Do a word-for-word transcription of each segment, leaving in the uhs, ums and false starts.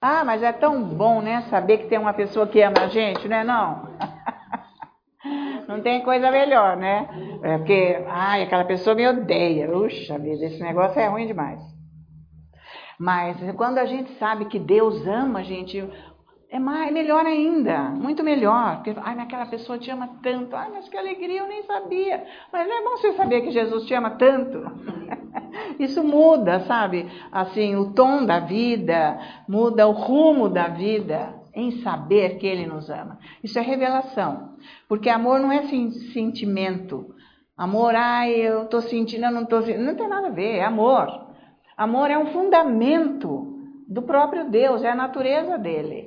Ah, mas é tão bom, né, saber que tem uma pessoa que ama a gente, né, não? Não tem coisa melhor, né? É porque, ai, aquela pessoa me odeia. Puxa vida, esse negócio é ruim demais. Mas quando a gente sabe que Deus ama a gente, é mais, melhor ainda, muito melhor. Porque, ai, mas aquela pessoa te ama tanto. Ai, mas que alegria, eu nem sabia. Mas não é bom você saber que Jesus te ama tanto. Isso muda, sabe? Assim, o tom da vida, muda o rumo da vida em saber que Ele nos ama. Isso é revelação. Porque amor não é sentimento. Amor, ai, eu tô sentindo, eu não tô sentindo. Não tem nada a ver, é amor. Amor é um fundamento do próprio Deus, é a natureza dele.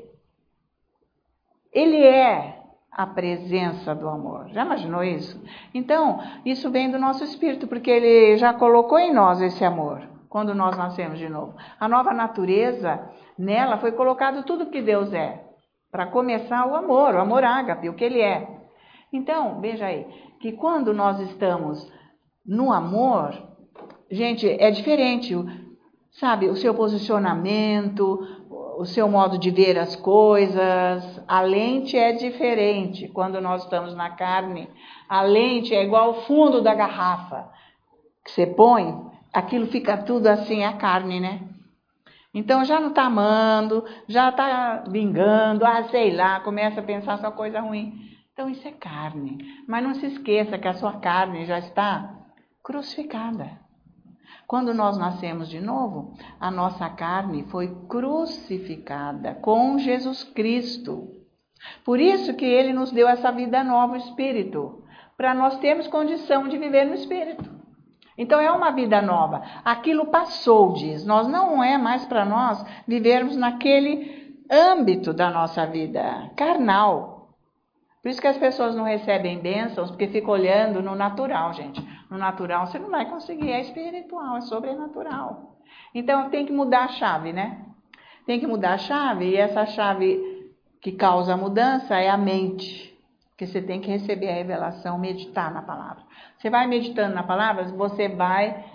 Ele é a presença do amor. Já imaginou isso? Então, isso vem do nosso espírito, porque ele já colocou em nós esse amor, quando nós nascemos de novo. A nova natureza, nela foi colocado tudo que Deus é. Para começar, o amor, o amor ágape, o que ele é. Então, veja aí, que quando nós estamos no amor, gente, é diferente, sabe, o seu posicionamento, o seu modo de ver as coisas, a lente é diferente quando nós estamos na carne. A lente é igual ao fundo da garrafa que você põe, aquilo fica tudo assim, a carne, né? Então já não está amando, já está vingando, ah, sei lá, começa a pensar só coisa ruim. Então isso é carne. Mas não se esqueça que a sua carne já está crucificada. Quando nós nascemos de novo, a nossa carne foi crucificada com Jesus Cristo. Por isso que ele nos deu essa vida nova, o Espírito, para nós termos condição de viver no Espírito. Então é uma vida nova. Aquilo passou, diz. Nós não é mais para nós vivermos naquele âmbito da nossa vida carnal. Por isso que as pessoas não recebem bênçãos, porque ficam olhando no natural, gente. No natural você não vai conseguir, é espiritual, é sobrenatural. Então tem que mudar a chave, né? Tem que mudar a chave, e essa chave que causa a mudança é a mente. Porque você tem que receber a revelação, meditar na palavra. Você vai meditando na palavra, você vai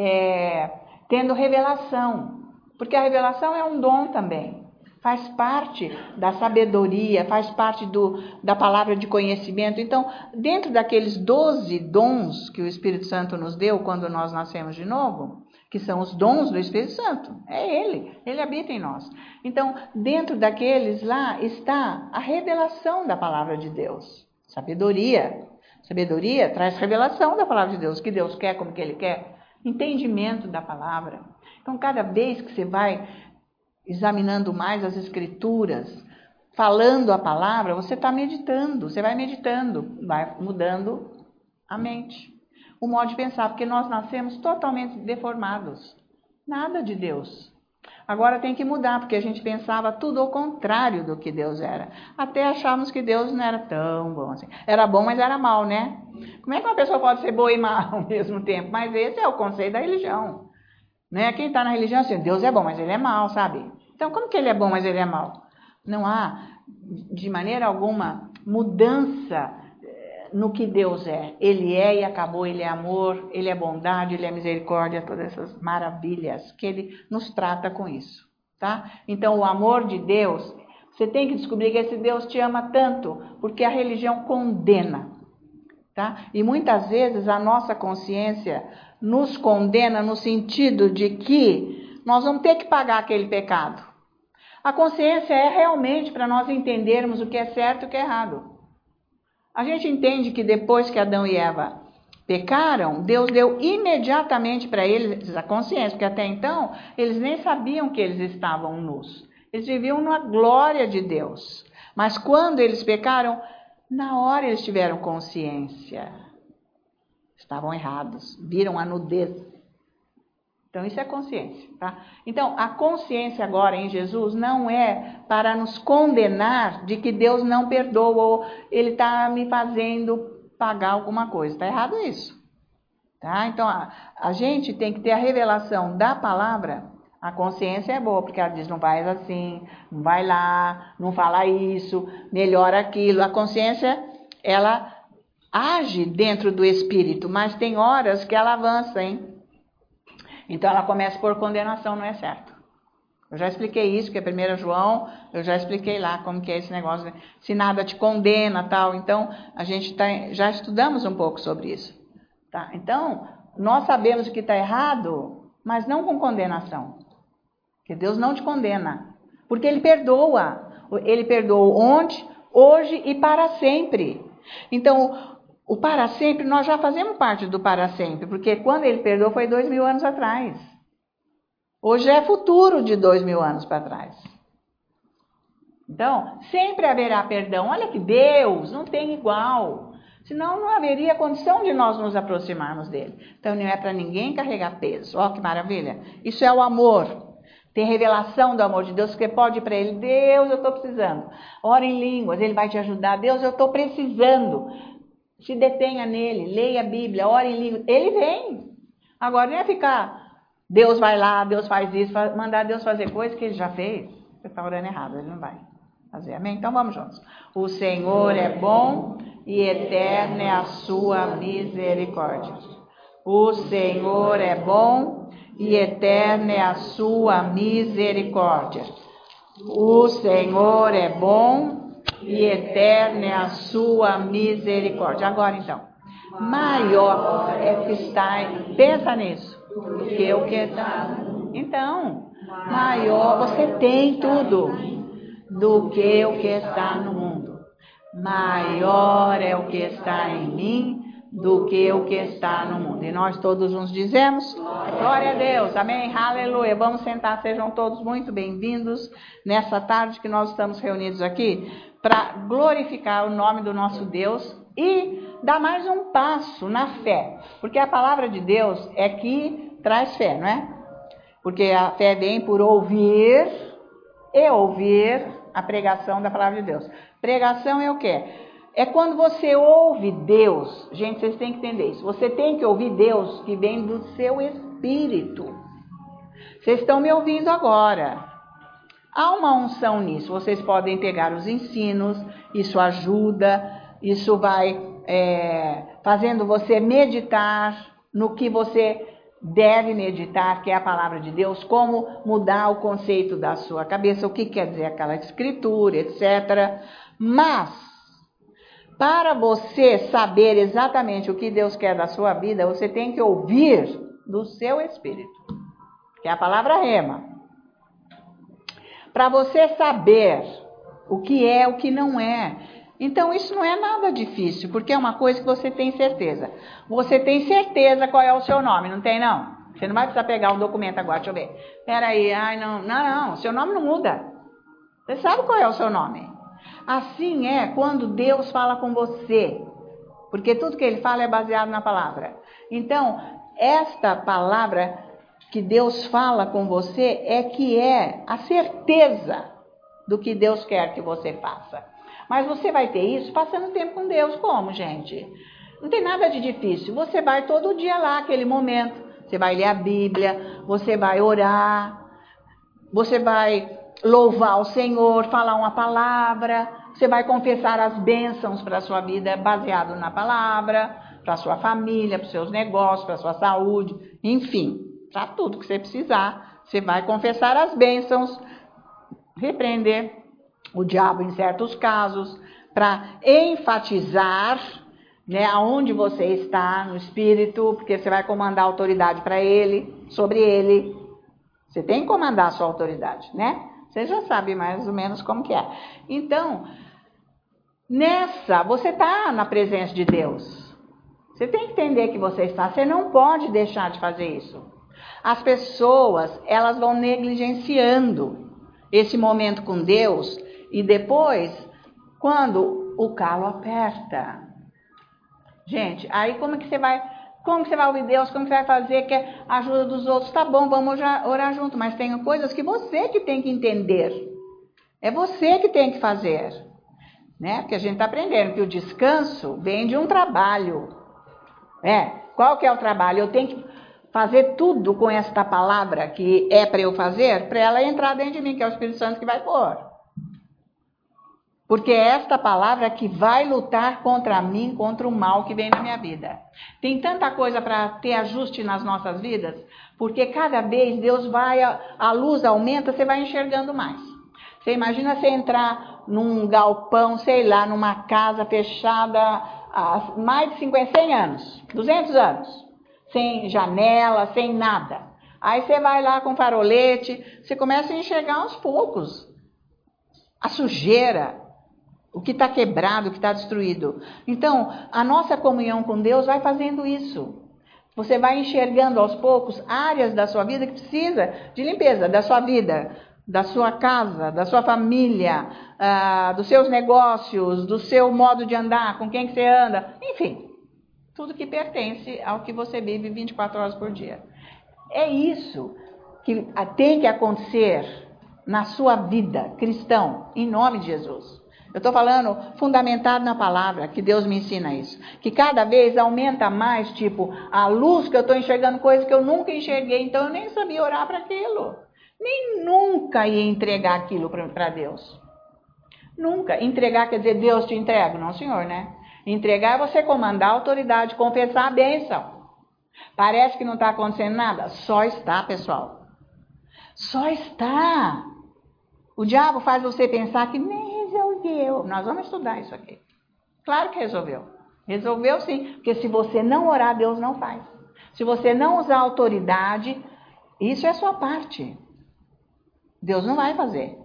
é, tendo revelação. Porque a revelação é um dom também. Faz parte da sabedoria, faz parte do, da palavra de conhecimento. Então, dentro daqueles doze dons que o Espírito Santo nos deu quando nós nascemos de novo, que são os dons do Espírito Santo, é Ele, Ele habita em nós. Então, dentro daqueles lá está a revelação da palavra de Deus. Sabedoria. Sabedoria traz revelação da palavra de Deus, que Deus quer, como que Ele quer. Entendimento da palavra. Então, cada vez que você vai examinando mais as escrituras, falando a palavra, você está meditando, você vai meditando, vai mudando a mente, o modo de pensar, porque nós nascemos totalmente deformados, nada de Deus. Agora tem que mudar, porque a gente pensava tudo ao contrário do que Deus era, até achávamos que Deus não era tão bom assim. Era bom, mas era mal, né? Como é que uma pessoa pode ser boa e má ao mesmo tempo? Mas esse é o conceito da religião. Né? Quem está na religião assim, Deus é bom, mas ele é mau, sabe? Então, como que ele é bom, mas ele é mau? Não há, de maneira alguma, mudança no que Deus é. Ele é e acabou, ele é amor, ele é bondade, ele é misericórdia, todas essas maravilhas que ele nos trata com isso, tá? Então, o amor de Deus, você tem que descobrir que esse Deus te ama tanto, porque a religião condena, tá? E muitas vezes a nossa consciência nos condena no sentido de que nós vamos ter que pagar aquele pecado. A consciência é realmente para nós entendermos o que é certo e o que é errado. A gente entende que depois que Adão e Eva pecaram, Deus deu imediatamente para eles a consciência, porque até então eles nem sabiam que eles estavam nus. Eles viviam na glória de Deus. Mas quando eles pecaram, na hora eles tiveram consciência. Estavam errados, viram a nudez. Então isso é consciência, tá? Então a consciência agora em Jesus não é para nos condenar de que Deus não perdoa ou Ele está me fazendo pagar alguma coisa. Está errado isso, tá? Então a, a gente tem que ter a revelação da palavra. A consciência é boa, porque ela diz, não faz assim, não vai lá, não fala isso, melhora aquilo. A consciência, ela age dentro do espírito, mas tem horas que ela avança, hein? Então ela começa por condenação, não é certo. Eu já expliquei isso, que é primeiro João, eu já expliquei lá como que é esse negócio, se nada te condena, tal. Então, a gente tá, já estudamos um pouco sobre isso. Tá? Então, nós sabemos o que está errado, mas não com condenação. Porque Deus não te condena. Porque Ele perdoa. Ele perdoa ontem, hoje e para sempre. Então, o para sempre, nós já fazemos parte do para sempre. Porque quando Ele perdoou foi dois mil anos atrás. Hoje é futuro de dois mil anos para trás. Então, sempre haverá perdão. Olha que Deus não tem igual. Senão não haveria condição de nós nos aproximarmos dele. Então não é para ninguém carregar peso. Olha que maravilha. Isso é o amor. Tem revelação do amor de Deus, que pode ir para ele. Deus, eu estou precisando. Ora em línguas, ele vai te ajudar. Deus, eu estou precisando. Se detenha nele, leia a Bíblia, ore em línguas. Ele vem. Agora não é ficar... Deus vai lá, Deus faz isso, mandar Deus fazer coisas que Ele já fez. Você está orando errado, Ele não vai fazer. Amém? Então vamos juntos. O Senhor é bom e eterna é a sua misericórdia. O Senhor é bom e eterna é a sua misericórdia. O Senhor é bom e eterna é a sua misericórdia. Agora então, maior é que está, pensa nisso. Do que o que está. Então, maior, você tem tudo do que o que está no mundo. Maior é o que está em mim do que o que está no mundo. E nós todos nos dizemos, glória a Deus, amém, aleluia. Vamos sentar, sejam todos muito bem-vindos nessa tarde que nós estamos reunidos aqui para glorificar o nome do nosso Deus e dar mais um passo na fé. Porque a palavra de Deus é que traz fé, não é? Porque a fé vem por ouvir e ouvir a pregação da palavra de Deus. Pregação é o quê? É quando você ouve Deus. Gente, vocês têm que entender isso. Você tem que ouvir Deus que vem do seu espírito. Vocês estão me ouvindo agora. Há uma unção nisso. Vocês podem pegar os ensinos, isso ajuda, isso vai é, fazendo você meditar no que você deve meditar, que é a palavra de Deus, como mudar o conceito da sua cabeça, o que quer dizer aquela escritura, etcétera. Mas, para você saber exatamente o que Deus quer da sua vida, você tem que ouvir do seu espírito, que é a palavra rema. Para você saber o que é, o que não é. Então, isso não é nada difícil, porque é uma coisa que você tem certeza. Você tem certeza qual é o seu nome, não tem não? Você não vai precisar pegar o documento agora, deixa eu ver. Peraí, ai não, não, não, seu nome não muda. Você sabe qual é o seu nome. Assim é quando Deus fala com você, porque tudo que Ele fala é baseado na palavra. Então, esta palavra que Deus fala com você é que é a certeza do que Deus quer que você faça. Mas você vai ter isso passando tempo com Deus. Como, gente? Não tem nada de difícil. Você vai todo dia lá, aquele momento. Você vai ler a Bíblia, você vai orar, você vai louvar o Senhor, falar uma palavra, você vai confessar as bênçãos para a sua vida baseado na palavra, para a sua família, para os seus negócios, para a sua saúde, enfim, para tudo que você precisar. Você vai confessar as bênçãos, repreender o diabo em certos casos, para enfatizar, né, aonde você está no espírito, porque você vai comandar a autoridade para ele, sobre ele. Você tem que comandar a sua autoridade, né? Você já sabe mais ou menos como que é. Então, nessa, você está na presença de Deus. Você tem que entender que você está. Você não pode deixar de fazer isso. As pessoas, elas vão negligenciando esse momento com Deus. E depois, quando o calo aperta, gente, aí como que você vai, como que você vai ouvir Deus, como que você vai fazer, que é a ajuda dos outros, tá bom, vamos orar, orar junto, mas tem coisas que você que tem que entender, é você que tem que fazer, né, porque a gente está aprendendo que o descanso vem de um trabalho, é, qual que é o trabalho? Eu tenho que fazer tudo com esta palavra que é para eu fazer, para ela entrar dentro de mim, que é o Espírito Santo que vai pôr. Porque é esta palavra que vai lutar contra mim, contra o mal que vem na minha vida. Tem tanta coisa para ter ajuste nas nossas vidas, porque cada vez Deus vai, a luz aumenta, você vai enxergando mais. Você imagina você entrar num galpão, sei lá, numa casa fechada há mais de cinquenta, cem anos, duzentos anos, sem janela, sem nada. Aí você vai lá com farolete, você começa a enxergar aos poucos a sujeira, o que está quebrado, o que está destruído. Então, a nossa comunhão com Deus vai fazendo isso. Você vai enxergando aos poucos áreas da sua vida que precisa de limpeza, da sua vida, da sua casa, da sua família, ah, dos seus negócios, do seu modo de andar, com quem que você anda, enfim, tudo que pertence ao que você vive vinte e quatro horas por dia. É isso que tem que acontecer na sua vida, cristão, em nome de Jesus. Eu estou falando fundamentado na palavra, que Deus me ensina isso. Que cada vez aumenta mais, tipo, a luz que eu estou enxergando, coisas que eu nunca enxerguei, então eu nem sabia orar para aquilo. Nem nunca ia entregar aquilo para Deus. Nunca. Entregar quer dizer, Deus te entrega? Não, senhor, né? Entregar é você comandar a autoridade, confessar a bênção. Parece que não está acontecendo nada? Só está, pessoal. Só está. O diabo faz você pensar que nem resolveu. Nós vamos estudar isso aqui. Claro que resolveu. Resolveu sim. Porque se você não orar, Deus não faz. Se você não usar autoridade, isso é a sua parte. Deus não vai fazer.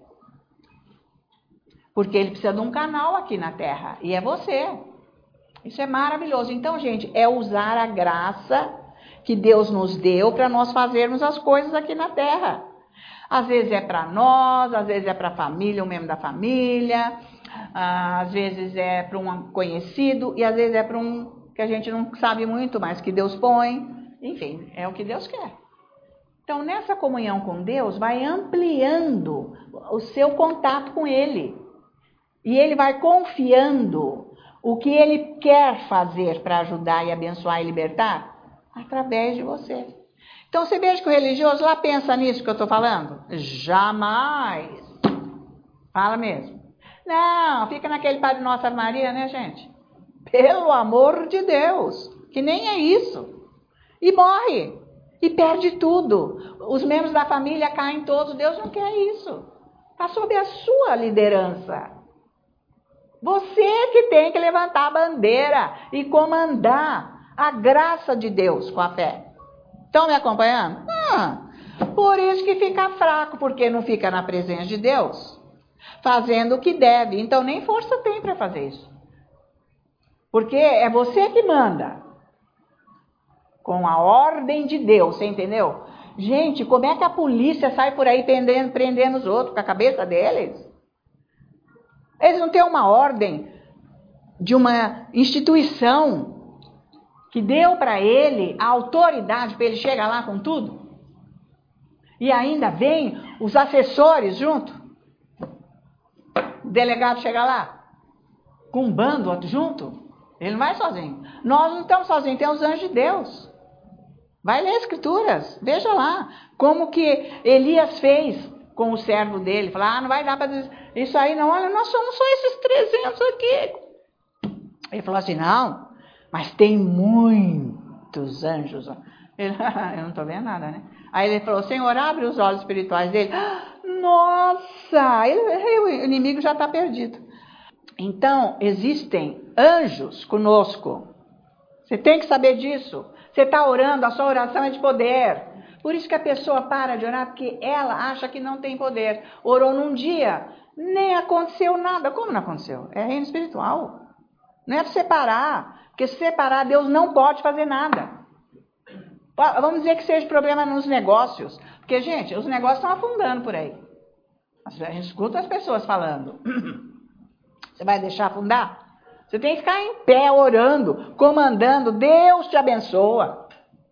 Porque ele precisa de um canal aqui na terra. E é você. Isso é maravilhoso. Então, gente, é usar a graça que Deus nos deu para nós fazermos as coisas aqui na terra. Às vezes é para nós, às vezes é para a família, um membro da família, às vezes é para um conhecido e às vezes é para um que a gente não sabe muito, mas que Deus põe. Enfim, é o que Deus quer. Então, nessa comunhão com Deus, vai ampliando o seu contato com Ele. E Ele vai confiando o que Ele quer fazer para ajudar e abençoar e libertar através de você. Então, você veja que o religioso lá pensa nisso que eu estou falando? Jamais. Fala mesmo. Não, fica naquele Padre Nosso Ave Maria, né, gente? Pelo amor de Deus, que nem é isso. E morre. E perde tudo. Os membros da família caem todos. Deus não quer isso. Está sob a sua liderança. Você que tem que levantar a bandeira e comandar a graça de Deus com a fé. Estão me acompanhando? Ah, por isso que fica fraco, porque não fica na presença de Deus, fazendo o que deve. Então nem força tem para fazer isso. Porque é você que manda. Com a ordem de Deus, você entendeu? Gente, como é que a polícia sai por aí prendendo, prendendo os outros com a cabeça deles? Eles não têm uma ordem de uma instituição que deu para ele a autoridade para ele chegar lá com tudo? E ainda vem os assessores junto? O delegado chega lá com um bando junto? Ele não vai sozinho. Nós não estamos sozinhos, tem os anjos de Deus. Vai ler as escrituras, veja lá como que Elias fez com o servo dele. Falar, ah, não vai dar para isso aí não, olha, nós somos só esses trezentos aqui. Ele falou assim, não, mas tem muitos anjos. Ele, eu não estou vendo nada, né? Aí ele falou, Senhor, abre os olhos espirituais dele. Nossa, ele, o inimigo já está perdido. Então, existem anjos conosco. Você tem que saber disso. Você está orando, a sua oração é de poder. Por isso que a pessoa para de orar, porque ela acha que não tem poder. Orou num dia, nem aconteceu nada. Como não aconteceu? É reino espiritual. Não é para você parar. Porque se você parar, Deus não pode fazer nada. Vamos dizer que seja problema nos negócios. Porque, gente, os negócios estão afundando por aí. A gente escuta as pessoas falando. Você vai deixar afundar? Você tem que ficar em pé, orando, comandando. Deus te abençoa.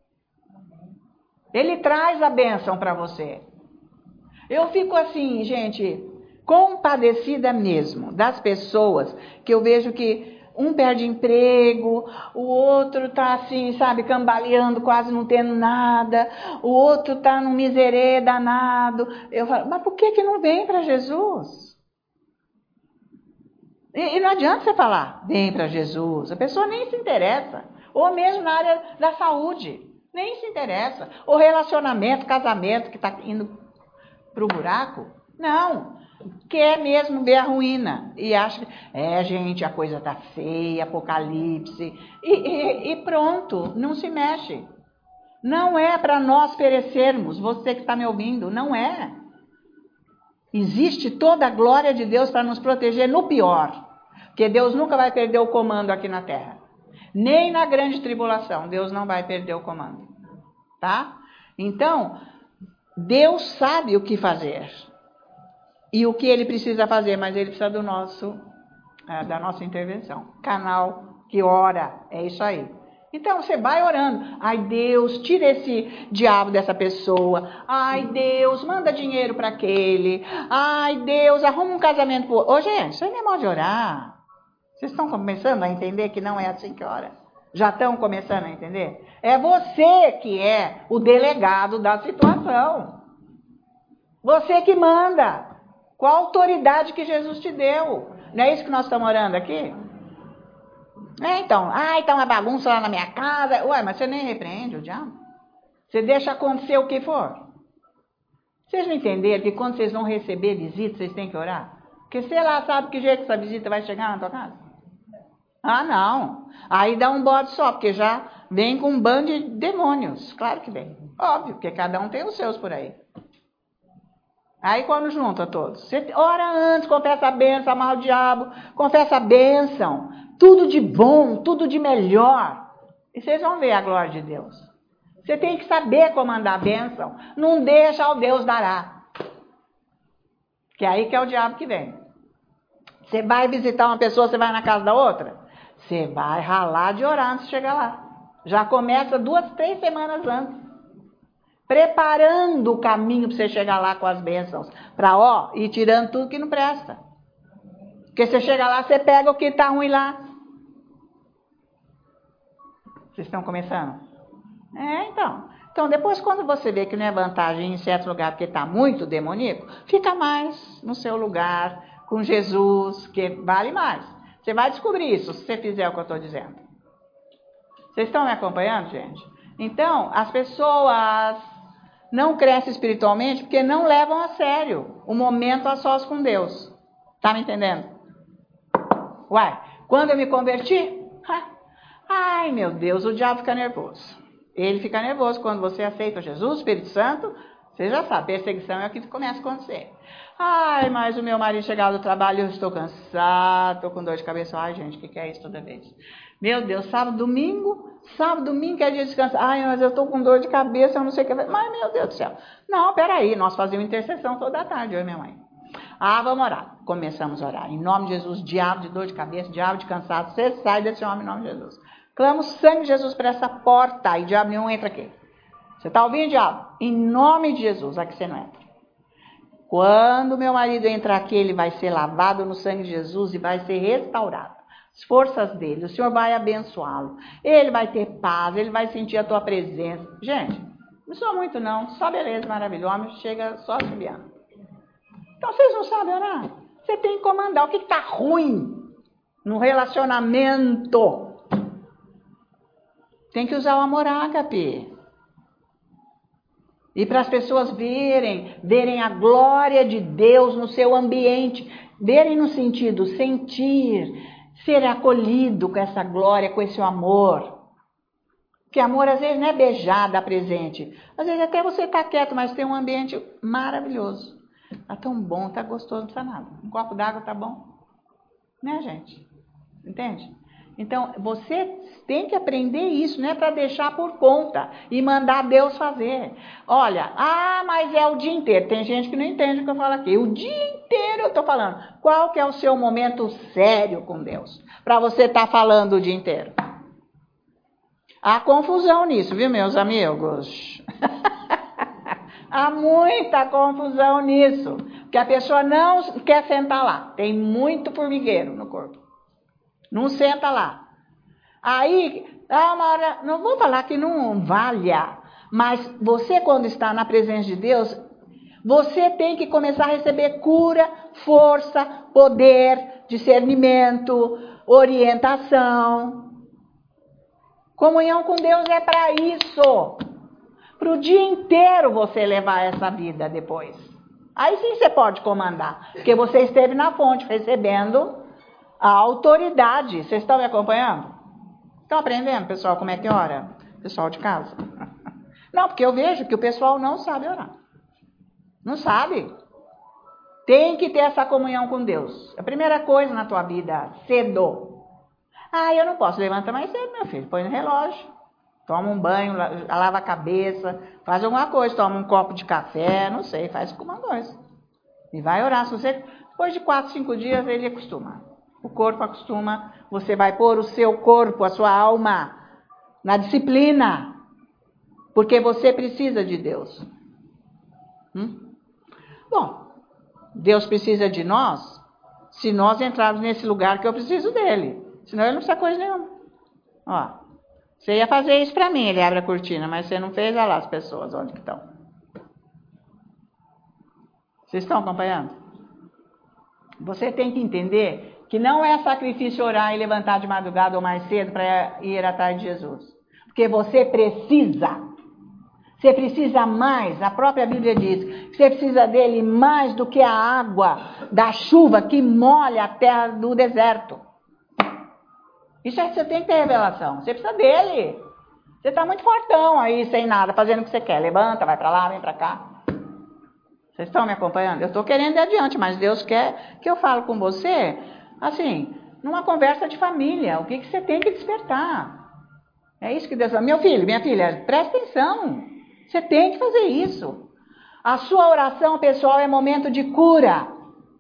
Ele traz a bênção para você. Eu fico assim, gente, compadecida mesmo das pessoas que eu vejo que um perde emprego, o outro tá assim, sabe, cambaleando, quase não tendo nada, o outro tá num miserê danado. Eu falo, mas por que que não vem para Jesus? E, e não adianta você falar, vem para Jesus. A pessoa nem se interessa. Ou mesmo na área da saúde, nem se interessa. Ou relacionamento, casamento que está indo para o buraco. Não. Quer mesmo ver a ruína. E acha que, é gente, a coisa está feia, apocalipse. E, e, e pronto, não se mexe. Não é para nós perecermos, você que está me ouvindo, não é. Existe toda a glória de Deus para nos proteger no pior. Porque Deus nunca vai perder o comando aqui na terra. Nem na grande tribulação, Deus não vai perder o comando. Tá? Então, Deus sabe o que fazer. E o que Ele precisa fazer, mas Ele precisa do nosso, da nossa intervenção. Canal que ora, é isso aí. Então, você vai orando. Ai, Deus, tira esse diabo dessa pessoa. Ai, Deus, manda dinheiro para aquele. Ai, Deus, arruma um casamento pro outro. Ô, gente, isso aí não é modo de orar. Vocês estão começando a entender que não é assim que ora? Já estão começando a entender? É você que é o delegado da situação. Você que manda. Qual a autoridade que Jesus te deu? Não é isso que nós estamos orando aqui? É, então, ai, tá uma bagunça lá na minha casa. Ué, mas você nem repreende o diabo. Você deixa acontecer o que for. Vocês não entenderam que quando vocês vão receber visita, vocês têm que orar? Porque sei lá, sabe que jeito essa visita vai chegar na tua casa? Ah, não. Aí dá um bode só, porque já vem com um bando de demônios. Claro que vem. Óbvio, porque cada um tem os seus por aí. Aí quando junta todos, você ora antes, confessa a bênção, amarra o diabo, confessa a bênção, tudo de bom, tudo de melhor. E vocês vão ver a glória de Deus. Você tem que saber comandar a bênção, não deixa ao Deus dará. Que é aí que é o diabo que vem. Você vai visitar uma pessoa, você vai na casa da outra, você vai ralar de orar antes de chegar lá. Já começa duas, três semanas antes. Preparando o caminho para você chegar lá com as bênçãos. Para, ó, ir tirando tudo que não presta. Porque você chega lá, você pega o que está ruim lá. Vocês estão começando? É, então. Então, depois, quando você vê que não é vantagem em certo lugar, porque está muito demoníaco, fica mais no seu lugar, com Jesus, que vale mais. Você vai descobrir isso, se você fizer o que eu estou dizendo. Vocês estão me acompanhando, gente? Então, as pessoas não crescem espiritualmente porque não levam a sério o momento a sós com Deus. Tá me entendendo? Uai, quando eu me converti, ai meu Deus, o diabo fica nervoso. Ele fica nervoso quando você aceita Jesus, o Espírito Santo, você já sabe, perseguição é o que começa a acontecer. Ai, mas o meu marido chegava do trabalho, eu estou cansado, estou com dor de cabeça. Ai, gente, o que, que é isso toda vez? Meu Deus, sábado, domingo, sábado, domingo que é dia de descansar. Ai, mas eu estou com dor de cabeça, eu não sei o que. Mas, meu Deus do céu. Não, peraí, nós fazíamos intercessão toda tarde, eu e minha mãe. Ah, vamos orar. Começamos a orar. Em nome de Jesus, diabo de dor de cabeça, diabo de cansado, você sai desse homem em nome de Jesus. Clama o sangue de Jesus para essa porta e diabo nenhum entra aqui. Você está ouvindo, diabo? Em nome de Jesus, aqui você não entra. Quando meu marido entrar aqui, ele vai ser lavado no sangue de Jesus e vai ser restaurado. As forças dele, o Senhor vai abençoá-lo. Ele vai ter paz, ele vai sentir a tua presença. Gente, não sou muito não, só beleza maravilhosa, chega só subiando. Então vocês não sabem orar? Você tem que comandar o que está ruim no relacionamento. Tem que usar o amor ágape. E para as pessoas verem, verem a glória de Deus no seu ambiente, verem no sentido, sentir, ser acolhido com essa glória, com esse amor. Porque amor às vezes não é beijar, dar presente. Às vezes até você está quieto, mas tem um ambiente maravilhoso. Está tão bom, está gostoso, não precisa nada. Um copo d'água está bom. Né, gente? Entende? Então, você tem que aprender isso, não é para deixar por conta e mandar Deus fazer. Olha, ah, mas é o dia inteiro. Tem gente que não entende o que eu falo aqui. O dia inteiro eu estou falando. Qual que é o seu momento sério com Deus? Para você estar tá falando o dia inteiro. Há confusão nisso, viu, meus amigos? Há muita confusão nisso. Porque a pessoa não quer sentar lá. Tem muito formigueiro no corpo. Não senta lá. Aí, ah, uma hora, não vou falar que não valha, mas você quando está na presença de Deus, Você tem que começar a receber cura, força, poder, discernimento, orientação. Comunhão com Deus é para isso. Para o dia inteiro você levar essa vida depois. Aí sim você pode comandar, porque você esteve na fonte recebendo a autoridade. Vocês estão me acompanhando? Estão aprendendo, pessoal, como é que ora? Pessoal de casa. Não, porque eu vejo que o pessoal não sabe orar. Não sabe. Tem que ter essa comunhão com Deus. A primeira coisa na tua vida, cedo. Ah, eu não posso levantar mais cedo, meu filho. Põe no relógio. Toma um banho, lava a cabeça, faz alguma coisa, toma um copo de café, não sei, faz alguma coisa. E vai orar. Se você, depois de quatro, cinco dias, ele acostuma. O corpo acostuma, você vai pôr o seu corpo, a sua alma, na disciplina. Porque você precisa de Deus. Hum? Bom, Deus precisa de nós, se nós entrarmos nesse lugar que eu preciso dele. Senão ele não precisa coisa nenhuma. Ó. Você ia fazer isso para mim, ele abre a cortina, mas você não fez, olha lá as pessoas, onde que estão. Vocês estão acompanhando? Você tem que entender que não é sacrifício orar e levantar de madrugada ou mais cedo para ir atrás de Jesus. Porque você precisa. Você precisa mais, a própria Bíblia diz, que você precisa dele mais do que a água da chuva que molha a terra do deserto. Isso é que você tem que ter revelação. Você precisa dele. Você está muito fortão aí, sem nada, fazendo o que você quer. Levanta, vai para lá, vem para cá. Vocês estão me acompanhando? Eu estou querendo ir adiante, mas Deus quer que eu fale com você, assim, numa conversa de família. O que, que você tem que despertar? É isso que Deus fala. Meu filho, minha filha, presta atenção. Você tem que fazer isso. A sua oração, pessoal, é momento de cura.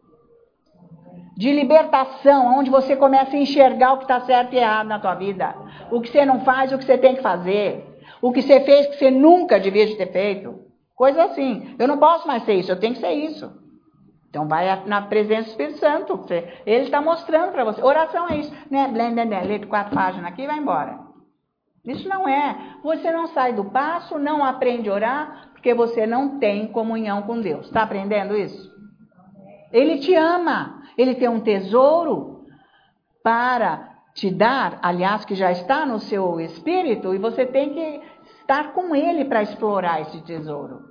De libertação, onde você começa a enxergar o que está certo e errado na tua vida. O que você não faz, o que você tem que fazer. O que você fez que você nunca devia ter feito. Coisa assim. Eu não posso mais ser isso, eu tenho que ser isso. Então vai na presença do Espírito Santo. Ele está mostrando para você. Oração é isso. Né? Lê quatro páginas aqui e vai embora. Isso não é. Você não sai do passo, não aprende a orar, porque você não tem comunhão com Deus. Está aprendendo isso? Ele te ama. Ele tem um tesouro para te dar, aliás, que já está no seu espírito, e você tem que estar com ele para explorar esse tesouro.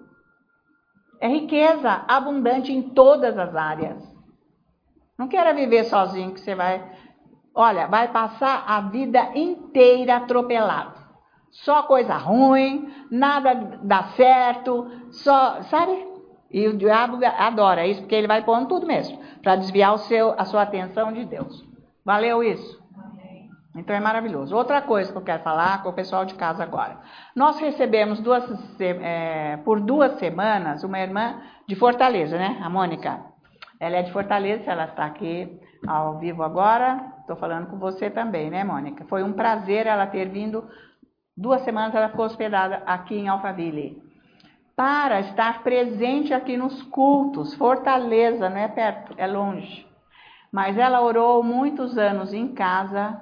É riqueza abundante em todas as áreas. Não queira viver sozinho que você vai... Olha, vai passar a vida inteira atropelado. Só coisa ruim, nada dá certo, só, sabe? E o diabo adora isso, porque ele vai pondo tudo mesmo, para desviar o seu, a sua atenção de Deus. Valeu isso? Então é maravilhoso. Outra coisa que eu quero falar com o pessoal de casa agora. Nós recebemos duas, é, por duas semanas uma irmã de Fortaleza, né? A Mônica. Ela é de Fortaleza, ela está aqui ao vivo agora. Estou falando com você também, né, Mônica? Foi um prazer ela ter vindo. Duas semanas ela ficou hospedada aqui em Alphaville. Para estar presente aqui nos cultos. Fortaleza, não é perto, é longe. Mas ela orou muitos anos em casa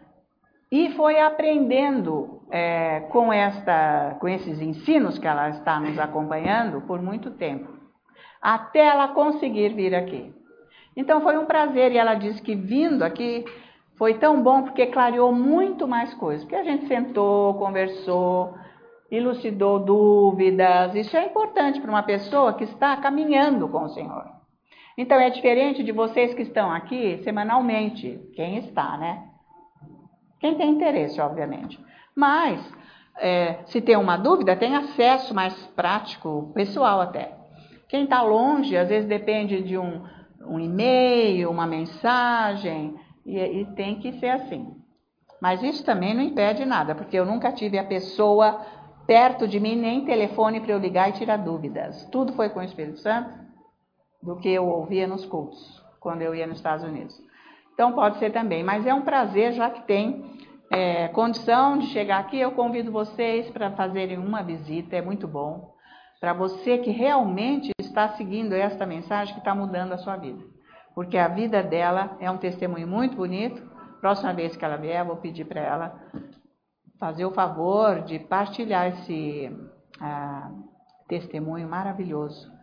e foi aprendendo é, com, esta, com esses ensinos que ela está nos acompanhando por muito tempo, até ela conseguir vir aqui. Então foi um prazer, e ela disse que vindo aqui foi tão bom porque clareou muito mais coisas, porque a gente sentou, conversou, elucidou dúvidas. Isso é importante para uma pessoa que está caminhando com o Senhor. Então é diferente de vocês que estão aqui semanalmente, quem está, né? Quem tem interesse, obviamente. Mas, é, se tem uma dúvida, tem acesso mais prático, pessoal até. Quem está longe, às vezes depende de um, um e-mail, uma mensagem, e, e tem que ser assim. Mas isso também não impede nada, porque eu nunca tive a pessoa perto de mim, nem telefone para eu ligar e tirar dúvidas. Tudo foi com o Espírito Santo, do que eu ouvia nos cultos, quando eu ia nos Estados Unidos. Então pode ser também, mas é um prazer, já que tem é, condição de chegar aqui, eu convido vocês para fazerem uma visita, é muito bom, para você que realmente está seguindo esta mensagem que está mudando a sua vida. Porque a vida dela é um testemunho muito bonito. Próxima vez que ela vier, eu vou pedir para ela fazer o favor de partilhar esse ah, testemunho maravilhoso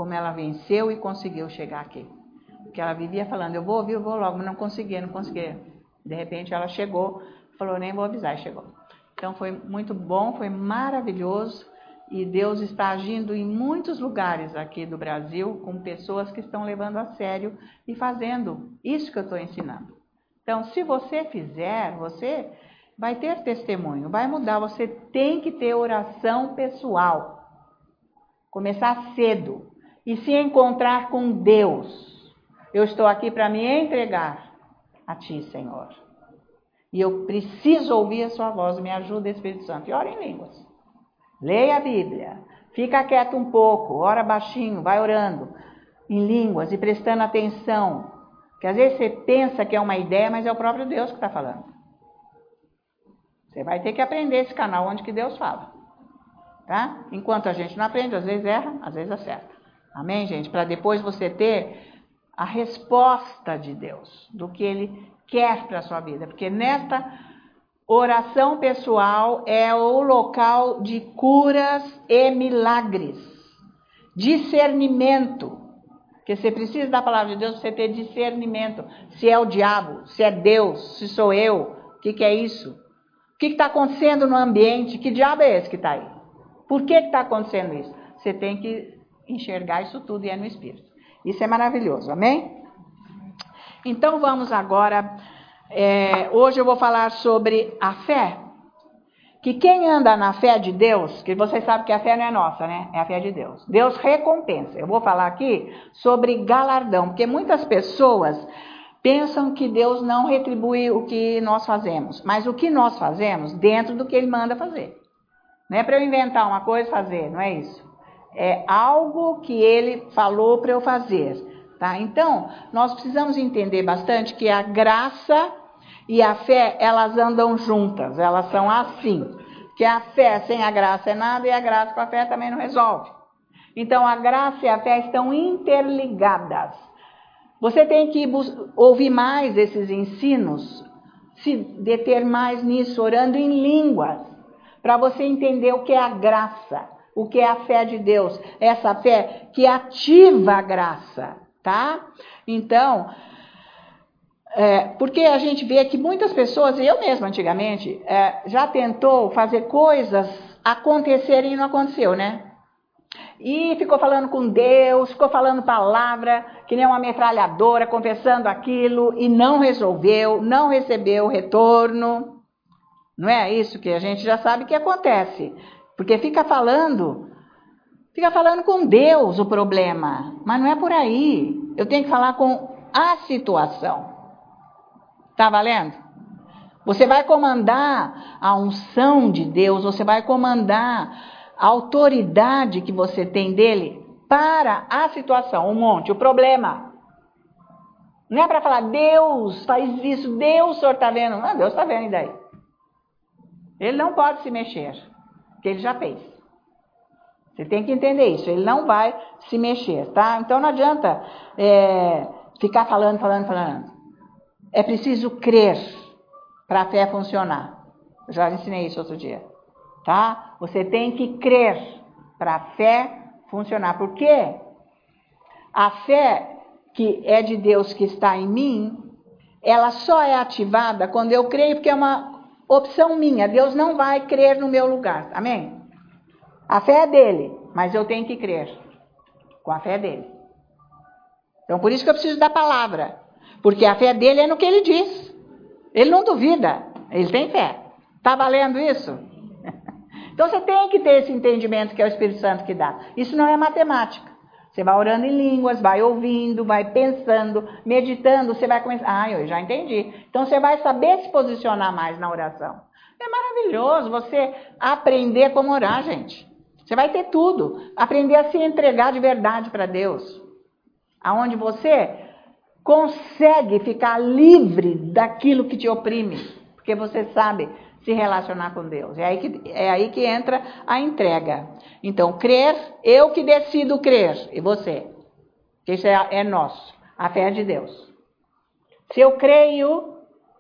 como ela venceu e conseguiu chegar aqui. Porque ela vivia falando, eu vou ouvir, eu vou logo, mas não conseguia, não conseguia. De repente ela chegou, falou, nem vou avisar, e chegou. Então foi muito bom, foi maravilhoso, e Deus está agindo em muitos lugares aqui do Brasil, com pessoas que estão levando a sério e fazendo isso que eu estou ensinando. Então, se você fizer, você vai ter testemunho, vai mudar, você tem que ter oração pessoal. Começar cedo e se encontrar com Deus. Eu estou aqui para me entregar a Ti, Senhor. E eu preciso ouvir a Sua voz, me ajuda, Espírito Santo. E ora em línguas. Leia a Bíblia. Fica quieto um pouco, ora baixinho, vai orando em línguas e prestando atenção. Porque às vezes você pensa que é uma ideia, mas é o próprio Deus que está falando. Você vai ter que aprender esse canal onde que Deus fala. Tá? Enquanto a gente não aprende, às vezes erra, às vezes acerta. Amém, gente? Para depois você ter a resposta de Deus, do que Ele quer para a sua vida. Porque nesta oração pessoal é o local de curas e milagres. Discernimento. Porque você precisa da palavra de Deus para você ter discernimento. Se é o diabo, se é Deus, se sou eu, o que, que é isso? O que está acontecendo no ambiente? Que diabo é esse que está aí? Por que está acontecendo isso? Você tem que enxergar isso tudo e é no Espírito. Isso é maravilhoso, amém? Então vamos agora, é, hoje eu vou falar sobre a fé. Que quem anda na fé de Deus, que vocês sabem que a fé não é nossa, né? É a fé de Deus. Deus recompensa. Eu vou falar aqui sobre galardão, porque muitas pessoas pensam que Deus não retribui o que nós fazemos, mas o que nós fazemos dentro do que Ele manda fazer. Não é para eu inventar uma coisa e fazer, não é isso. É algo que Ele falou para eu fazer, tá? Então, nós precisamos entender bastante que a graça e a fé, elas andam juntas, elas são assim. Que a fé sem a graça é nada e a graça com a fé também não resolve. Então, a graça e a fé estão interligadas. Você tem que ouvir mais esses ensinos, se deter mais nisso, orando em línguas, para você entender o que é a graça, o que é a fé de Deus. Essa fé que ativa a graça, tá? Então, é, porque a gente vê que muitas pessoas, e eu mesma antigamente, é, já tentou fazer coisas acontecerem e não aconteceu, né? E ficou falando com Deus, ficou falando palavra, que nem uma metralhadora, confessando aquilo, e não resolveu, não recebeu retorno. Não é isso que a gente já sabe que acontece. Porque fica falando, fica falando com Deus o problema, mas não é por aí. Eu tenho que falar com a situação. Tá valendo? Você vai comandar a unção de Deus, você vai comandar a autoridade que você tem dele para a situação, o monte, o problema. Não é para falar, Deus faz isso, Deus, o senhor está vendo? Não, Deus está vendo, e daí? Ele não pode se mexer, porque ele já fez. Você tem que entender isso, ele não vai se mexer, tá? Então não adianta é, ficar falando, falando, falando. É preciso crer para a fé funcionar. Eu já ensinei isso outro dia. Tá? Você tem que crer para a fé funcionar. Por quê? A fé que é de Deus que está em mim, ela só é ativada quando eu creio, porque é uma opção minha. Deus não vai crer no meu lugar. Amém? A fé é dele, mas eu tenho que crer com a fé dele. Então, por isso que eu preciso da palavra. Porque a fé dele é no que ele diz. Ele não duvida. Ele tem fé. Está valendo isso? Então você tem que ter esse entendimento que é o Espírito Santo que dá. Isso não é matemática. Você vai orando em línguas, vai ouvindo, vai pensando, meditando, você vai começar... Ah, eu já entendi. Então você vai saber se posicionar mais na oração. É maravilhoso você aprender como orar, gente. Você vai ter tudo. Aprender a se entregar de verdade para Deus. Aonde você consegue ficar livre daquilo que te oprime. Porque você sabe se relacionar com Deus. É aí que, é aí que entra a entrega. Então, crer, eu que decido crer, e você. Isso é, é nosso. A fé é de Deus. Se eu creio,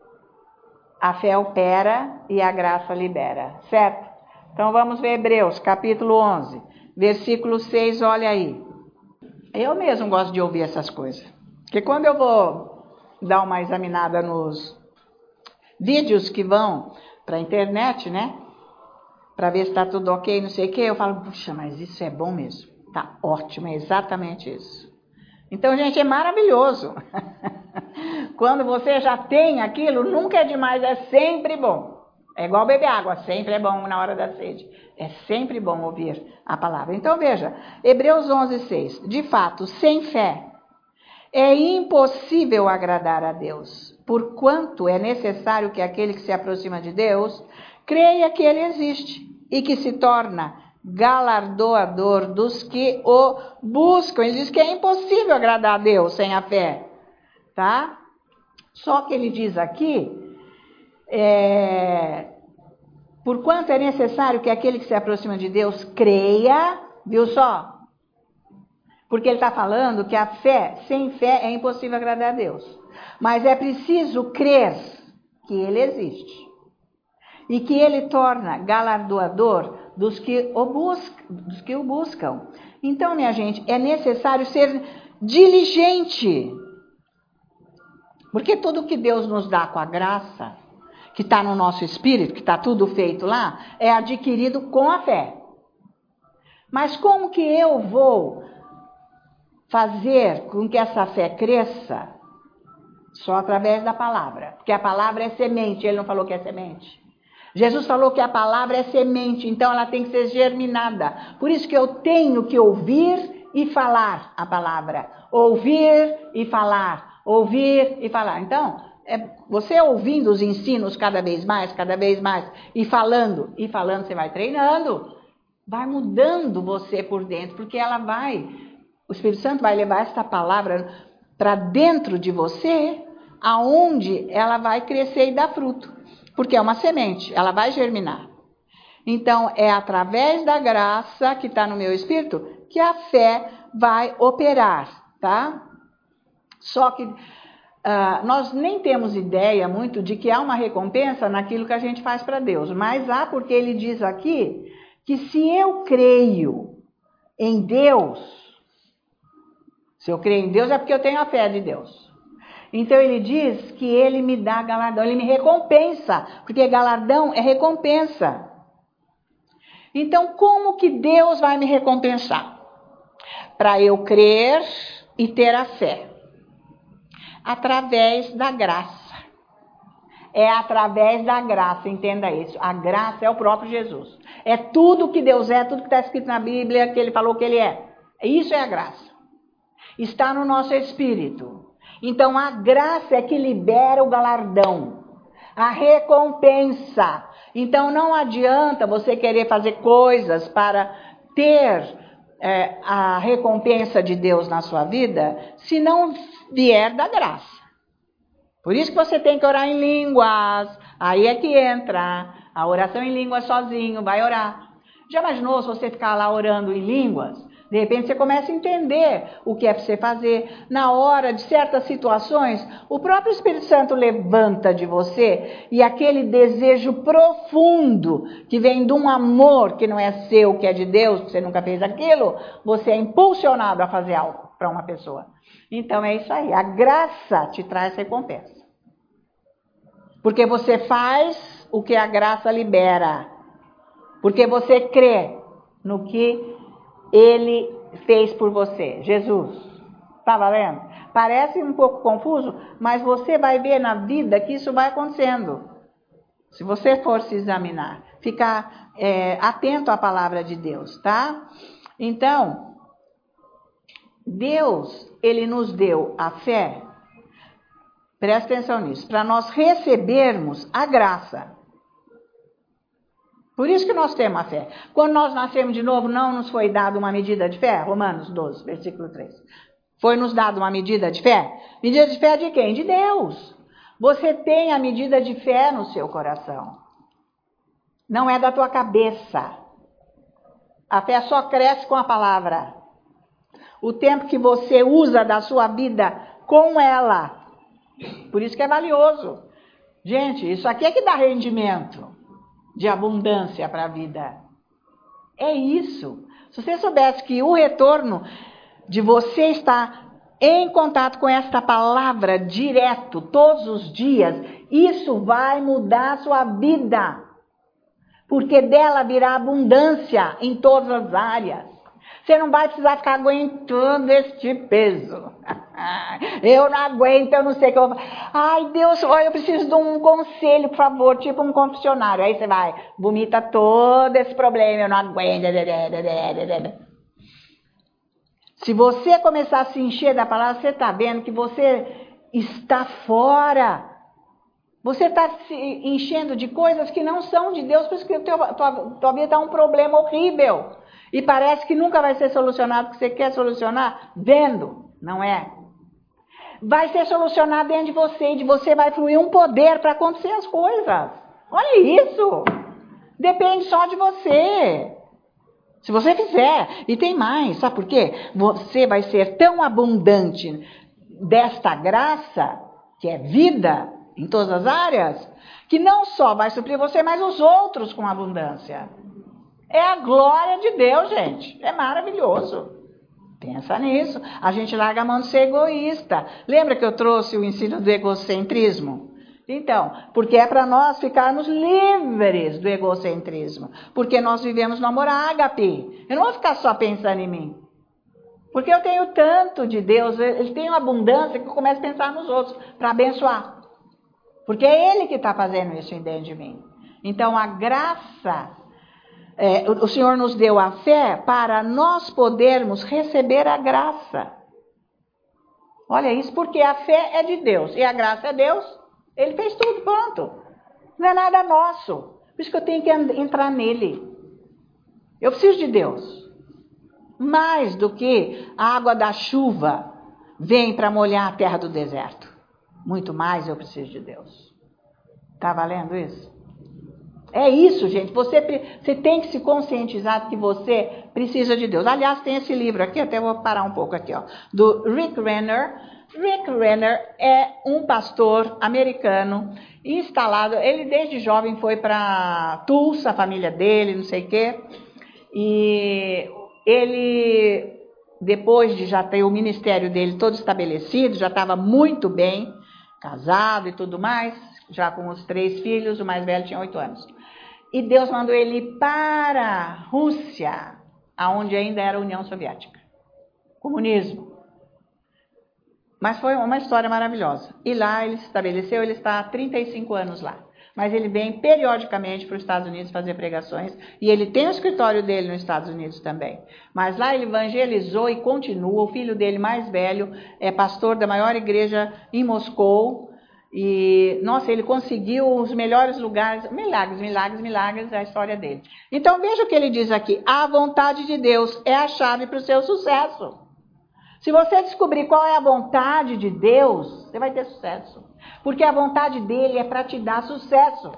a fé opera e a graça libera. Certo? Então, vamos ver Hebreus, capítulo onze, versículo seis, olha aí. Eu mesmo gosto de ouvir essas coisas. Porque quando eu vou dar uma examinada nos vídeos que vão para a internet, né? Para ver se está tudo ok, não sei o que, eu falo, puxa, mas isso é bom mesmo. Tá ótimo, é exatamente isso. Então, gente, é maravilhoso. Quando você já tem aquilo, nunca é demais, é sempre bom. É igual beber água, sempre é bom na hora da sede. É sempre bom ouvir a palavra. Então, veja, Hebreus onze, seis. De fato, sem fé, é impossível agradar a Deus, porquanto é necessário que aquele que se aproxima de Deus creia que Ele existe e que se torna galardoador dos que o buscam. Ele diz que é impossível agradar a Deus sem a fé, tá? Só que ele diz aqui, é, porquanto é necessário que aquele que se aproxima de Deus creia, viu só? Porque ele está falando que a fé, sem fé, é impossível agradar a Deus. Mas é preciso crer que Ele existe. E que Ele torna galardoador dos que o buscam. Dos que o buscam. Então, minha gente, é necessário ser diligente. Porque tudo que Deus nos dá com a graça, que está no nosso espírito, que está tudo feito lá, é adquirido com a fé. Mas como que eu vou fazer com que essa fé cresça? Só através da palavra. Porque a palavra é semente. Ele não falou que é semente. Jesus falou que a palavra é semente. Então ela tem que ser germinada. Por isso que eu tenho que ouvir e falar a palavra. Ouvir e falar. Ouvir e falar. Então, é você ouvindo os ensinos cada vez mais, cada vez mais. E falando, e falando, você vai treinando. Vai mudando você por dentro. Porque ela vai... O Espírito Santo vai levar esta palavra para dentro de você, aonde ela vai crescer e dar fruto. Porque é uma semente, ela vai germinar. Então, é através da graça que está no meu espírito que a fé vai operar, tá? Só que uh, nós nem temos ideia muito de que há uma recompensa naquilo que a gente faz para Deus. Mas há, porque ele diz aqui que se eu creio em Deus... Se eu creio em Deus é porque eu tenho a fé de Deus. Então ele diz que ele me dá galardão, ele me recompensa, porque galardão é recompensa. Então como que Deus vai me recompensar? Para eu crer e ter a fé. Através da graça. É através da graça, entenda isso. A graça é o próprio Jesus. É tudo que Deus é, tudo que está escrito na Bíblia, que ele falou que ele é. Isso é a graça. Está no nosso espírito. Então a graça é que libera o galardão, a recompensa. Então não adianta você querer fazer coisas para ter é, a recompensa de Deus na sua vida, se não vier da graça. Por isso que você tem que orar em línguas. Aí é que entra a oração em línguas sozinho, vai orar. Já imaginou se você ficar lá orando em línguas? De repente você começa a entender o que é para você fazer. Na hora de certas situações, o próprio Espírito Santo levanta de você e aquele desejo profundo que vem de um amor que não é seu, que é de Deus, que você nunca fez aquilo, você é impulsionado a fazer algo para uma pessoa. Então é isso aí, a graça te traz recompensa. Porque você faz o que a graça libera. Porque você crê no que Ele fez por você, Jesus. Tá valendo? Parece um pouco confuso, mas você vai ver na vida que isso vai acontecendo. Se você for se examinar, ficar é, atento à palavra de Deus, tá? Então, Deus, Ele nos deu a fé, presta atenção nisso, para nós recebermos a graça. Por isso que nós temos a fé. Quando nós nascemos de novo, não nos foi dado uma medida de fé? Romanos doze, versículo três. Foi nos dado uma medida de fé? Medida de fé de quem? De Deus. Você tem a medida de fé no seu coração. Não é da tua cabeça. A fé só cresce com a palavra. O tempo que você usa da sua vida com ela. Por isso que é valioso. Gente, isso aqui é que dá rendimento de abundância para a vida. É isso. Se você soubesse que o retorno de você estar em contato com esta palavra direto, todos os dias, isso vai mudar a sua vida. Porque dela virá abundância em todas as áreas. Você não vai precisar ficar aguentando este peso. Eu não aguento, eu não sei o que eu vou fazer. Ai, Deus, olha, eu preciso de um conselho, por favor, tipo um confessionário. Aí você vai, vomita todo esse problema, eu não aguento. Se você começar a se encher da palavra, você está vendo que você está fora. Você está se enchendo de coisas que não são de Deus, por isso que teu, tua, tua vida está um problema horrível. E parece que nunca vai ser solucionado, porque você quer solucionar vendo, não é? Vai ser solucionado dentro de você, e de você vai fluir um poder para acontecer as coisas. Olha isso! Depende só de você. Se você fizer, e tem mais, sabe por quê? Você vai ser tão abundante desta graça, que é vida, em todas as áreas, que não só vai suprir você, mas os outros com abundância. É a glória de Deus, gente. É maravilhoso. Pensa nisso. A gente larga a mão de ser egoísta. Lembra que eu trouxe o ensino do egocentrismo? Então, porque é para nós ficarmos livres do egocentrismo. Porque nós vivemos no amor ágape. Eu não vou ficar só pensando em mim. Porque eu tenho tanto de Deus, ele tem uma abundância que eu começo a pensar nos outros para abençoar. Porque é Ele que está fazendo isso dentro de mim. Então, a graça, é, o Senhor nos deu a fé para nós podermos receber a graça. Olha isso, porque a fé é de Deus e a graça é Deus. Ele fez tudo, pronto. Não é nada nosso. Por isso que eu tenho que entrar nele. Eu preciso de Deus. Mais do que a água da chuva vem para molhar a terra do deserto. Muito mais eu preciso de Deus. Tá valendo isso? É isso, gente. Você, você tem que se conscientizar que você precisa de Deus. Aliás, tem esse livro aqui, até vou parar um pouco aqui, ó, do Rick Renner. Rick Renner é um pastor americano instalado. Ele desde jovem foi para Tulsa, a família dele, não sei o quê. E ele, depois de já ter o ministério dele todo estabelecido, já estava muito bem, casado e tudo mais, já com os três filhos, o mais velho tinha oito anos. E Deus mandou ele ir para a Rússia, aonde ainda era a União Soviética. Comunismo. Mas foi uma história maravilhosa. E lá ele se estabeleceu, ele está há trinta e cinco anos lá. Mas ele vem periodicamente para os Estados Unidos fazer pregações. E ele tem o escritório dele nos Estados Unidos também. Mas lá ele evangelizou e continua. O filho dele mais velho é pastor da maior igreja em Moscou. E, nossa, ele conseguiu os melhores lugares. Milagres, milagres, milagres, é a história dele. Então veja o que ele diz aqui. A vontade de Deus é a chave para o seu sucesso. Se você descobrir qual é a vontade de Deus, você vai ter sucesso. Porque a vontade dele é para te dar sucesso.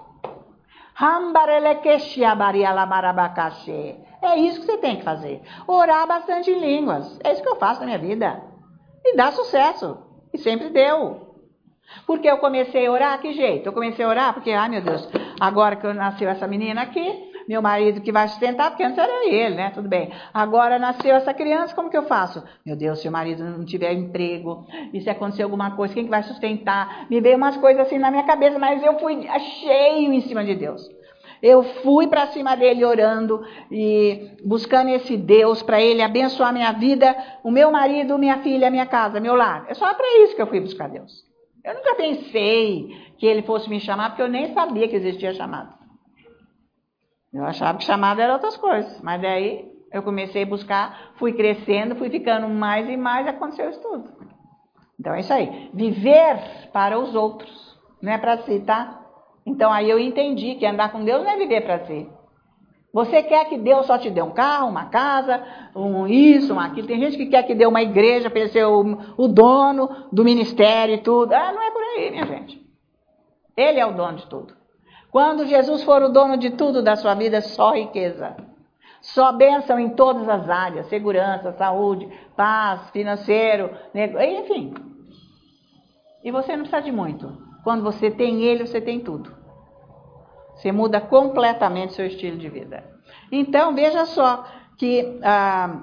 É isso que você tem que fazer. Orar bastante em línguas. É isso que eu faço na minha vida. E dá sucesso. E sempre deu. Porque eu comecei a orar, que jeito? Eu comecei a orar porque, ai meu Deus, agora que nasceu essa menina aqui, meu marido que vai sustentar, porque antes era ele, né? Tudo bem. Agora nasceu essa criança, como que eu faço? Meu Deus, se o marido não tiver emprego, e se acontecer alguma coisa, quem que vai sustentar? Me veio umas coisas assim na minha cabeça, mas eu fui cheio em cima de Deus. Eu fui para cima dele orando e buscando esse Deus para ele abençoar minha vida, o meu marido, minha filha, minha casa, meu lar. É só para isso que eu fui buscar Deus. Eu nunca pensei que ele fosse me chamar, porque eu nem sabia que existia chamado. Eu achava que chamado era outras coisas, mas daí eu comecei a buscar, fui crescendo, fui ficando mais e mais, aconteceu isso tudo. Então é isso aí, viver para os outros, não é para si, tá? Então aí eu entendi que andar com Deus não é viver para si. Você quer que Deus só te dê um carro, uma casa, um isso, um aquilo. Tem gente que quer que dê uma igreja para ele ser o, o dono do ministério e tudo. Ah, não é por aí, minha gente. Ele é o dono de tudo. Quando Jesus for o dono de tudo da sua vida, só riqueza. Só bênção em todas as áreas. Segurança, saúde, paz, financeiro, enfim. E você não precisa de muito. Quando você tem ele, você tem tudo. Você muda completamente seu estilo de vida. Então, veja só que ah,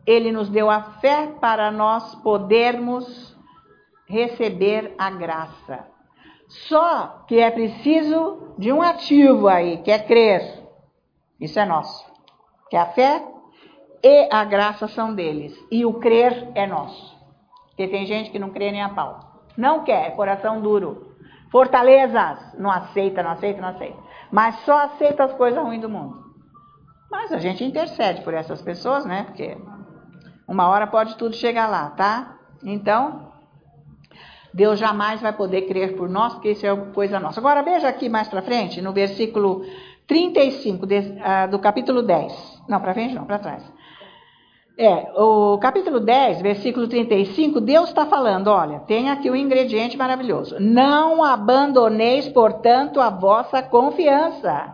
Ele nos deu a fé para nós podermos receber a graça. Só que é preciso de um ativo aí, que é crer. Isso é nosso. Que a fé e a graça são deles. E o crer é nosso. Porque tem gente que não crê nem a pau. Não quer, é coração duro. Fortalezas, não aceita, não aceita, não aceita. Mas só aceita as coisas ruins do mundo. Mas a gente intercede por essas pessoas, né? Porque uma hora pode tudo chegar lá, tá? Então, Deus jamais vai poder crer por nós, porque isso é coisa nossa. Agora, veja aqui mais para frente, no versículo trinta e cinco de, uh, do capítulo dez. Não, para frente não, para trás. É, o capítulo dez, versículo trinta e cinco, Deus está falando, olha, tem aqui um ingrediente maravilhoso. Não abandoneis, portanto, a vossa confiança.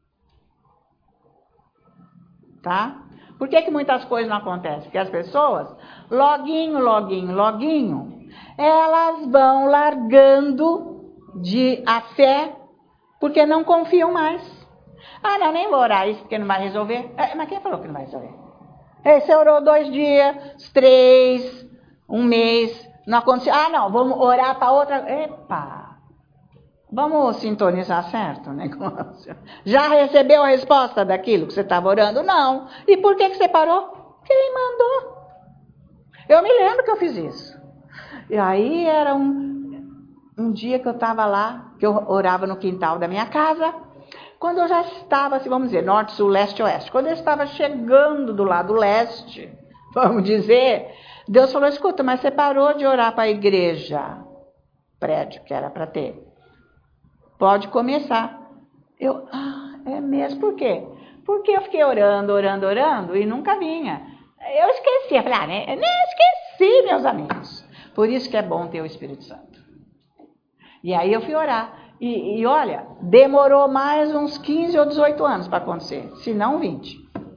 Tá? Por que que muitas coisas não acontecem? Porque as pessoas, loguinho, loguinho, loguinho, elas vão largando de a fé porque não confiam mais. Ah, não, nem vou orar isso porque não vai resolver. É, mas quem falou que não vai resolver? É, você orou dois dias, três, um mês, não aconteceu. Ah, não, vamos orar para outra. Epa! Vamos sintonizar certo o negócio. Já recebeu a resposta daquilo que você estava orando? Não. E por que que você parou? Quem mandou? Eu me lembro que eu fiz isso. E aí era um, um dia que eu estava lá, que eu orava no quintal da minha casa, quando eu já estava, assim, vamos dizer, norte, sul, leste, oeste. Quando eu estava chegando do lado leste, vamos dizer, Deus falou, escuta, mas você parou de orar para a igreja, prédio que era para ter. Pode começar. Eu, ah, é mesmo, por quê? Porque eu fiquei orando, orando, orando e nunca vinha. Eu esqueci, eu falei, ah, né? Nem esqueci, meus amigos. Por isso que é bom ter o Espírito Santo. E aí eu fui orar. E, e olha, demorou mais uns quinze ou dezoito anos para acontecer, se não vinte.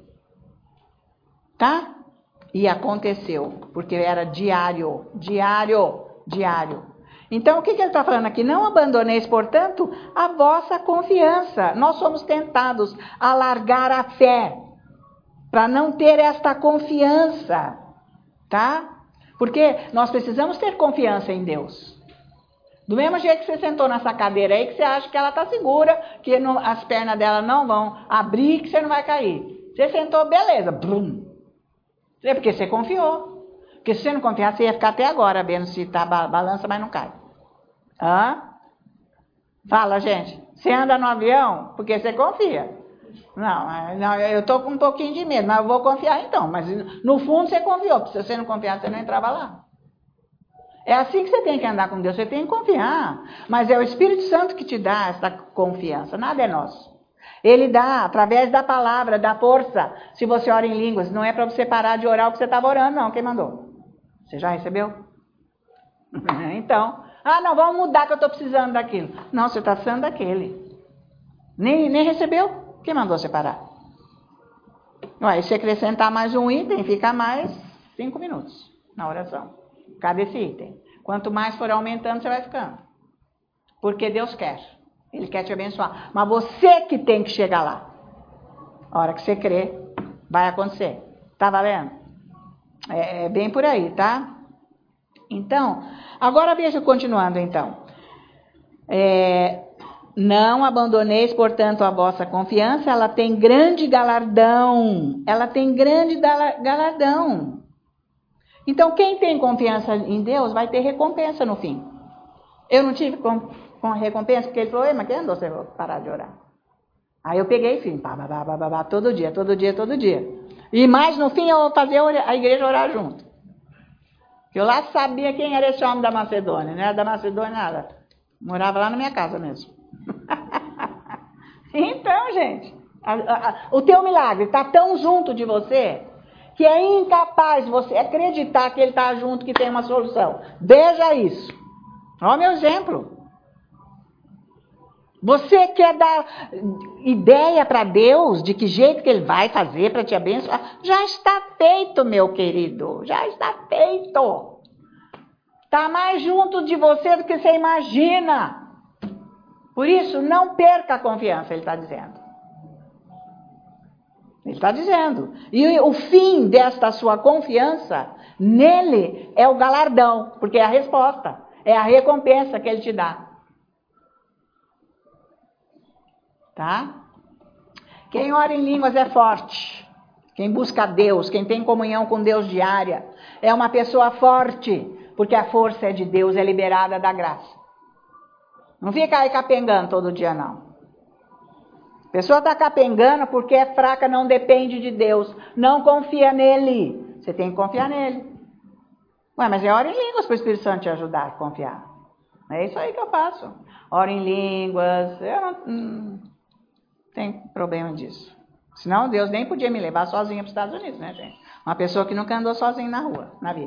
Tá? E aconteceu, porque era diário, diário, diário. Então, o que, que ele está falando aqui? Não abandoneis, portanto, a vossa confiança. Nós somos tentados a largar a fé, para não ter esta confiança, tá? Porque nós precisamos ter confiança em Deus. Do mesmo jeito que você sentou nessa cadeira aí, que você acha que ela está segura, que não, as pernas dela não vão abrir, que você não vai cair. Você sentou, beleza. Brum. É porque você confiou. Porque se você não confiar, você ia ficar até agora vendo se tá balança, mas não cai. Hã? Fala, gente. Você anda no avião porque você confia. Não, não, eu estou com um pouquinho de medo, mas eu vou confiar então. Mas no fundo você confiou, porque se você não confiar, você não entrava lá. É assim que você tem que andar com Deus, você tem que confiar. Mas é o Espírito Santo que te dá essa confiança, nada é nosso. Ele dá, através da palavra, dá força. Se você ora em línguas, não é para você parar de orar o que você estava orando, não. Quem mandou? Você já recebeu? Então, ah, não, vamos mudar que eu estou precisando daquilo. Não, você está precisando daquele. Nem, nem recebeu? Quem mandou você parar? Ué, se acrescentar mais um item, fica mais cinco minutos na oração. Cada esse item. Quanto mais for aumentando, você vai ficando. Porque Deus quer. Ele quer te abençoar. Mas você que tem que chegar lá. A hora que você crê, vai acontecer. Tá valendo? É, é bem por aí, tá? Então, agora veja continuando então. É, não abandoneis, portanto, a vossa confiança. Ela tem grande galardão. Ela tem grande galardão. Então, quem tem confiança em Deus vai ter recompensa no fim. Eu não tive com, com recompensa, porque ele falou, mas quem andou você parar de orar? Aí eu peguei e fiz, pá, pá, pá, pá, pá, todo dia, todo dia, todo dia. E mais no fim eu vou fazer a igreja orar junto. Eu lá sabia quem era esse homem da Macedônia, não era da Macedônia nada. Morava lá na minha casa mesmo. Então, gente, a, a, a, o teu milagre está tão junto de você que é incapaz de você acreditar que ele está junto, que tem uma solução. Veja isso. Olha o meu exemplo. Você quer dar ideia para Deus de que jeito que ele vai fazer para te abençoar? Já está feito, meu querido. Já está feito. Está mais junto de você do que você imagina. Por isso, não perca a confiança, ele está dizendo. Ele está dizendo. E o fim desta sua confiança nele é o galardão, porque é a resposta, é a recompensa que ele te dá. Tá? Quem ora em línguas é forte. Quem busca Deus, quem tem comunhão com Deus diária, é uma pessoa forte, porque a força é de Deus, é liberada da graça. Não fica aí capengando todo dia, não. A pessoa está capengando porque é fraca, não depende de Deus, não confia nele. Você tem que confiar nele. Ué, mas é ora em línguas para o Espírito Santo te ajudar a confiar. É isso aí que eu faço. Ora em línguas, eu não hum, tenho problema disso. Senão Deus nem podia me levar sozinha para os Estados Unidos, né, gente? Uma pessoa que nunca andou sozinha na rua, na vida.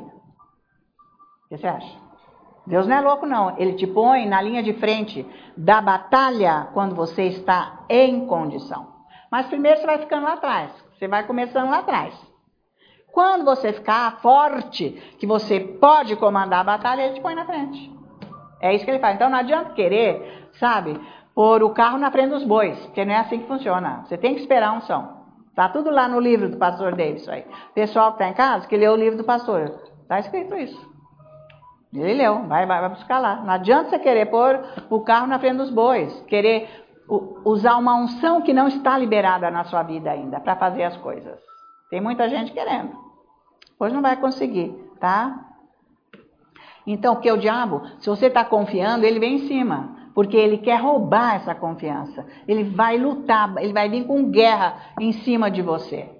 O que você acha? Deus não é louco, não. Ele te põe na linha de frente da batalha quando você está em condição. Mas primeiro você vai ficando lá atrás. Você vai começando lá atrás. Quando você ficar forte, que você pode comandar a batalha, ele te põe na frente. É isso que ele faz. Então não adianta querer, sabe, pôr o carro na frente dos bois, porque não é assim que funciona. Você tem que esperar a unção. Tá tudo lá no livro do pastor Davis, isso aí. Pessoal que está em casa, que leu o livro do pastor. Está escrito isso. Ele leu, vai, vai, vai buscar lá. Não adianta você querer pôr o carro na frente dos bois, querer usar uma unção que não está liberada na sua vida ainda, para fazer as coisas. Tem muita gente querendo. Pois não vai conseguir, tá? Então, porque o diabo, se você está confiando, ele vem em cima. Porque ele quer roubar essa confiança. Ele vai lutar, ele vai vir com guerra em cima de você.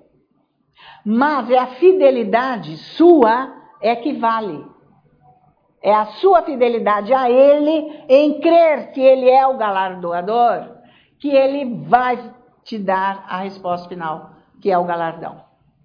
Mas é a fidelidade sua é que vale. É a sua fidelidade a ele em crer que ele é o galardoador, que ele vai te dar a resposta final, que é o galardão.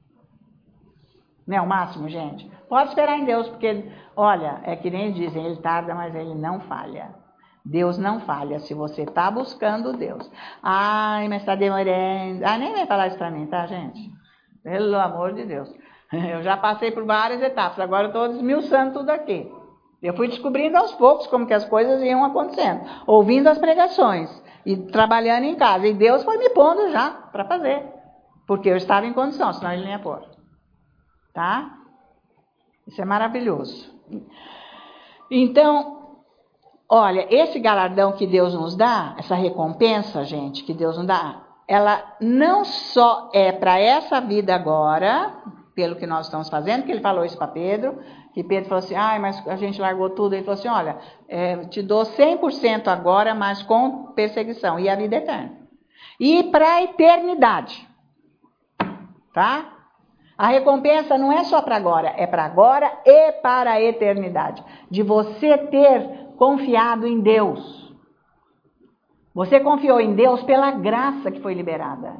Não é o máximo, gente? Pode esperar em Deus, porque, olha, é que nem dizem, ele tarda, mas ele não falha. Deus não falha se você está buscando Deus. Ai, mas está demorando. Ah, nem vai falar isso para mim, tá, gente? Pelo amor de Deus. Eu já passei por várias etapas, agora eu estou desmiuçando tudo aqui. Eu fui descobrindo aos poucos como que as coisas iam acontecendo, ouvindo as pregações e trabalhando em casa. E Deus foi me pondo já para fazer, porque eu estava em condição, senão ele não ia pôr. Tá? Isso é maravilhoso. Então, olha, esse galardão que Deus nos dá, essa recompensa, gente, que Deus nos dá, ela não só é para essa vida agora, pelo que nós estamos fazendo, que ele falou isso para Pedro, que Pedro falou assim, ai, mas a gente largou tudo. Ele falou assim, olha, é, te dou cem por cento agora, mas com perseguição, e a vida eterna. E para a eternidade, tá? A recompensa não é só para agora, é para agora e para a eternidade. De você ter confiado em Deus. Você confiou em Deus pela graça que foi liberada.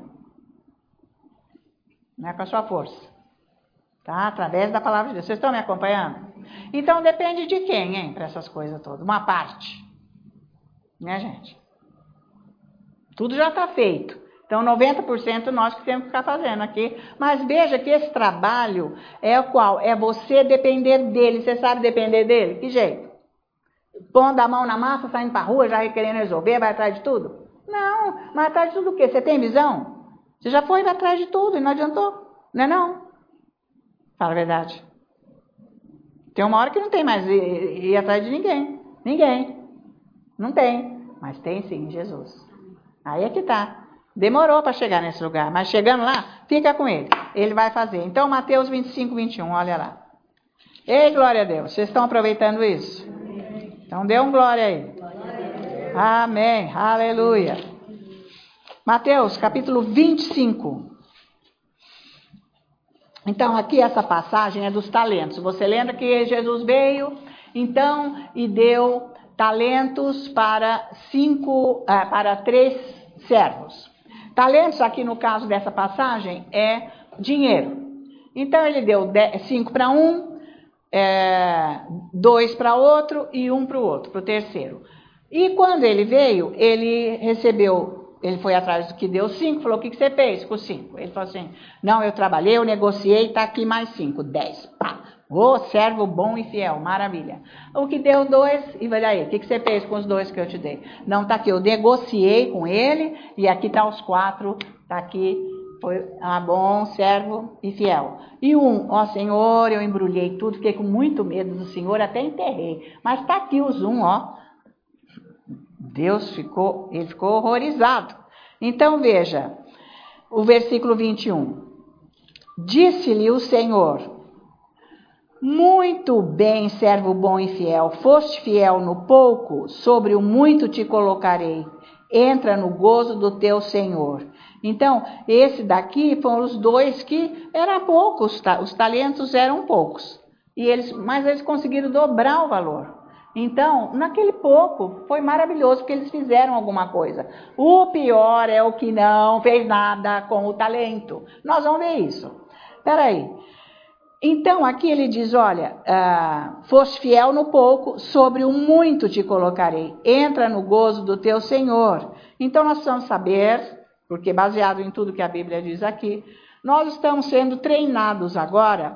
Não é com a sua força. Tá? Através da palavra de Deus. Vocês estão me acompanhando? Então depende de quem, hein? Para essas coisas todas. Uma parte. Né, gente? Tudo já está feito. Então, noventa por cento nós que temos que ficar fazendo aqui. Mas veja que esse trabalho é o qual? É você depender dele. Você sabe depender dele? Que jeito? Pondo a mão na massa, saindo para a rua, já querendo resolver, vai atrás de tudo? Não, mas atrás de tudo o quê? Você tem visão? Você já foi atrás de tudo e não adiantou? Não é não? Fala a verdade. Tem uma hora que não tem mais ir, ir atrás de ninguém. Ninguém. Não tem. Mas tem sim, Jesus. Aí é que tá. Demorou para chegar nesse lugar, mas chegando lá, fica com ele. Ele vai fazer. Então, Mateus vinte e cinco, vinte e um, olha lá. Ei, glória a Deus. Vocês estão aproveitando isso? Então, dê um glória aí. Amém. Aleluia. Mateus, capítulo vinte e cinco. Então, aqui essa passagem é dos talentos. Você lembra que Jesus veio, então, e deu talentos para cinco, ah, para três servos. Talentos, aqui no caso dessa passagem, é dinheiro. Então, ele deu cinco para um, é, dois para outro e um para o outro, para o terceiro. E quando ele veio, ele recebeu, ele foi atrás do que deu cinco, falou, o que, que você fez com cinco? Ele falou assim, não, eu trabalhei, eu negociei, está aqui mais cinco, dez, pá. Ô, servo bom e fiel, maravilha. O que deu dois, e vai daí, o que, que você fez com os dois que eu te dei? Não, tá aqui, eu negociei com ele, e aqui tá os quatro, tá aqui, Foi ah, bom, servo e fiel. E um, ó Senhor, eu embrulhei tudo, fiquei com muito medo do Senhor, até enterrei. Mas está aqui os um, ó. Deus ficou, ele ficou horrorizado. Então veja, o versículo vinte e um. Disse-lhe o Senhor: muito bem, servo bom e fiel, foste fiel no pouco, sobre o muito te colocarei. Entra no gozo do teu Senhor. Então, esse daqui foram os dois que era pouco, os, ta- os talentos eram poucos. E eles, mas eles conseguiram dobrar o valor. Então, naquele pouco, foi maravilhoso, porque eles fizeram alguma coisa. O pior é o que não fez nada com o talento. Nós vamos ver isso. Espera aí. Então, aqui ele diz, olha, ah, foste fiel no pouco, sobre o muito te colocarei. Entra no gozo do teu Senhor. Então, nós precisamos saber, porque baseado em tudo que a Bíblia diz aqui, nós estamos sendo treinados agora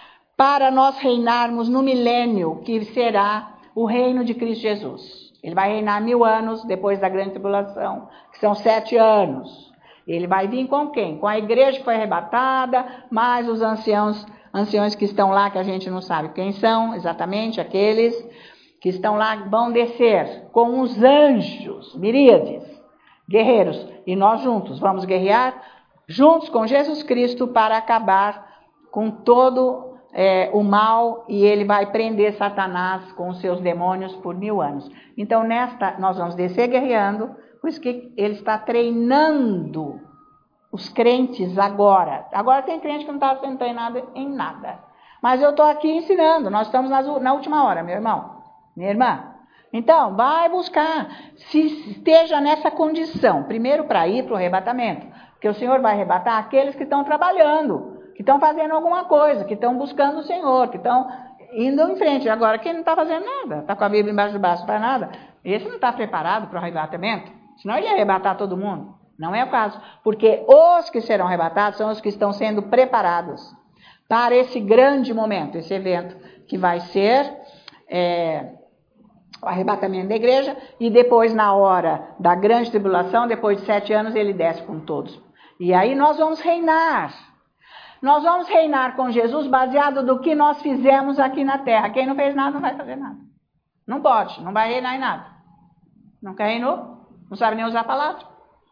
para nós reinarmos no milênio, que será o reino de Cristo Jesus. Ele vai reinar mil anos depois da grande tribulação, que são sete anos. Ele vai vir com quem? Com a igreja que foi arrebatada, mais os anciãos, anciões que estão lá, que a gente não sabe quem são exatamente, aqueles que estão lá vão descer com os anjos, miríades, guerreiros. E nós juntos vamos guerrear juntos com Jesus Cristo para acabar com todo é, o mal, e ele vai prender Satanás com os seus demônios por mil anos. Então, nesta, nós vamos descer guerreando, por isso que ele está treinando os crentes agora. Agora tem crente que não está sendo treinado em nada. Mas eu estou aqui ensinando, nós estamos nas, na última hora, meu irmão, minha irmã. Então, vai buscar, se esteja nessa condição, primeiro para ir para o arrebatamento, porque o Senhor vai arrebatar aqueles que estão trabalhando, que estão fazendo alguma coisa, que estão buscando o Senhor, que estão indo em frente. Agora, quem não está fazendo nada, está com a Bíblia embaixo do braço, não faz nada, esse não está preparado para o arrebatamento, senão ele ia arrebatar todo mundo. Não é o caso, porque os que serão arrebatados são os que estão sendo preparados para esse grande momento, esse evento que vai ser é, o arrebatamento da igreja, e depois, na hora da grande tribulação, depois de sete anos, ele desce com todos. E aí nós vamos reinar. Nós vamos reinar com Jesus baseado no que nós fizemos aqui na terra. Quem não fez nada não vai fazer nada. Não pode, não vai reinar em nada. Nunca reinou, não sabe nem usar a palavra.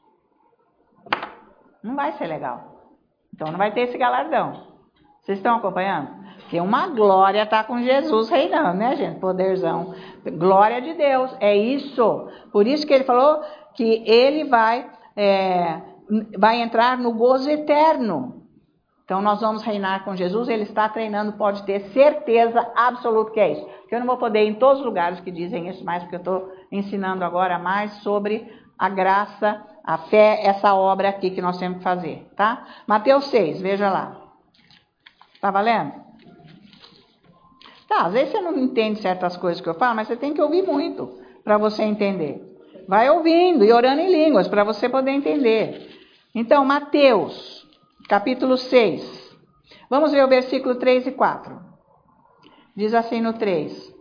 Não vai ser legal. Então não vai ter esse galardão. Vocês estão acompanhando? Porque uma glória está com Jesus reinando, né, gente? Poderzão. Glória de Deus, é isso. Por isso que ele falou que ele vai, é, vai entrar no gozo eterno. Então nós vamos reinar com Jesus, ele está treinando, pode ter certeza absoluta que é isso. Porque eu não vou poder ir em todos os lugares que dizem isso mais, porque eu estou ensinando agora mais sobre a graça, a fé, essa obra aqui que nós temos que fazer, tá? Mateus seis, veja lá. Tá valendo? Tá, às vezes você não entende certas coisas que eu falo, mas você tem que ouvir muito para você entender. Vai ouvindo e orando em línguas para você poder entender. Então, Mateus, capítulo seis. Vamos ver o versículo três e quatro. Diz assim no três.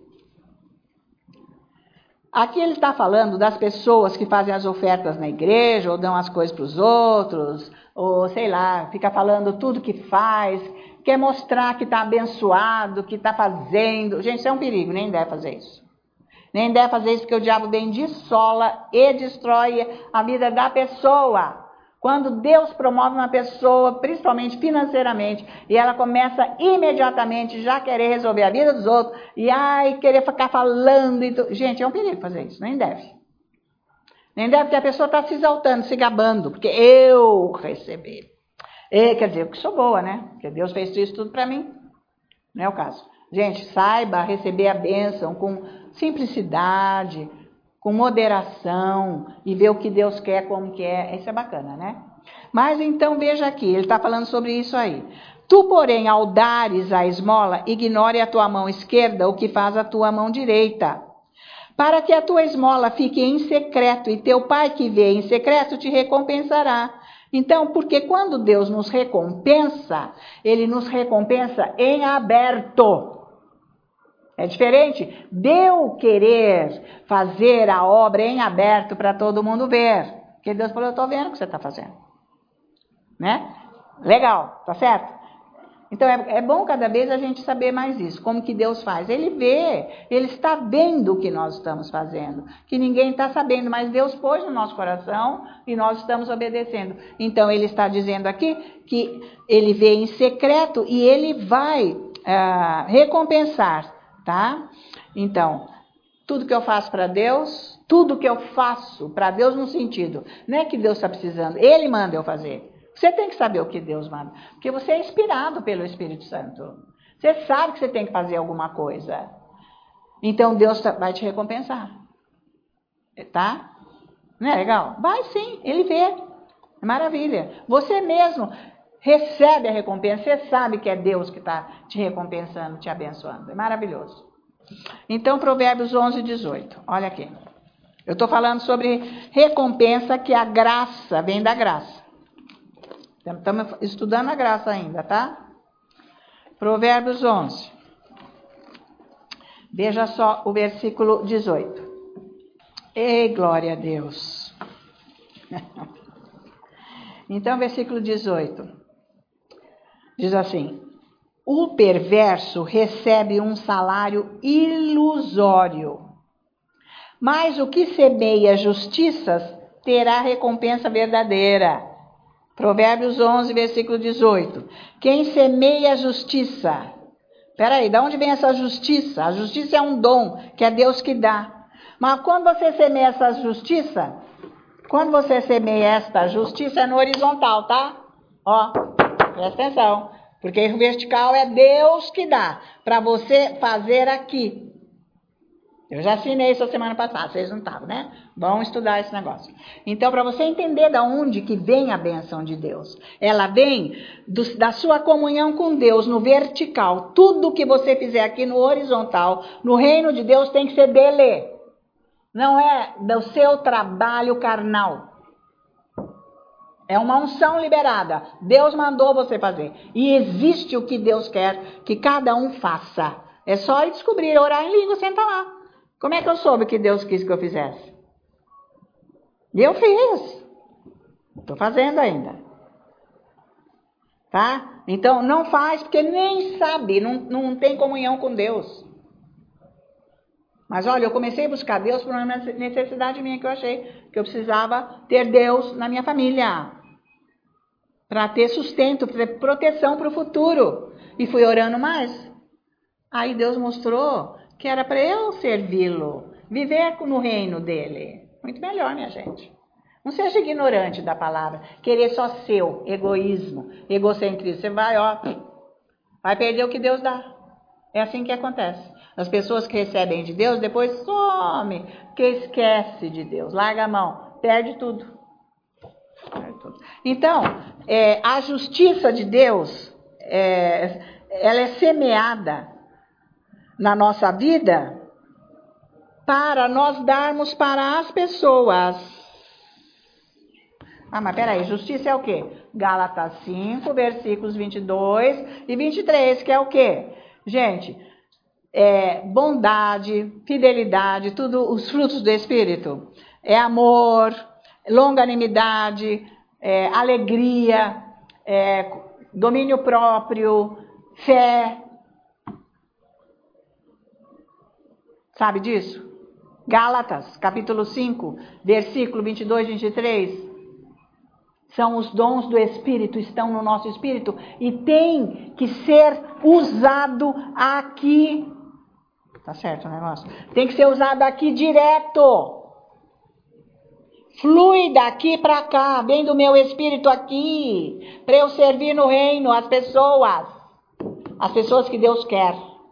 Aqui ele está falando das pessoas que fazem as ofertas na igreja, ou dão as coisas para os outros, ou sei lá, fica falando tudo que faz, quer mostrar que está abençoado, que está fazendo. Gente, isso é um perigo, nem deve fazer isso. Nem deve fazer isso porque o diabo vem dessola e destrói a vida da pessoa. Quando Deus promove uma pessoa, principalmente financeiramente, e ela começa imediatamente já querer resolver a vida dos outros, e ai, querer ficar falando. E tu... Gente, é um perigo fazer isso, nem deve. Nem deve, porque a pessoa está se exaltando, se gabando, porque eu recebi. E, quer dizer, eu que sou boa, né? Porque Deus fez isso tudo para mim. Não é o caso. Gente, saiba receber a bênção com simplicidade, com moderação, e ver o que Deus quer, como que é. Isso é bacana, né? Mas então veja aqui, ele está falando sobre isso aí. Tu, porém, ao dares a esmola, ignore a tua mão esquerda o que faz a tua mão direita, para que a tua esmola fique em secreto, e teu pai que vê em secreto te recompensará. Então, porque quando Deus nos recompensa, ele nos recompensa em aberto. É diferente de eu querer fazer a obra em aberto para todo mundo ver. Porque Deus falou, eu estou vendo o que você está fazendo. Né? Legal, tá certo? Então, é, é bom cada vez a gente saber mais isso, como que Deus faz. Ele vê, Ele está vendo o que nós estamos fazendo, que ninguém está sabendo, mas Deus pôs no nosso coração e nós estamos obedecendo. Então, Ele está dizendo aqui que Ele vê em secreto e Ele vai ah, recompensar, tá? Então, tudo que eu faço para Deus, tudo que eu faço para Deus no sentido, não é que Deus está precisando, Ele manda eu fazer. Você tem que saber o que Deus manda, porque você é inspirado pelo Espírito Santo. Você sabe que você tem que fazer alguma coisa. Então Deus vai te recompensar. Tá? Não é legal? Vai sim, Ele vê. É maravilha. Você mesmo recebe a recompensa, você sabe que é Deus que está te recompensando, te abençoando. É maravilhoso. Então, Provérbios onze, dezoito. Olha aqui. Eu estou falando sobre recompensa, que a graça vem da graça. Estamos estudando a graça ainda, tá? Provérbios onze. Veja só o versículo dezoito. Ei, glória a Deus. Então, versículo dezoito. Diz assim: o perverso recebe um salário ilusório, mas o que semeia justiças terá recompensa verdadeira. Provérbios onze, versículo dezoito. Quem semeia justiça. Peraí, de onde vem essa justiça? A justiça é um dom que é Deus que dá. Mas quando você semeia essa justiça, quando você semeia esta justiça é no horizontal, tá? Ó, presta atenção. Porque o vertical é Deus que dá para você fazer aqui. Eu já assinei isso a semana passada, vocês não estavam, né? Vamos estudar esse negócio. Então, para você entender de onde que vem a benção de Deus, ela vem do, da sua comunhão com Deus no vertical. Tudo que você fizer aqui no horizontal, no reino de Deus, tem que ser dele. Não é do seu trabalho carnal. É uma unção liberada. Deus mandou você fazer. E existe o que Deus quer que cada um faça. É só ir descobrir, orar em língua, senta lá. Como é que eu soube que Deus quis que eu fizesse? E eu fiz. Estou fazendo ainda. Tá? Então, não faz porque nem sabe, não, não tem comunhão com Deus. Mas olha, eu comecei a buscar Deus por uma necessidade minha que eu achei que eu precisava ter Deus na minha família. Para ter sustento, para ter proteção para o futuro. E fui orando mais. Aí Deus mostrou que era para eu servi-lo, viver no reino dele. Muito melhor, minha gente. Não seja ignorante da palavra, querer só seu, egoísmo, egocentrismo. Você vai, ó, vai perder o que Deus dá. É assim que acontece. As pessoas que recebem de Deus, depois some, que esquece de Deus, larga a mão, perde tudo. Perde tudo. Então, é, a justiça de Deus, é, ela é semeada na nossa vida para nós darmos para as pessoas. Ah, mas peraí, justiça é o quê? Gálatas cinco, versículos vinte e dois e vinte e três, que é o quê? Gente, é bondade, fidelidade, tudo os frutos do Espírito. É amor, longanimidade, é alegria, é domínio próprio, fé. Sabe disso? Gálatas, capítulo cinco, versículo vinte e dois e vinte e três. São os dons do Espírito, estão no nosso Espírito e tem que ser usado aqui. Tá certo o negócio? Tem que ser usado aqui direto. Flui daqui para cá, vem do meu Espírito aqui, para eu servir no reino as pessoas. As pessoas que Deus quer.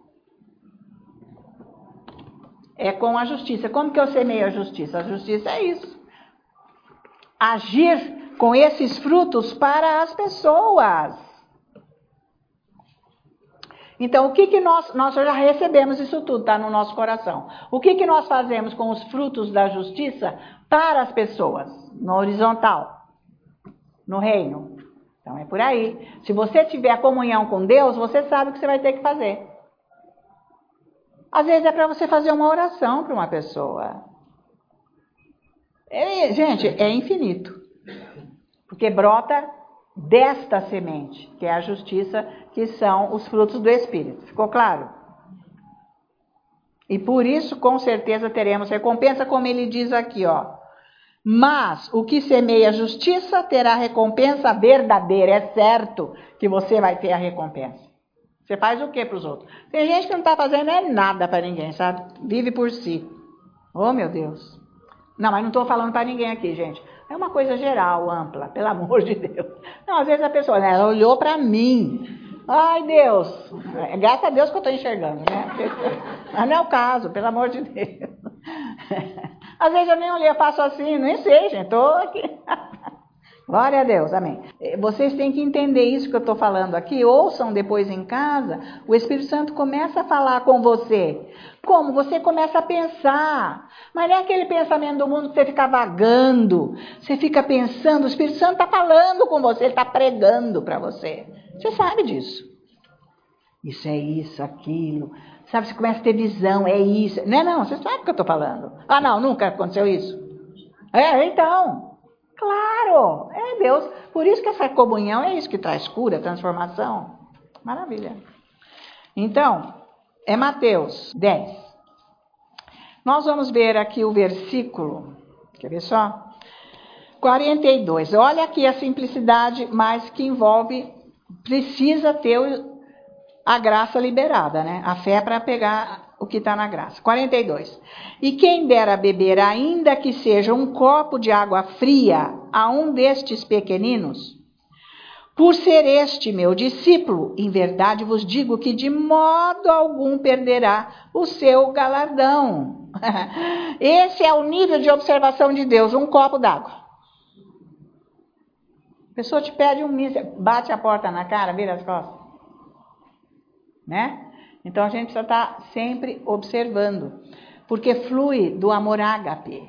É com a justiça. Como que eu semeio a justiça? A justiça é isso. Agir com esses frutos para as pessoas. Então, o que que nós... Nós já recebemos isso tudo, está no nosso coração. O que que nós fazemos com os frutos da justiça para as pessoas? No horizontal. No reino. Então, é por aí. Se você tiver comunhão com Deus, você sabe o que você vai ter que fazer. Às vezes é para você fazer uma oração para uma pessoa. É, gente, é infinito. Porque brota desta semente, que é a justiça, que são os frutos do Espírito. Ficou claro? E por isso, com certeza, teremos recompensa, como ele diz aqui, ó. Mas o que semeia justiça terá recompensa verdadeira. É certo que você vai ter a recompensa. Você faz o que para os outros? Tem gente que não está fazendo é nada para ninguém, sabe? Vive por si. Oh, meu Deus. Não, mas não estou falando para ninguém aqui, gente. É uma coisa geral, ampla, pelo amor de Deus. Não, às vezes a pessoa, né, ela olhou para mim. Ai, Deus. É, graças a Deus que eu estou enxergando, né? Mas não é o caso, pelo amor de Deus. Às vezes eu nem olhei, eu faço assim, nem sei, gente. Estou aqui. Glória a Deus, amém. Vocês têm que entender isso que eu estou falando aqui, ouçam depois em casa, o Espírito Santo começa a falar com você. Como? Você começa a pensar, mas não é aquele pensamento do mundo que você fica vagando, você fica pensando, o Espírito Santo está falando com você, ele está pregando para você. Você sabe disso. Isso é isso, aquilo, sabe, você começa a ter visão, é isso. Não é não, você sabe o que eu estou falando. Ah não, nunca aconteceu isso. É, então... Claro, é Deus. Por isso que essa comunhão é isso que traz cura, transformação. Maravilha. Então, é Mateus dez. Nós vamos ver aqui o versículo, quer ver só? quarenta e dois. Olha aqui a simplicidade, mas que envolve, precisa ter a graça liberada, né? A fé para pegar o que está na graça. quarenta e dois. E quem dera beber, ainda que seja um copo de água fria, a um destes pequeninos, por ser este meu discípulo, em verdade vos digo que de modo algum perderá o seu galardão. Esse é o nível de observação de Deus, um copo d'água. A pessoa te pede um mísero, bate a porta na cara, vira as costas. Né? Então a gente precisa estar sempre observando, porque flui do amor ágape.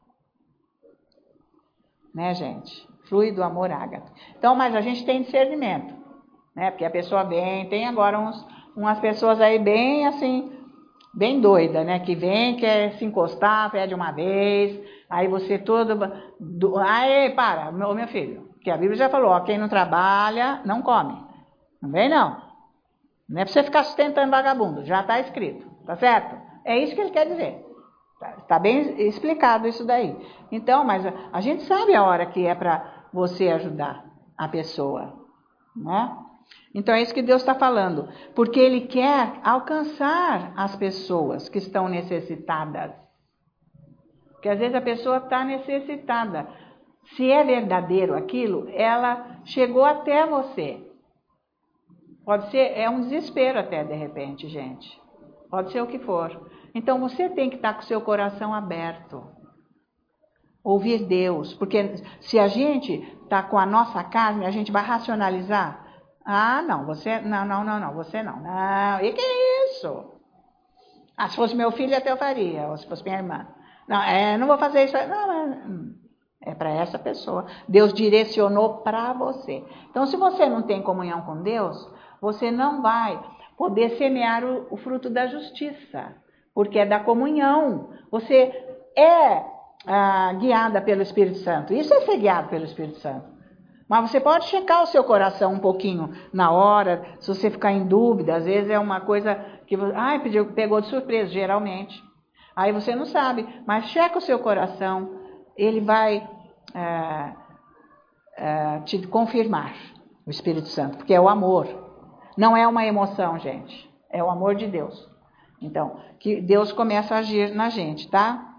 Né, gente? Flui do amor ágape. Então, mas a gente tem discernimento, né? Porque a pessoa vem, tem agora uns, umas pessoas aí bem assim, bem doida, né? Que vem, quer se encostar, pede uma vez, aí você todo... Do, aí, para, meu, meu filho, que a Bíblia já falou, ó, quem não trabalha, não come. Não vem, não. Não é para você ficar sustentando vagabundo, já está escrito, tá certo? É isso que ele quer dizer. Está bem explicado isso daí. Então, mas a, a gente sabe a hora que é para você ajudar a pessoa, né? Então é isso que Deus está falando, porque Ele quer alcançar as pessoas que estão necessitadas. Porque às vezes a pessoa está necessitada. Se é verdadeiro aquilo, ela chegou até você. Pode ser, é um desespero até, de repente, gente. Pode ser o que for. Então, você tem que estar com o seu coração aberto. Ouvir Deus. Porque se a gente está com a nossa carne, a gente vai racionalizar. Ah, não, você... Não, não, não, não, você não. Não, e que é isso? Ah, se fosse meu filho, até eu faria. Ou se fosse minha irmã. Não, é, não vou fazer isso. Não, mas... É para essa pessoa. Deus direcionou para você. Então, se você não tem comunhão com Deus... Você não vai poder semear o, o fruto da justiça, porque é da comunhão. Você é ah, guiada pelo Espírito Santo. Isso é ser guiado pelo Espírito Santo. Mas você pode checar o seu coração um pouquinho na hora, se você ficar em dúvida. Às vezes é uma coisa que você ai, pediu, pegou de surpresa, geralmente. Aí você não sabe, mas checa o seu coração, ele vai ah, ah, te confirmar, o Espírito Santo, porque é o amor. Não é uma emoção, gente. É o amor de Deus. Então, que Deus começa a agir na gente, tá?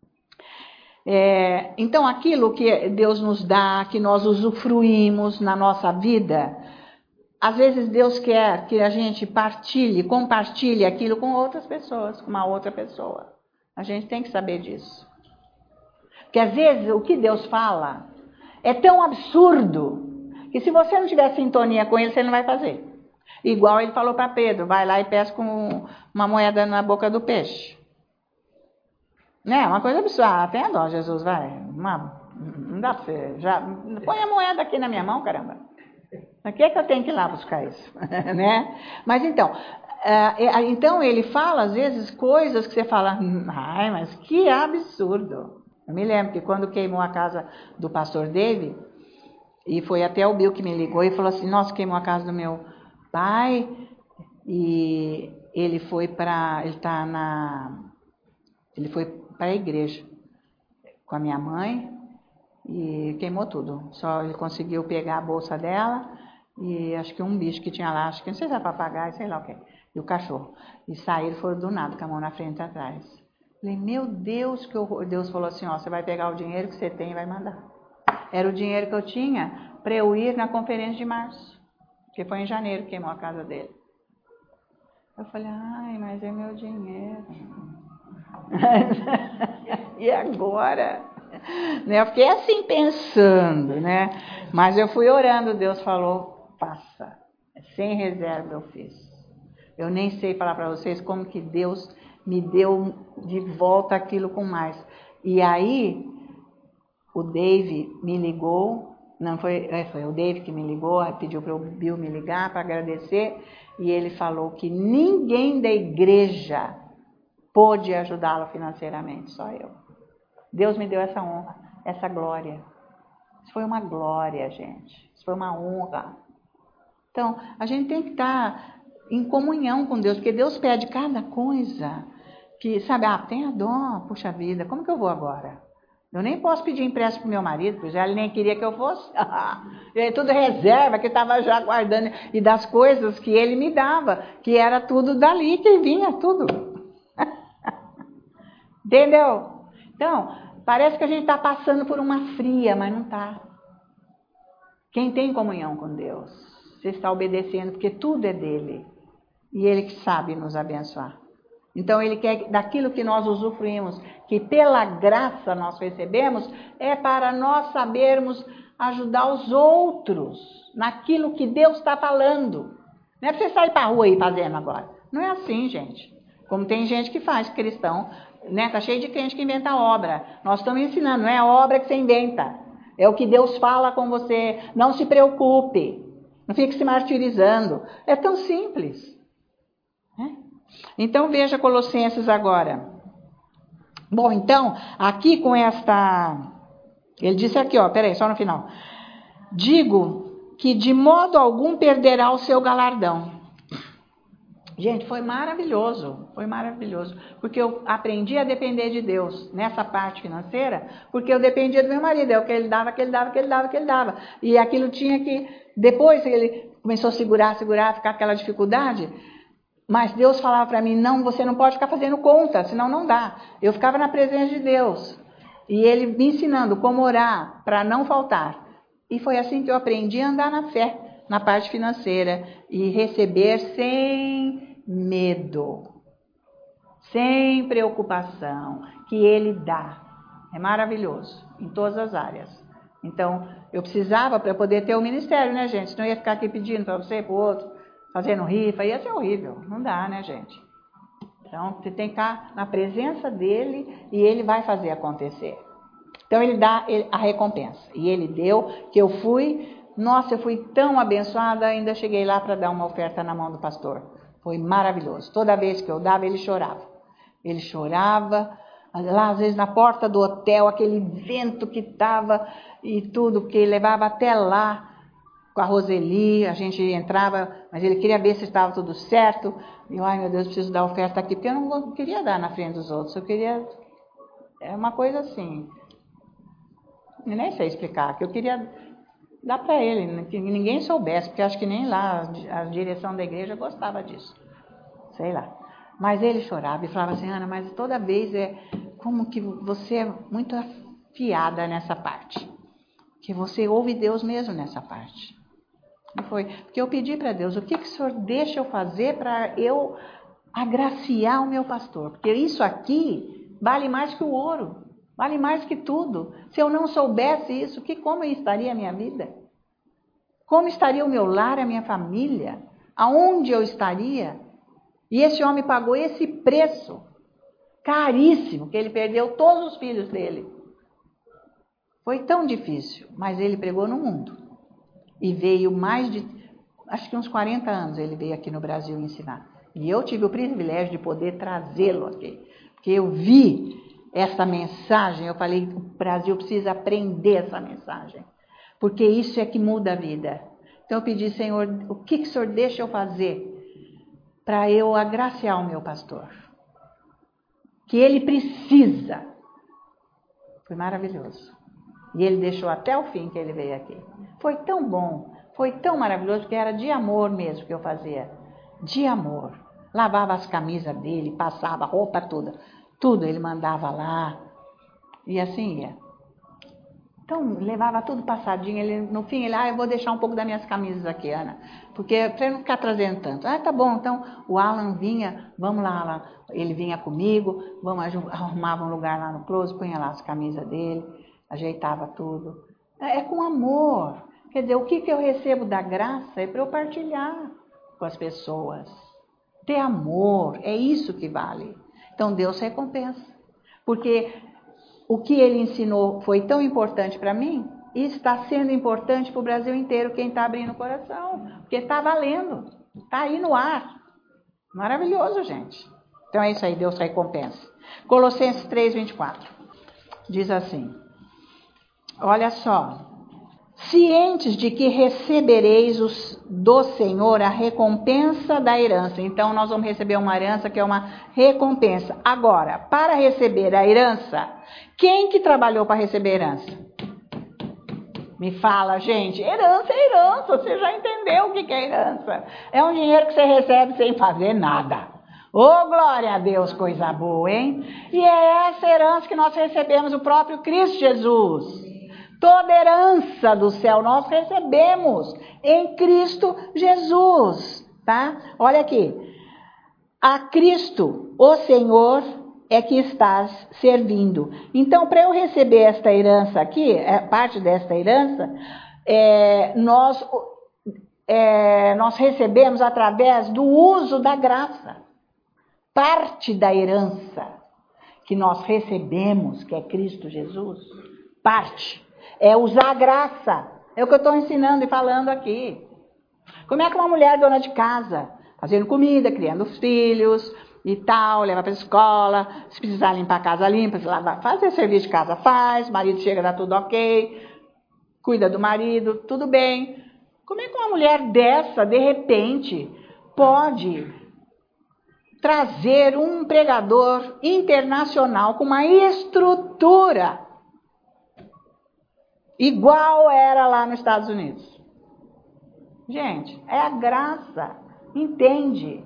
É, então, aquilo que Deus nos dá, que nós usufruímos na nossa vida, às vezes Deus quer que a gente partilhe, compartilhe aquilo com outras pessoas, com uma outra pessoa. A gente tem que saber disso. Porque às vezes o que Deus fala é tão absurdo que se você não tiver sintonia com ele, você não vai fazer. Igual ele falou para Pedro, vai lá e pesca com uma moeda na boca do peixe. Né? Uma coisa absurda. Ah, tenha dó, Jesus, vai. Uma, não dá para você. Já, põe a moeda aqui na minha mão, caramba. Por que é que eu tenho que ir lá buscar isso? Né? Mas então, uh, então ele fala às vezes coisas que você fala, ai, mas que absurdo. Eu me lembro que quando queimou a casa do pastor David, E foi até o Bill que me ligou e falou assim, nossa, queimou a casa do meu pai. E ele foi para, ele tá na, ele foi para a igreja com a minha mãe e queimou tudo. Só ele conseguiu pegar a bolsa dela e acho que um bicho que tinha lá, acho que não sei se era papagaio, sei lá o que, e o cachorro. E saíram, foram do nada, com a mão na frente e atrás. Falei, meu Deus, que horror. Deus falou assim, ó, você vai pegar o dinheiro que você tem e vai mandar. Era o dinheiro que eu tinha para eu ir na conferência de março, que foi em janeiro que queimou a casa dele. Eu falei, ai, mas é meu dinheiro. E agora? Eu fiquei assim pensando, né? Mas eu fui orando, Deus falou, faça. Sem reserva eu fiz. Eu nem sei falar para vocês como que Deus me deu de volta aquilo com mais. E aí, o Dave me ligou, não foi, foi o Dave que me ligou, pediu para o Bill me ligar para agradecer, e ele falou que ninguém da igreja pôde ajudá-lo financeiramente, só eu. Deus me deu essa honra, essa glória. Isso foi uma glória, gente. Isso foi uma honra. Então, a gente tem que estar em comunhão com Deus, porque Deus pede cada coisa que, sabe, ah, tenha dó, puxa vida, como que eu vou agora? Eu nem posso pedir empréstimo pro meu marido, porque já ele nem queria que eu fosse. Ele tudo reserva que estava já guardando, e das coisas que ele me dava, que era tudo dali que vinha, tudo. Entendeu? Então, parece que a gente está passando por uma fria, mas não está. Quem tem comunhão com Deus, você está obedecendo, porque tudo é dele. E ele que sabe nos abençoar. Então, ele quer, daquilo que nós usufruímos, que pela graça nós recebemos, é para nós sabermos ajudar os outros naquilo que Deus está falando. Não é para você sair para a rua aí fazendo agora. Não é assim, gente. Como tem gente que faz, cristão, né? Tá cheio de crente que inventa obra. Nós estamos ensinando, não é a obra que você inventa. É o que Deus fala com você. Não se preocupe. Não fique se martirizando. É tão simples. Então, veja Colossenses agora. Bom, então, aqui com esta... Ele disse aqui, ó, peraí, só no final. Digo que de modo algum perderá o seu galardão. Gente, foi maravilhoso, foi maravilhoso. Porque eu aprendi a depender de Deus nessa parte financeira, porque eu dependia do meu marido. É o que ele dava, que ele dava, que ele dava, que ele dava. E aquilo tinha que... Depois ele começou a segurar, segurar, ficar aquela dificuldade... Mas Deus falava para mim, não, você não pode ficar fazendo conta, senão não dá. Eu ficava na presença de Deus. E Ele me ensinando como orar para não faltar. E foi assim que eu aprendi a andar na fé, na parte financeira. E receber sem medo. Sem preocupação. Que Ele dá. É maravilhoso, em todas as áreas. Então, eu precisava para poder ter o ministério, né, gente? Senão eu ia ficar aqui pedindo para você, para o outro. Fazendo rifa, ia ser horrível. Não dá, né, gente? Então, você tem que estar na presença dele e ele vai fazer acontecer. Então, ele dá a recompensa. E ele deu, que eu fui... Nossa, eu fui tão abençoada, ainda cheguei lá para dar uma oferta na mão do pastor. Foi maravilhoso. Toda vez que eu dava, ele chorava. Ele chorava, lá às vezes na porta do hotel, aquele vento que estava e tudo, que levava até lá, com a Roseli, a gente entrava, mas ele queria ver se estava tudo certo. E eu, ai meu Deus, preciso dar oferta aqui, porque eu não queria dar na frente dos outros, eu queria... É uma coisa assim, eu nem sei explicar, que eu queria dar para ele, que ninguém soubesse, porque acho que nem lá a direção da igreja gostava disso, sei lá. Mas ele chorava e falava assim, Ana, mas toda vez é como que você é muito afiada nessa parte, que você ouve Deus mesmo nessa parte. Foi, porque eu pedi para Deus, o que, que o Senhor deixa eu fazer para eu agraciar o meu pastor? Porque isso aqui vale mais que o ouro, vale mais que tudo. Se eu não soubesse isso, que, como estaria a minha vida? Como estaria o meu lar, a minha família? Aonde eu estaria? E esse homem pagou esse preço caríssimo, que ele perdeu todos os filhos dele. Foi tão difícil, mas ele pregou no mundo. E veio mais de, acho que uns quarenta anos ele veio aqui no Brasil ensinar. E eu tive o privilégio de poder trazê-lo aqui. Porque eu vi essa mensagem, eu falei, o Brasil precisa aprender essa mensagem. porque isso é que muda a vida. Então eu pedi, Senhor, o que, que o Senhor deixa eu fazer para eu agraciar o meu pastor? Que ele precisa. Foi maravilhoso. E ele deixou até o fim que ele veio aqui. Foi tão bom, foi tão maravilhoso, porque era de amor mesmo que eu fazia. De amor. Lavava as camisas dele, passava a roupa toda. Tudo ele mandava lá. E assim ia. Então, levava tudo passadinho. Ele, no fim, ele, ah, eu vou deixar um pouco das minhas camisas aqui, Ana. Porque, para não ficar trazendo tanto. Ah, tá bom. Então, o Alan vinha, vamos lá, Alan. Ele vinha comigo, vamos, arrumava um lugar lá no closet, punha lá as camisas dele, ajeitava tudo. É, é com amor. Quer dizer, o que, que eu recebo da graça é para eu partilhar com as pessoas. Ter amor, é isso que vale. Então, Deus recompensa. Porque o que ele ensinou foi tão importante para mim e está sendo importante para o Brasil inteiro, quem está abrindo o coração. Porque está valendo, está aí no ar. Maravilhoso, gente. Então é isso aí, Deus recompensa. Colossenses três, vinte e quatro. Diz assim, olha só. Cientes de que recebereis os, do Senhor a recompensa da herança. Então, nós vamos receber uma herança que é uma recompensa. Agora, para receber a herança, quem que trabalhou para receber a herança? Me fala, gente. Herança é herança. Você já entendeu o que é herança? É um dinheiro que você recebe sem fazer nada. Ô, oh, glória a Deus, coisa boa, hein? E é essa herança que nós recebemos, o próprio Cristo Jesus. Toda herança do céu nós recebemos em Cristo Jesus, tá? Olha aqui. A Cristo, o Senhor, é que estás servindo. Então, para eu receber esta herança aqui, parte desta herança, é, nós, é, nós recebemos através do uso da graça. Parte da herança que nós recebemos, que é Cristo Jesus, parte. É usar a graça. É o que eu estou ensinando e falando aqui. Como é que uma mulher dona de casa, fazendo comida, criando os filhos e tal, leva para a escola, se precisar limpar a casa, limpa, se lavar, fazer serviço de casa, faz, o marido chega, dá tudo ok, cuida do marido, tudo bem. Como é que uma mulher dessa, de repente, pode trazer um pregador internacional com uma estrutura igual era lá nos Estados Unidos? Gente, é a graça, entende?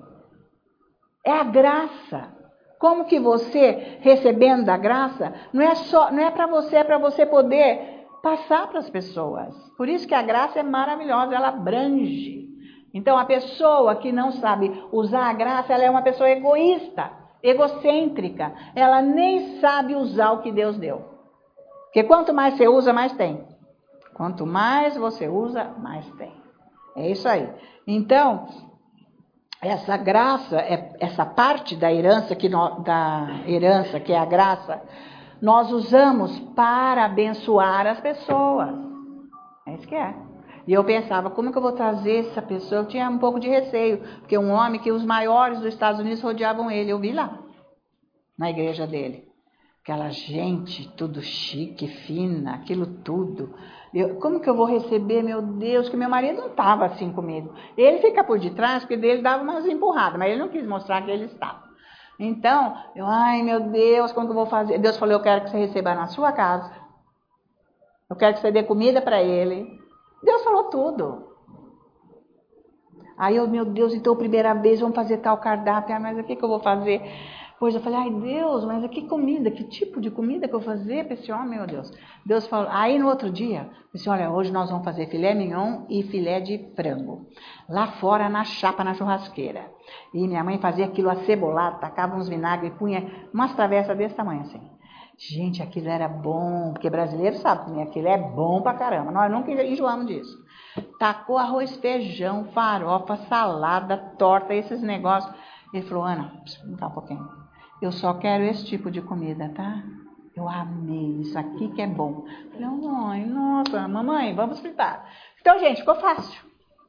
É a graça. Como que você, recebendo da graça, não é só, não é para você, é para você poder passar para as pessoas. Por isso que a graça é maravilhosa, ela abrange. Então, a pessoa que não sabe usar a graça, ela é uma pessoa egoísta, egocêntrica. Ela nem sabe usar o que Deus deu. Porque quanto mais você usa, mais tem. Quanto mais você usa, mais tem. É isso aí. Então, essa graça, essa parte da herança, que nós, da herança, que é a graça, nós usamos para abençoar as pessoas. É isso que é. E eu pensava, como que eu vou trazer essa pessoa? Eu tinha um pouco de receio, porque um homem que os maiores dos Estados Unidos rodeavam ele, eu vi lá, na igreja dele. Aquela gente, tudo chique, fina, aquilo tudo. Eu, como que eu vou receber, meu Deus, que meu marido não estava assim comigo. Ele fica por detrás, porque dele dava umas empurradas, mas ele não quis mostrar que ele estava. Então, eu, ai meu Deus, como que eu vou fazer? Deus falou, eu quero que você receba na sua casa. Eu quero que você dê comida para ele. Deus falou tudo. Aí eu, meu Deus, então primeira vez vamos fazer tal cardápio, ah, mas o que, que eu vou fazer? Pois eu falei, ai Deus, mas que comida, que tipo de comida que eu vou fazer para esse homem, meu Deus? Deus falou, aí no outro dia, disse, olha, hoje nós vamos fazer filé mignon e filé de frango. Lá fora, na chapa, na churrasqueira. E minha mãe fazia aquilo acebolado, tacava uns vinagres e punha umas travessas desse tamanho assim. Gente, aquilo era bom, porque brasileiro sabe que aquilo é bom pra caramba. Nós nunca enjoamos disso. Tacou arroz, feijão, farofa, salada, torta, esses negócios. Ele falou, Ana, vem cá um pouquinho. Eu só quero esse tipo de comida, tá? Eu amei, isso aqui que é bom. Falei, mãe, nossa, mamãe, vamos fritar. Então, gente, ficou fácil.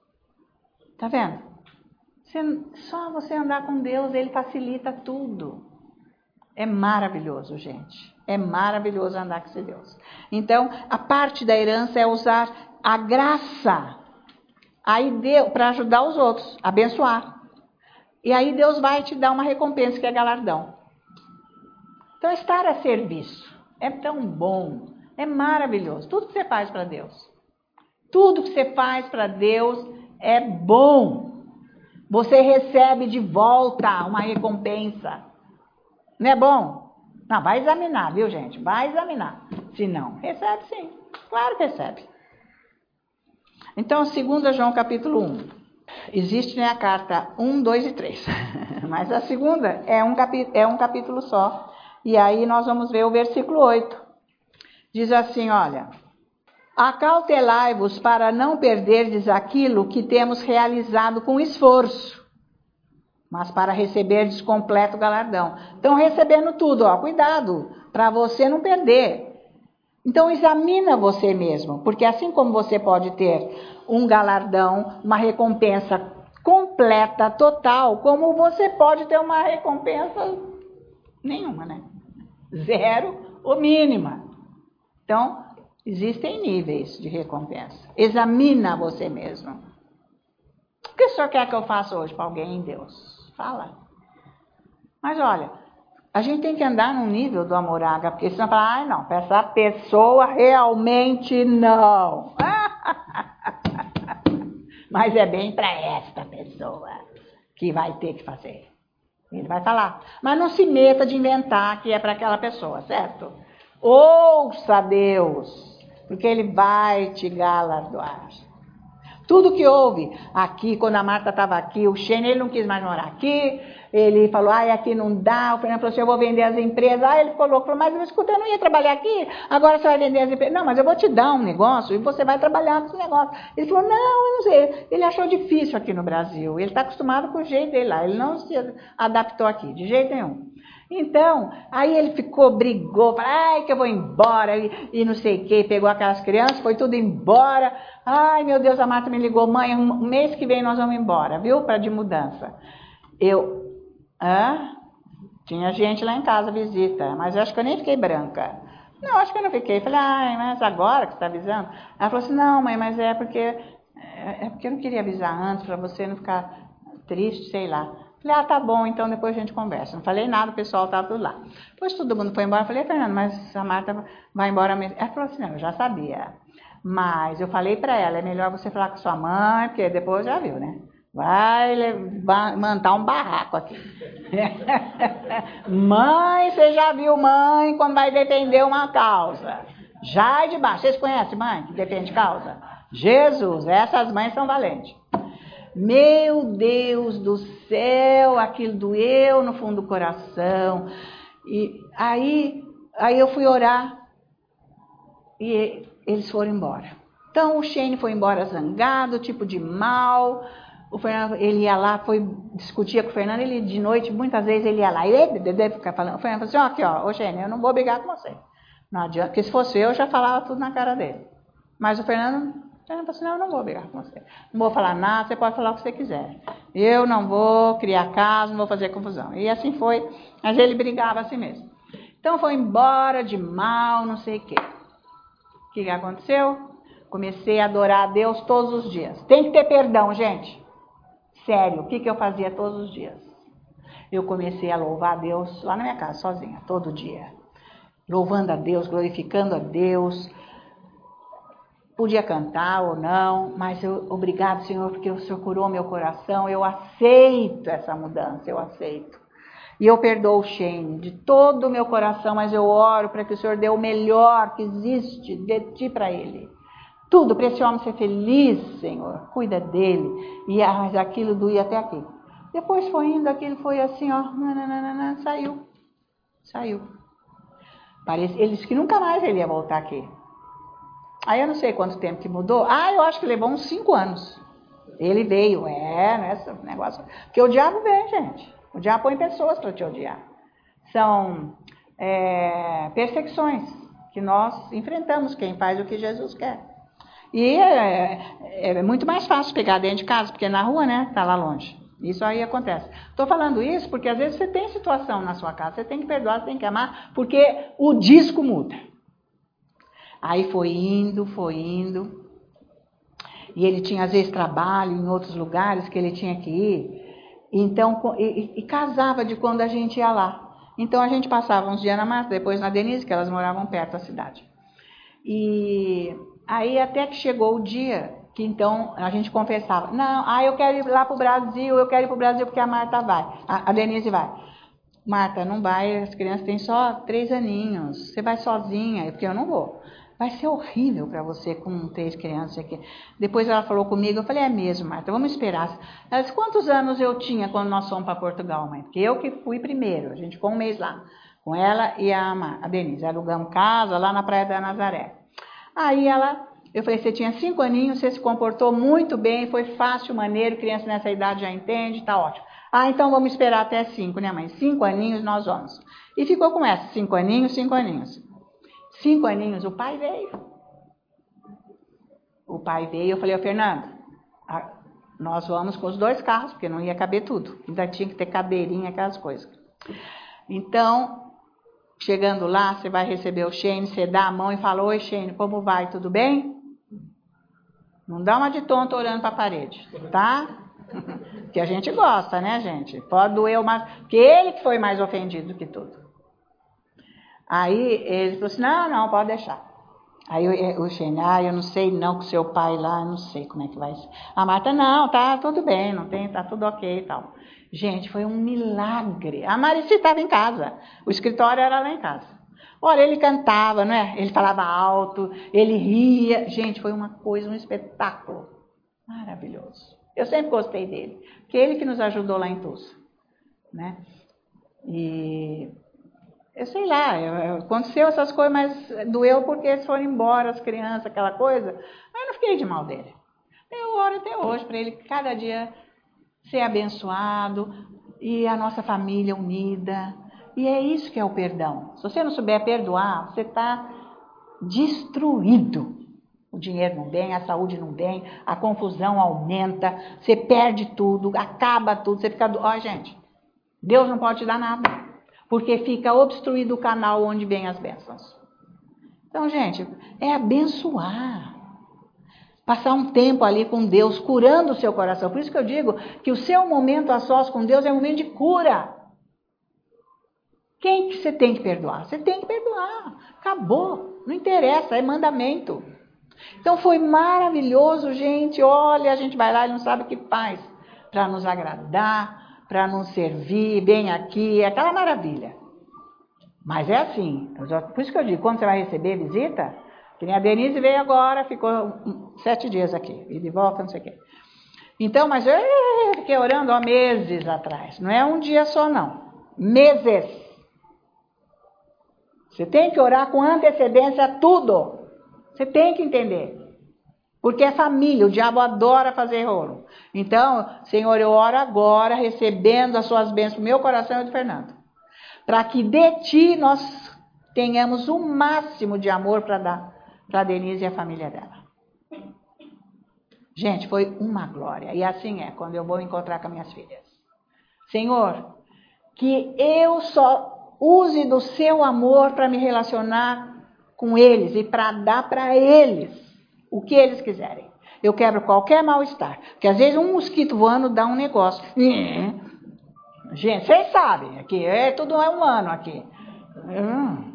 Tá vendo? Você, só você andar com Deus, Ele facilita tudo. É maravilhoso, gente. É maravilhoso andar com esse Deus. Então, a parte da herança é usar a graça aí para ajudar os outros, abençoar. E aí Deus vai te dar uma recompensa, que é galardão. Então, estar a serviço é tão bom, é maravilhoso. Tudo que você faz para Deus, tudo que você faz para Deus é bom. Você recebe de volta uma recompensa. Não é bom? Não, vai examinar, viu, gente? Vai examinar. Se não, recebe sim. Claro que recebe. Então, segunda João capítulo um. Existe, né, a carta um, dois e três. Mas a segunda é um, capi- é um capítulo só. E aí nós vamos ver o versículo oito. Diz assim, olha. Acautelai-vos para não perderdes aquilo que temos realizado com esforço, mas para receberdes completo galardão. Então, recebendo tudo, ó, cuidado, para você não perder. Então, examina você mesmo, porque assim como você pode ter um galardão, uma recompensa completa, total, como você pode ter uma recompensa nenhuma, né? Zero ou mínima. Então, existem níveis de recompensa. Examina você mesmo. O que o senhor quer que eu faça hoje para alguém, Deus? Fala. Mas olha, a gente tem que andar num nível do amor ágape, porque senão fala, ai não, para essa pessoa realmente não. Mas é bem para esta pessoa que vai ter que fazer. Ele vai falar. Mas não se meta de inventar que é para aquela pessoa, certo? Ouça Deus, porque Ele vai te galardoar. Tudo que houve aqui, quando a Marta estava aqui, o Shane, ele não quis mais morar aqui, ele falou, ai, aqui não dá, o Fernando falou assim, eu vou vender as empresas, aí ele ficou louco, falou, mas escuta, eu não ia trabalhar aqui, agora você vai vender as empresas, não, mas eu vou te dar um negócio e você vai trabalhar nesse negócio. Ele falou, não, eu não sei, ele achou difícil aqui no Brasil, ele está acostumado com o jeito dele lá, ele não se adaptou aqui, de jeito nenhum. Então, aí ele ficou, brigou, falou, ai, que eu vou embora, e, e não sei o que, pegou aquelas crianças, foi tudo embora. Ai, meu Deus, a Marta me ligou, mãe, um mês que vem nós vamos embora, viu, para de mudança. Eu, hã? Tinha gente lá em casa, visita, mas eu acho que eu nem fiquei branca. Não, acho que eu não fiquei. Falei, ai, mas agora que você está avisando? Ela falou assim, não, mãe, mas é porque, é porque eu não queria avisar antes, para você não ficar triste, sei lá. Falei, ah, tá bom, então depois a gente conversa. Não falei nada, o pessoal estava tudo lá. Depois todo mundo foi embora. Eu falei, Fernando, mas a Marta vai embora mesmo. Ela falou assim, não, eu já sabia. Mas eu falei para ela, é melhor você falar com sua mãe, porque depois já viu, né? Vai levar, montar um barraco aqui. Mãe, você já viu mãe quando vai defender uma causa? Já é de baixo. Vocês conhecem mãe que defende causa? Jesus, essas mães são valentes. Meu Deus do céu, aquilo doeu no fundo do coração. E aí, aí eu fui orar e eles foram embora. Então o Shane foi embora zangado, tipo de mal. O Fernando, ele ia lá, foi discutia com o Fernando, ele de noite, muitas vezes ele ia lá, e ele deve ficar falando. O Fernando falou assim, ó, aqui ó, ô Shane, eu não vou brigar com você. Não adianta, porque se fosse eu, eu já falava tudo na cara dele. Mas o Fernando... Ele falou assim, não, eu não vou brigar com você. Não vou falar nada, você pode falar o que você quiser. Eu não vou criar caso, não vou fazer confusão. E assim foi, mas ele brigava assim mesmo. Então foi embora de mal, não sei o quê. O que aconteceu? Comecei a adorar a Deus todos os dias. Tem que ter perdão, gente. Sério, o que, que eu fazia todos os dias? Eu comecei a louvar a Deus lá na minha casa, sozinha, todo dia. Louvando a Deus, glorificando a Deus. Podia cantar ou não, mas eu, obrigado, Senhor, porque o Senhor curou meu coração, eu aceito essa mudança, eu aceito. E eu perdoo o Shane de todo o meu coração, mas eu oro para que o Senhor dê o melhor que existe de ti para ele. Tudo para esse homem ser feliz, Senhor, cuida dele. E ah, mas aquilo doía até aqui. Depois foi indo, aquilo foi assim, ó, nananana, saiu, saiu. Parece, ele disse que nunca mais ele ia voltar aqui. Aí eu não sei quanto tempo que mudou. Ah, eu acho que levou uns cinco anos. Ele veio, é, nesse negócio. Porque o diabo vem, gente. O diabo põe pessoas para te odiar. São é, perseguições que nós enfrentamos, quem faz o que Jesus quer. E é, é muito mais fácil pegar dentro de casa, porque na rua, né, tá lá longe. Isso aí acontece. Estou falando isso porque às vezes você tem situação na sua casa, você tem que perdoar, você tem que amar, porque o disco muda. Aí foi indo, foi indo. E ele tinha às vezes trabalho em outros lugares que ele tinha que ir. Então, e, e casava de quando a gente ia lá. Então a gente passava uns dias na Marta, depois na Denise, que elas moravam perto da cidade. E aí até que chegou o dia que então a gente confessava, não, ah, eu quero ir lá pro Brasil, eu quero ir pro Brasil porque a Marta vai, a, a Denise vai. Marta, não vai, as crianças têm só três aninhos, você vai sozinha, porque eu não vou. Vai ser horrível para você com três crianças aqui. Depois ela falou comigo, eu falei, é mesmo, Marta, vamos esperar. Ela disse, quantos anos eu tinha quando nós fomos para Portugal, mãe? Porque eu que fui primeiro, a gente ficou um mês lá, com ela e a, a Denise. Alugamos casa lá na Praia da Nazaré. Aí ela, eu falei, você tinha cinco aninhos, você se comportou muito bem, foi fácil, maneiro, criança nessa idade já entende, tá ótimo. Ah, então vamos esperar até cinco, né, mãe? Cinco aninhos nós vamos. E ficou com essa, cinco aninhos, cinco aninhos. Cinco aninhos, o pai veio. O pai veio, eu falei, ô Fernando, nós vamos com os dois carros, porque não ia caber tudo. Ainda tinha que ter cadeirinha, aquelas coisas. Então, chegando lá, você vai receber o Shane, você dá a mão e fala, oi Shane, como vai, tudo bem? Não dá uma de tonto olhando para a parede, tá? Porque a gente gosta, né, gente? Pode doer o mais... Porque ele que foi mais ofendido que tudo. Aí ele falou assim, não, não, pode deixar. Aí o Shane, ah, eu não sei não, com seu pai lá, eu não sei como é que vai ser. A Marta, não, tá tudo bem, não tem, tá tudo ok e tal. Gente, foi um milagre. A Marici estava em casa, o escritório era lá em casa. Olha, ele cantava, não é? Ele falava alto, ele ria. Gente, foi uma coisa, um espetáculo maravilhoso. Eu sempre gostei dele, porque ele que nos ajudou lá em Tulsa, né? E... eu sei lá, aconteceu essas coisas, mas doeu porque eles foram embora, as crianças, aquela coisa. Mas eu não fiquei de mal dele. Eu oro até hoje para ele cada dia ser abençoado e a nossa família unida. E é isso que é o perdão. Se você não souber perdoar, você está destruído. O dinheiro não vem, a saúde não vem, a confusão aumenta, você perde tudo, acaba tudo, você fica... Ó, gente, Deus não pode te dar nada. Porque fica obstruído o canal onde vem as bênçãos. Então, gente, é abençoar. Passar um tempo ali com Deus, curando o seu coração. Por isso que eu digo que o seu momento a sós com Deus é um momento de cura. Quem que você tem que perdoar? Você tem que perdoar. Acabou. Não interessa, é mandamento. Então, foi maravilhoso, gente. Olha, a gente vai lá e não sabe o que faz para nos agradar, para nos servir bem aqui, é aquela maravilha. Mas é assim, por isso que eu digo, quando você vai receber visita, que nem a Denise veio agora, ficou sete dias aqui, e de volta, não sei o quê. Então, mas eu fiquei orando há meses atrás, não é um dia só não, meses. Você tem que orar com antecedência tudo, você tem que entender. Porque é família, o diabo adora fazer rolo. Então, Senhor, eu oro agora, recebendo as suas bênçãos no meu coração e do Fernando. Para que de ti nós tenhamos o máximo de amor para dar para a Denise e a família dela. Gente, foi uma glória. E assim é, quando eu vou encontrar com minhas filhas. Senhor, que eu só use do seu amor para me relacionar com eles e para dar para eles o que eles quiserem. Eu quebro qualquer mal-estar. Porque às vezes um mosquito voando dá um negócio. Gente, vocês sabem, aqui é, tudo é humano aqui. Hum.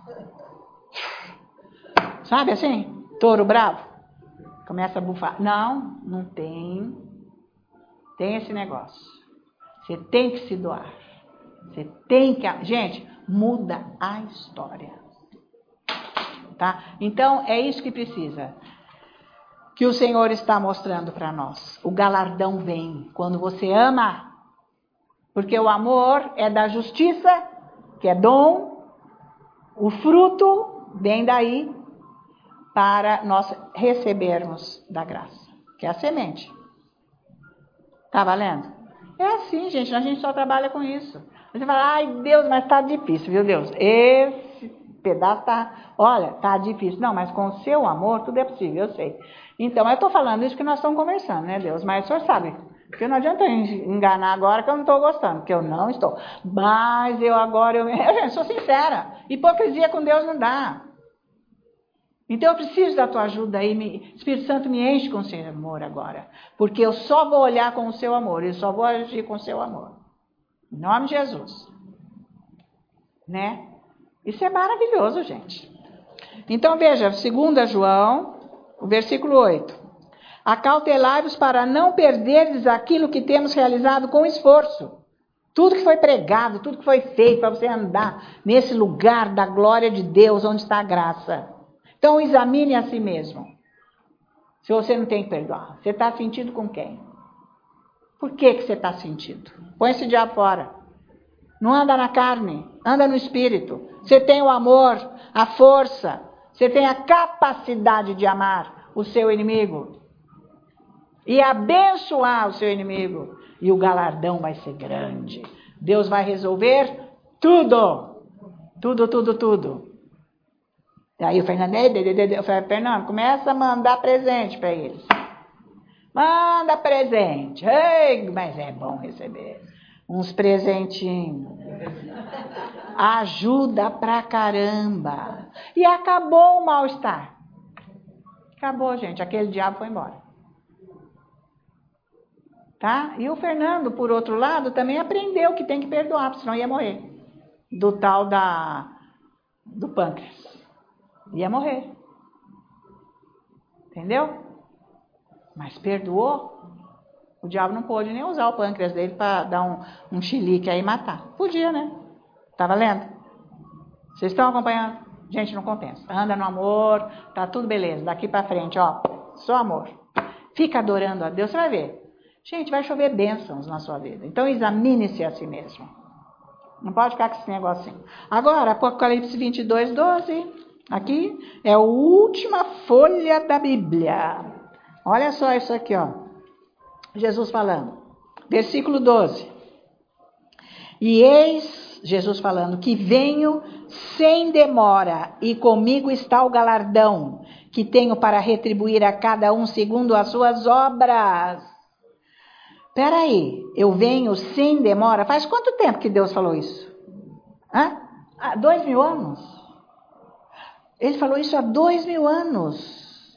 Sabe assim? Touro bravo. Começa a bufar. Não, não tem. Tem esse negócio. Você tem que se doar. Você tem que... Gente, muda a história. Tá? Então, é isso que precisa. Que o Senhor está mostrando para nós. O galardão vem quando você ama. Porque o amor é da justiça, que é dom. O fruto vem daí para nós recebermos da graça, que é a semente. Tá valendo? É assim, gente, a gente só trabalha com isso. Você fala, ai Deus, mas tá difícil, viu Deus? Esse pedaço tá, olha, tá difícil. Não, mas com o seu amor tudo é possível, eu sei. Então, eu tô falando isso que nós estamos conversando, né Deus? Mas o senhor sabe Porque não adianta enganar agora que eu não estou gostando, porque eu não estou. Mas eu agora, eu, eu sou sincera, hipocrisia com Deus não dá. Então eu preciso da tua ajuda aí, me, Espírito Santo me enche com o seu amor agora. Porque eu só vou olhar com o seu amor, eu só vou agir com o seu amor. Em nome de Jesus. Né? Isso é maravilhoso, gente. Então veja, segundo João, o versículo oito. Acautelai-vos para não perderdes aquilo que temos realizado com esforço. Tudo que foi pregado, tudo que foi feito para você andar nesse lugar da glória de Deus, onde está a graça. Então examine a si mesmo. Se você não tem que perdoar, você está sentindo com quem? Por que que você está sentindo? Põe esse diabo fora. Não anda na carne, anda no espírito. Você tem o amor, a força, você tem a capacidade de amar o seu inimigo e abençoar o seu inimigo. E o galardão vai ser grande. Deus vai resolver tudo. Tudo, tudo, tudo. E aí o Fernando, eu falei, Fernando, começa a mandar presente para eles. Manda presente. Ei, mas é bom receber uns presentinhos. Ajuda pra caramba. E acabou o mal-estar. Acabou, gente. Aquele diabo foi embora. Tá? E o Fernando, por outro lado, também aprendeu que tem que perdoar, porque senão ia morrer. Do tal da, do pâncreas. Ia morrer. Entendeu? Mas perdoou. O diabo não pôde nem usar o pâncreas dele para dar um, um chilique aí e matar. Podia, né? Tá valendo? Vocês estão acompanhando? Gente, não compensa. Anda no amor, tá tudo beleza. Daqui para frente, ó, só amor. Fica adorando a Deus, você vai ver. Gente, vai chover bênçãos na sua vida. Então examine-se a si mesmo. Não pode ficar com esse negocinho. Agora, Apocalipse vinte e dois, doze. Aqui é a última folha da Bíblia. Olha só isso aqui, ó. Jesus falando. Versículo doze. E eis, Jesus falando, que venho sem demora, e comigo está o galardão, que tenho para retribuir a cada um segundo as suas obras. Peraí, eu venho sem demora? Faz quanto tempo que Deus falou isso? Hã? Há dois mil anos? Ele falou isso há dois mil anos.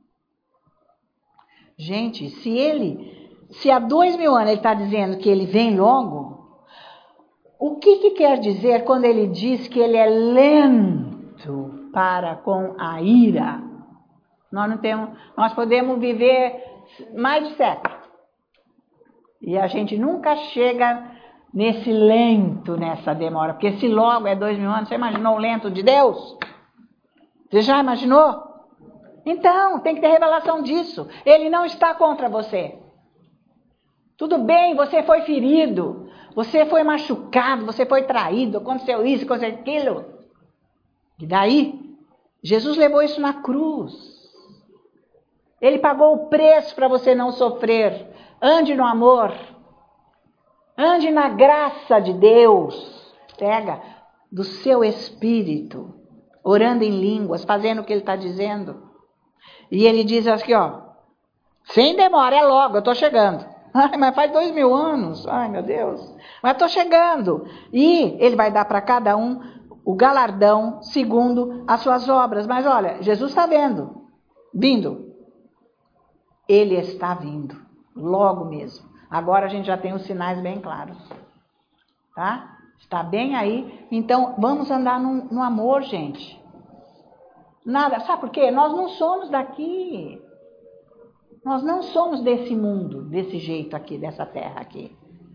Gente, se ele, se há dois mil anos ele está dizendo que ele vem logo, o que, que quer dizer quando ele diz que ele é lento para com a ira? Nós não temos, nós podemos viver mais de século. E a gente nunca chega nesse lento, nessa demora. Porque se logo é dois mil anos, você imaginou o lento de Deus? Você já imaginou? Então, tem que ter revelação disso. Ele não está contra você. Tudo bem, você foi ferido, você foi machucado, você foi traído, aconteceu isso, aconteceu aquilo. E daí, Jesus levou isso na cruz. Ele pagou o preço para você não sofrer. Ande no amor. Ande na graça de Deus. Pega do seu espírito, orando em línguas, fazendo o que ele está dizendo. E ele diz aqui, ó, sem demora, é logo, eu estou chegando. Ai, mas faz dois mil anos. Ai, meu Deus. Mas estou chegando. E ele vai dar para cada um o galardão segundo as suas obras. Mas olha, Jesus está vendo, vindo. Ele está vindo, logo mesmo. Agora a gente já tem os sinais bem claros. Tá? Está bem aí. Então, vamos andar no, no amor, gente. Nada, sabe por quê? Nós não somos daqui. Nós não somos desse mundo, desse jeito aqui, dessa terra aqui.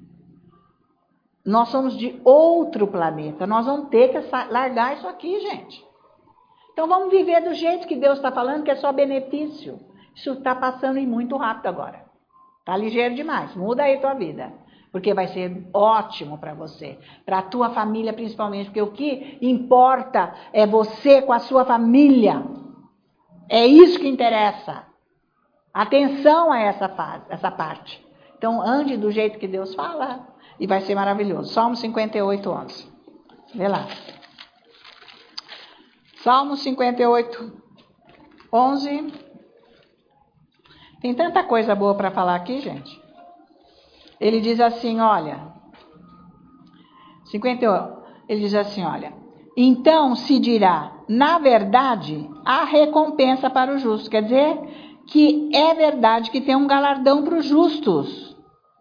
Nós somos de outro planeta. Nós vamos ter que largar isso aqui, gente. Então vamos viver do jeito que Deus está falando, que é só benefício. Isso está passando e muito rápido agora. Está ligeiro demais. Muda aí a tua vida. Porque vai ser ótimo para você. Para a tua família principalmente. Porque o que importa é você com a sua família. É isso que interessa. Atenção a essa fase, essa parte. Então, ande do jeito que Deus fala e vai ser maravilhoso. Salmo cinquenta e oito, onze. Vê lá. Salmo cinquenta e oito, onze. Tem tanta coisa boa para falar aqui, gente. ele diz assim, olha, cinquenta e um, ele diz assim, olha, então se dirá, na verdade, há recompensa para o justo. Quer dizer que é verdade que tem um galardão para os justos.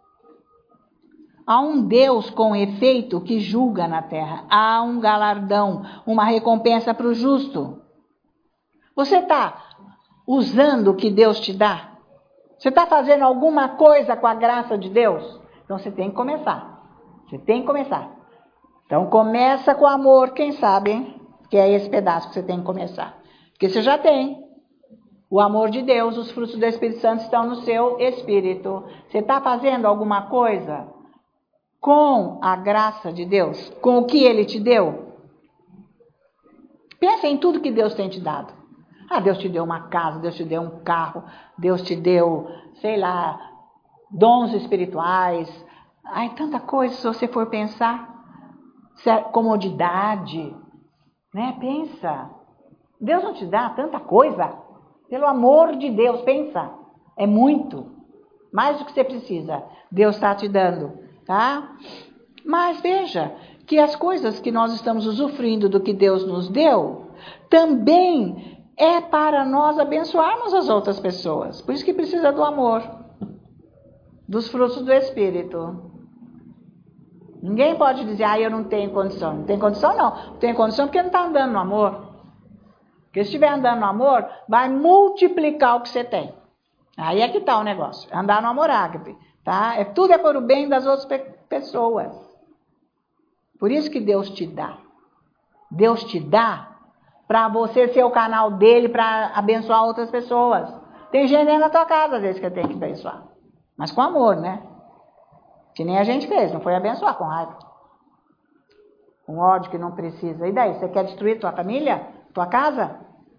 Há um Deus com efeito que julga na terra. Há um galardão, uma recompensa para o justo. Você está usando o que Deus te dá? Você está fazendo alguma coisa com a graça de Deus? Então você tem que começar. Você tem que começar. Então começa com amor, quem sabe, hein? Que é esse pedaço que você tem que começar. Porque você já tem. O amor de Deus, os frutos do Espírito Santo estão no seu espírito. Você está fazendo alguma coisa com a graça de Deus? Com o que Ele te deu? Pensa em tudo que Deus tem te dado. Ah, Deus te deu uma casa, Deus te deu um carro, Deus te deu, sei lá, dons espirituais. Ai, tanta coisa, se você for pensar. Comodidade, né? Pensa. Deus não te dá tanta coisa. Pelo amor de Deus, pensa. É muito. Mais do que você precisa. Deus está te dando, tá? Mas veja que as coisas que nós estamos usufruindo do que Deus nos deu, também é para nós abençoarmos as outras pessoas. Por isso que precisa do amor, dos frutos do Espírito. Ninguém pode dizer, ah, eu não tenho condição. Não tem condição, não. Não tem condição porque não está andando no amor. Porque se estiver andando no amor, vai multiplicar o que você tem. Aí é que está o negócio. Andar no amor ágape, tá? É, tudo é por o bem das outras pe- pessoas. Por isso que Deus te dá. Deus te dá para você ser o canal dele para abençoar outras pessoas. Tem gente dentro da tua casa, às vezes, que tem que abençoar. Mas com amor, né? Que nem a gente fez, não foi abençoar com raiva. Com ódio que não precisa. E daí, você quer destruir tua família? Tua casa?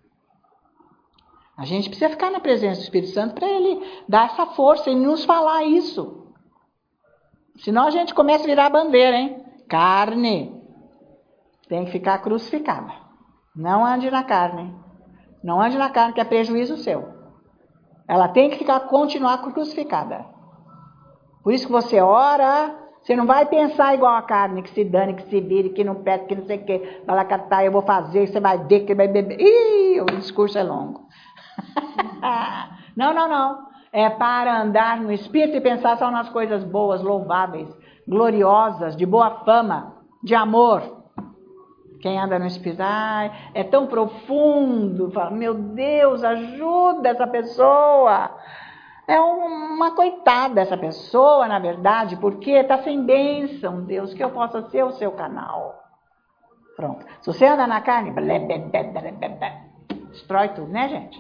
A gente precisa ficar na presença do Espírito Santo para ele dar essa força e nos falar isso. Senão a gente começa a virar bandeira, hein? Carne tem que ficar crucificada. Não ande na carne. Não ande na carne, que é prejuízo seu. Ela tem que ficar, continuar crucificada. Por isso que você ora, você não vai pensar igual a carne, que se dane, que se vire, que não pede, que não sei o que. Vai lá catar, eu vou fazer, você vai ver, que vai beber. Ih, o discurso é longo. Não, não, não. É para andar no Espírito e pensar só nas coisas boas, louváveis, gloriosas, de boa fama, de amor. Quem anda no Espírito, ai, é tão profundo. Fala, meu Deus, ajuda essa pessoa. É uma coitada essa pessoa, na verdade, porque está sem bênção, Deus, que eu possa ser o seu canal. Pronto. Se você anda na carne, blé, blé, blé, blé, blé, blé, destrói tudo, né, gente?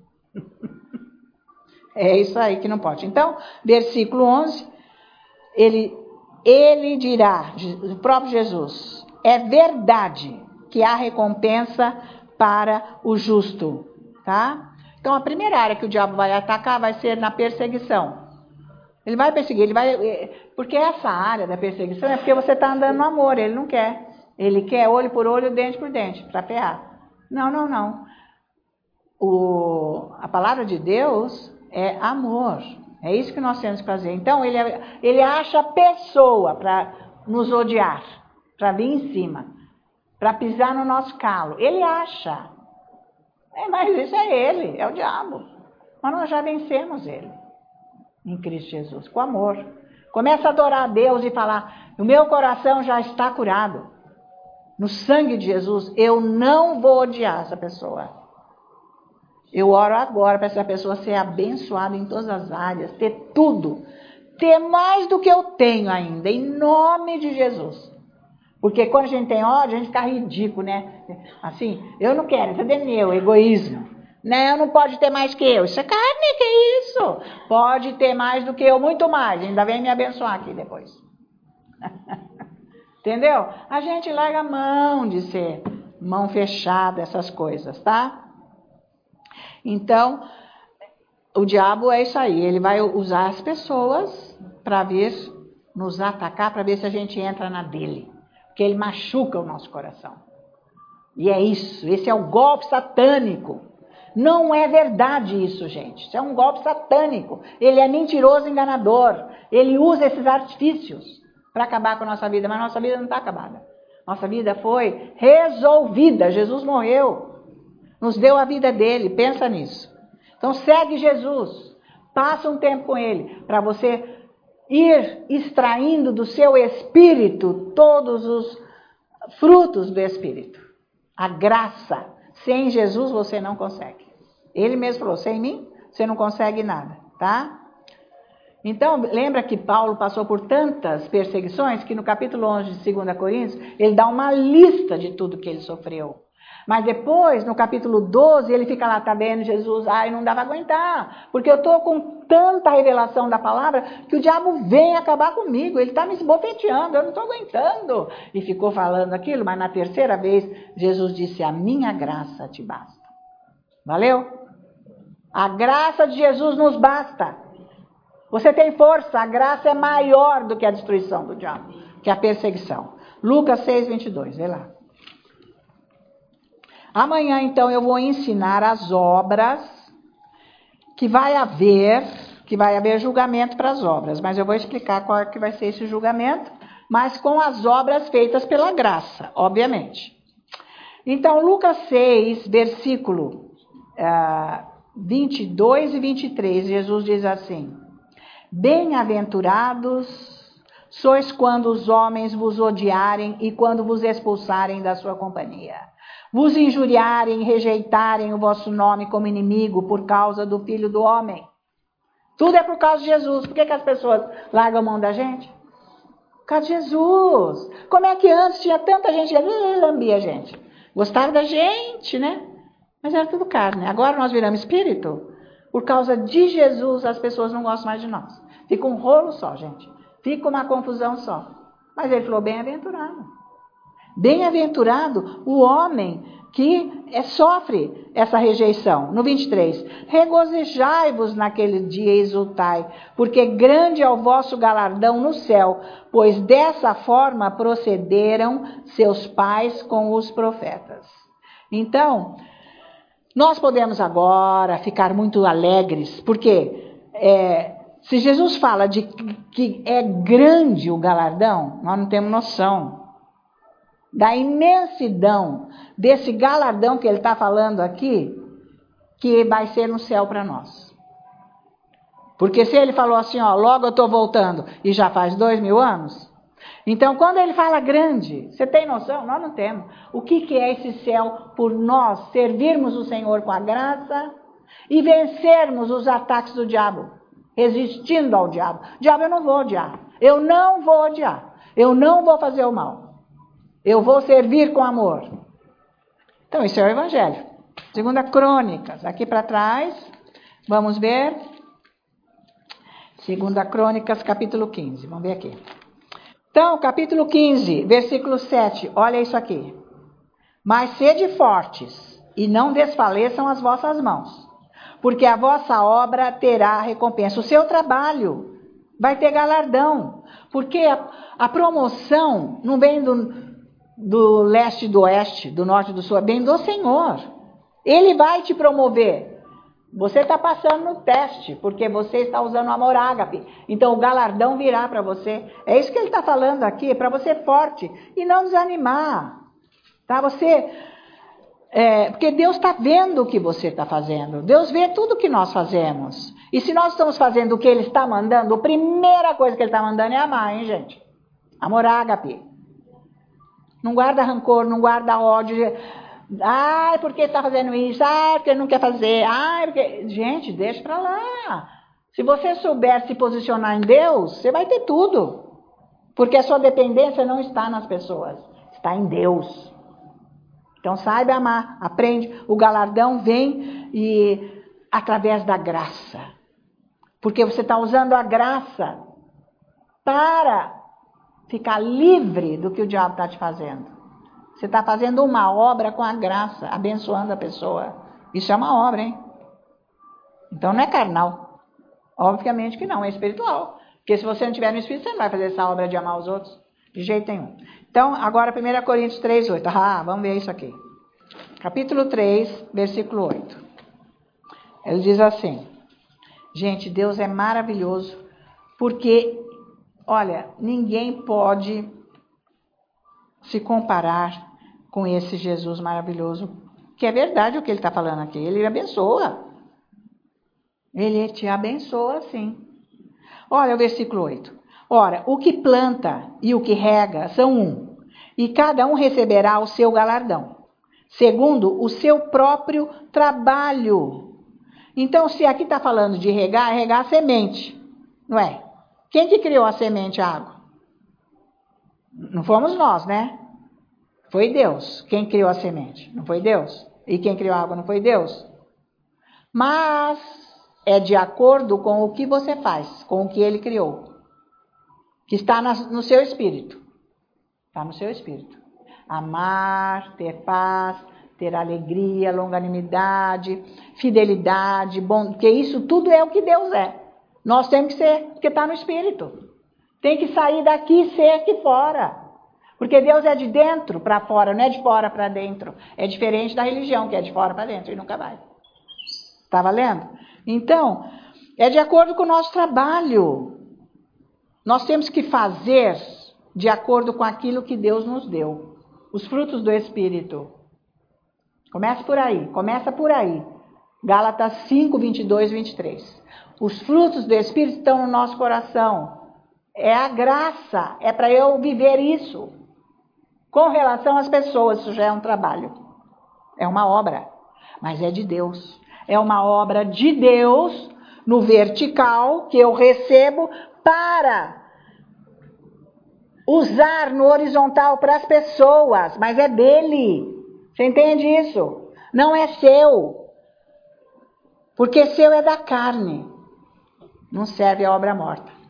É isso aí que não pode. Então, versículo onze, ele, ele dirá, o próprio Jesus, é verdade que há recompensa para o justo, tá? Então, a primeira área que o diabo vai atacar vai ser na perseguição. Ele vai perseguir, ele vai... Porque essa área da perseguição é porque você está andando no amor, ele não quer. Ele quer olho por olho, dente por dente, para ferrar. Não, não, não. O, a palavra de Deus é amor. É isso que nós temos que fazer. Então, ele, ele acha pessoa para nos odiar, para vir em cima, para pisar no nosso calo. Ele acha. É, mas isso é ele, é o diabo. Mas nós já vencemos ele em Cristo Jesus, com amor. Começa a adorar a Deus e falar, o meu coração já está curado. No sangue de Jesus, eu não vou odiar essa pessoa. Eu oro agora para essa pessoa ser abençoada em todas as áreas, ter tudo. Ter mais do que eu tenho ainda, em nome de Jesus. Porque quando a gente tem ódio, a gente fica ridículo, né? Assim, eu não quero, isso é meu, egoísmo. Não, não pode ter mais que eu. Isso é carne, que isso? Pode ter mais do que eu, muito mais. Ainda vem me abençoar aqui depois. Entendeu? A gente larga a mão de ser mão fechada, essas coisas, tá? Então, o diabo é isso aí. Ele vai usar as pessoas para ver, nos atacar, para ver se a gente entra na dele. Porque ele machuca o nosso coração. E é isso, esse é o golpe satânico. Não é verdade isso, gente. Isso é um golpe satânico. Ele é mentiroso, enganador. Ele usa esses artifícios para acabar com a nossa vida, mas nossa vida não está acabada. Nossa vida foi resolvida. Jesus morreu, nos deu a vida dele. Pensa nisso. Então segue Jesus. Passa um tempo com ele para você ir extraindo do seu espírito todos os frutos do espírito. A graça. Sem Jesus você não consegue. Ele mesmo falou, sem mim você não consegue nada, tá? Então, lembra que Paulo passou por tantas perseguições que no capítulo onze de segunda Coríntios, ele dá uma lista de tudo que ele sofreu. Mas depois, no capítulo doze, ele fica lá, tá vendo, Jesus, ai, não dá pra aguentar, porque eu estou com tanta revelação da palavra que o diabo vem acabar comigo, ele está me esbofeteando, eu não estou aguentando. E ficou falando aquilo, mas na terceira vez, Jesus disse, a minha graça te basta. Valeu? A graça de Jesus nos basta. Você tem força, a graça é maior do que a destruição do diabo, que a perseguição. Lucas seis, vinte e dois, vê lá. Amanhã, então, eu vou ensinar as obras que vai haver, que vai haver julgamento para as obras, mas eu vou explicar qual é que vai ser esse julgamento, mas com as obras feitas pela graça, obviamente. Então, Lucas seis, versículo uh, vinte e dois e vinte e três, Jesus diz assim, bem-aventurados sois quando os homens vos odiarem e quando vos expulsarem da sua companhia, vos injuriarem, rejeitarem o vosso nome como inimigo por causa do Filho do Homem. Tudo é por causa de Jesus. Por que que as pessoas largam a mão da gente? Por causa de Jesus. Como é que antes tinha tanta gente que lambia a gente? Gostava da gente, né? Mas era tudo carne. Agora nós viramos espírito. Por causa de Jesus, as pessoas não gostam mais de nós. Fica um rolo só, gente. Fica uma confusão só. Mas ele falou, bem-aventurado. Bem-aventurado o homem que é, sofre essa rejeição. No vinte e três, regozijai-vos naquele dia e exultai, porque grande é o vosso galardão no céu, pois dessa forma procederam seus pais com os profetas. Então, nós podemos agora ficar muito alegres, porque é, se Jesus fala de que é grande o galardão, nós não temos noção da imensidão desse galardão que ele está falando aqui, que vai ser no céu para nós. Porque se ele falou assim, ó, logo eu estou voltando, e já faz dois mil anos, então quando ele fala grande, você tem noção? Nós não temos. O que, que é esse céu por nós servirmos o Senhor com a graça e vencermos os ataques do diabo, resistindo ao diabo. Diabo eu não vou odiar, eu não vou odiar, eu não vou fazer o mal. Eu vou servir com amor. Então, isso é o Evangelho. Segunda Crônicas, aqui para trás, vamos ver. Segunda Crônicas, capítulo quinze, vamos ver aqui. Então, capítulo quinze, versículo sete, olha isso aqui. Mas sede fortes, e não desfaleçam as vossas mãos, porque a vossa obra terá recompensa. O seu trabalho vai ter galardão, porque a, a promoção não vem do... do leste e do oeste, do norte e do sul, bem do Senhor. Ele vai te promover. Você está passando no teste, porque você está usando o amor ágape. Então o galardão virá para você. É isso que ele está falando aqui, para você ser forte e não desanimar. Tá? Você, é, porque Deus está vendo o que você está fazendo. Deus vê tudo o que nós fazemos. E se nós estamos fazendo o que Ele está mandando, a primeira coisa que Ele está mandando é amar, hein, gente? Amor ágape. Não guarda rancor, não guarda ódio. Ai, por que está fazendo isso? Ai, porque não quer fazer. Ai, porque... Gente, deixa para lá. Se você souber se posicionar em Deus, você vai ter tudo. Porque a sua dependência não está nas pessoas, está em Deus. Então saiba amar, aprende. O galardão vem e através da graça. Porque você está usando a graça para ficar livre do que o diabo está te fazendo. Você está fazendo uma obra com a graça, abençoando a pessoa. Isso é uma obra, hein? Então não é carnal. Obviamente que não, é espiritual. Porque se você não tiver no Espírito, você não vai fazer essa obra de amar os outros. De jeito nenhum. Então, agora primeira Coríntios três, oito. Ah, vamos ver isso aqui. Capítulo três, versículo oito. Ele diz assim, gente, Deus é maravilhoso, porque, olha, ninguém pode se comparar com esse Jesus maravilhoso, que é verdade o que ele está falando aqui, ele abençoa. Ele te abençoa, sim. Olha o versículo oito. Ora, o que planta e o que rega são um, e cada um receberá o seu galardão, segundo o seu próprio trabalho. Então, se aqui está falando de regar, é regar a semente, não é? Quem que criou a semente, a água? Não fomos nós, né? Foi Deus. Quem criou a semente? Não foi Deus. E quem criou a água? Não foi Deus. Mas é de acordo com o que você faz, com o que ele criou. Que está no seu espírito. Está no seu espírito. Amar, ter paz, ter alegria, longanimidade, fidelidade, bom, porque isso tudo é o que Deus é. Nós temos que ser, porque está no espírito. Tem que sair daqui e ser aqui fora. Porque Deus é de dentro para fora, não é de fora para dentro. É diferente da religião, que é de fora para dentro e nunca vai. Está valendo? Então, é de acordo com o nosso trabalho. Nós temos que fazer de acordo com aquilo que Deus nos deu. Os frutos do Espírito. Começa por aí, começa por aí. Gálatas cinco, vinte e dois, vinte e três. Os frutos do Espírito estão no nosso coração. É a graça, é para eu viver isso. Com relação às pessoas, isso já é um trabalho. É uma obra, mas é de Deus. É uma obra de Deus no vertical que eu recebo para usar no horizontal para as pessoas, mas é dele. Você entende isso? Não é seu. Porque seu é da carne. Não serve a obra morta.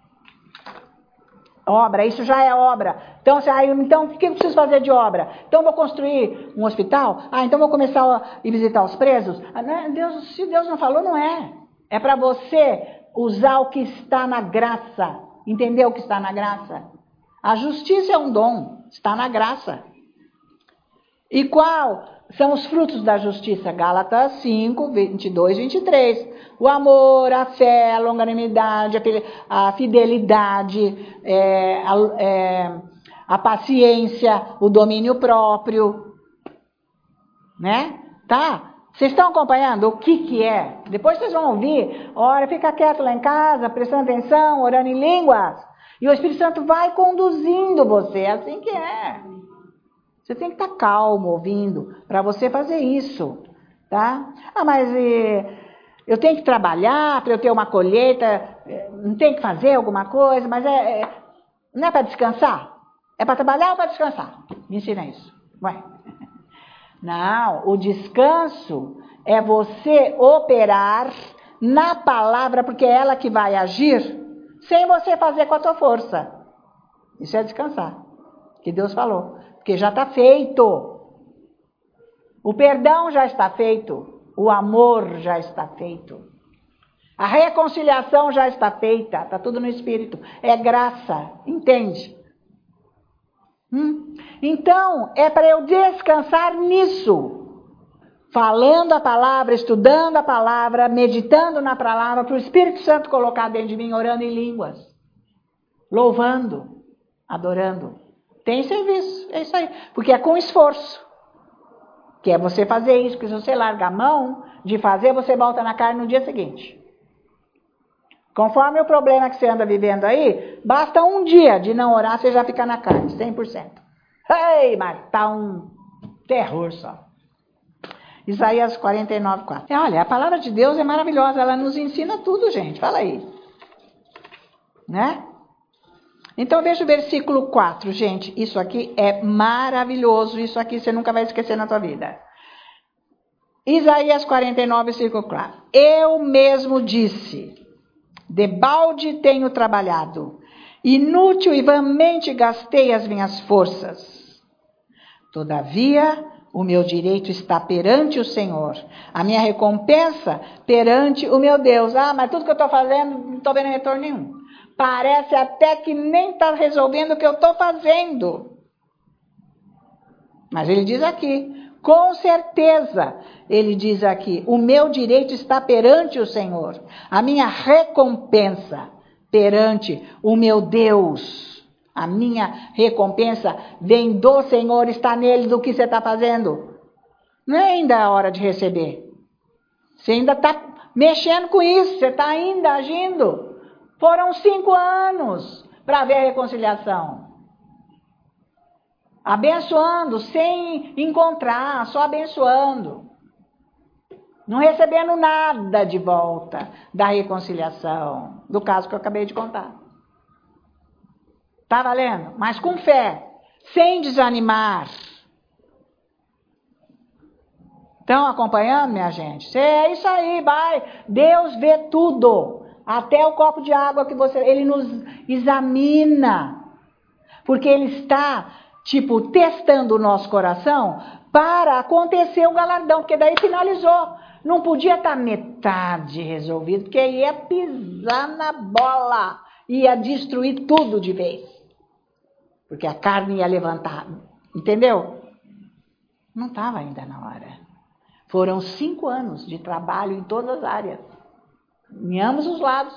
Obra, isso já é obra. Então, aí, então, o que eu preciso fazer de obra? Então, vou construir um hospital? Ah, então vou começar a visitar os presos? Ah, não, Deus, se Deus não falou, não é. É para você usar o que está na graça. Entendeu o que está na graça? A justiça é um dom, está na graça. E qual são os frutos da justiça? Gálatas cinco, vinte e dois, vinte e três. O amor, a fé, a longanimidade, a fidelidade, é, a, é, a paciência, o domínio próprio. Né? Tá? Vocês estão acompanhando o que que é? Depois vocês vão ouvir. Ora, fica quieto lá em casa, prestando atenção, orando em línguas. E o Espírito Santo vai conduzindo você. É assim que é. Você tem que estar calmo, ouvindo, para você fazer isso, tá? Ah, mas e, eu tenho que trabalhar para eu ter uma colheita, não tem que fazer alguma coisa, mas é, é não é para descansar? É para trabalhar ou para descansar? Me ensina isso. Vai. Não, o descanso é você operar na palavra, porque é ela que vai agir, sem você fazer com a tua força. Isso é descansar, que Deus falou. Porque já está feito. O perdão já está feito. O amor já está feito. A reconciliação já está feita. Está tudo no Espírito. É graça. Entende? Hum? Então, é para eu descansar nisso. Falando a palavra, estudando a palavra, meditando na palavra, para o Espírito Santo colocar dentro de mim, orando em línguas. Louvando. Adorando. Tem serviço, é isso aí. Porque é com esforço. Que é você fazer isso, porque se você larga a mão de fazer, você volta na carne no dia seguinte. Conforme o problema que você anda vivendo aí, basta um dia de não orar, você já fica na carne, cem por cento. Ei, mas tá um terror só. Isaías quarenta e nove, quatro. Olha, a palavra de Deus é maravilhosa, ela nos ensina tudo, gente. Fala aí. Né? Então, veja o versículo quatro, gente. Isso aqui é maravilhoso. Isso aqui você nunca vai esquecer na tua vida. Isaías quarenta e nove, versículo quatro. Eu mesmo disse, debalde tenho trabalhado, inútil e vãmente gastei as minhas forças. Todavia, o meu direito está perante o Senhor, a minha recompensa perante o meu Deus. Ah, mas tudo que eu estou fazendo, não estou vendo retorno nenhum. Parece até que nem está resolvendo o que eu estou fazendo. Mas ele diz aqui, Com certeza, ele diz aqui, o meu direito está perante o Senhor, a minha recompensa perante o meu Deus. A minha recompensa vem do Senhor, está nele, do que você está fazendo. Não é ainda a hora de receber. Você ainda está mexendo com isso, você está ainda agindo. Foram cinco anos para ver a reconciliação. Abençoando, sem encontrar, só abençoando. Não recebendo nada de volta da reconciliação, do caso que eu acabei de contar. Tá valendo? Mas com fé, sem desanimar. Estão acompanhando, minha gente? É isso aí, vai. Deus vê tudo. Até o copo de água que você... Ele nos examina. Porque Ele está, tipo, testando o nosso coração para acontecer o galardão. Porque daí finalizou. Não podia estar metade resolvido, porque ia pisar na bola. Ia destruir tudo de vez. Porque a carne ia levantar. Entendeu? Não estava ainda na hora. Foram cinco anos de trabalho em todas as áreas. Em ambos os lados.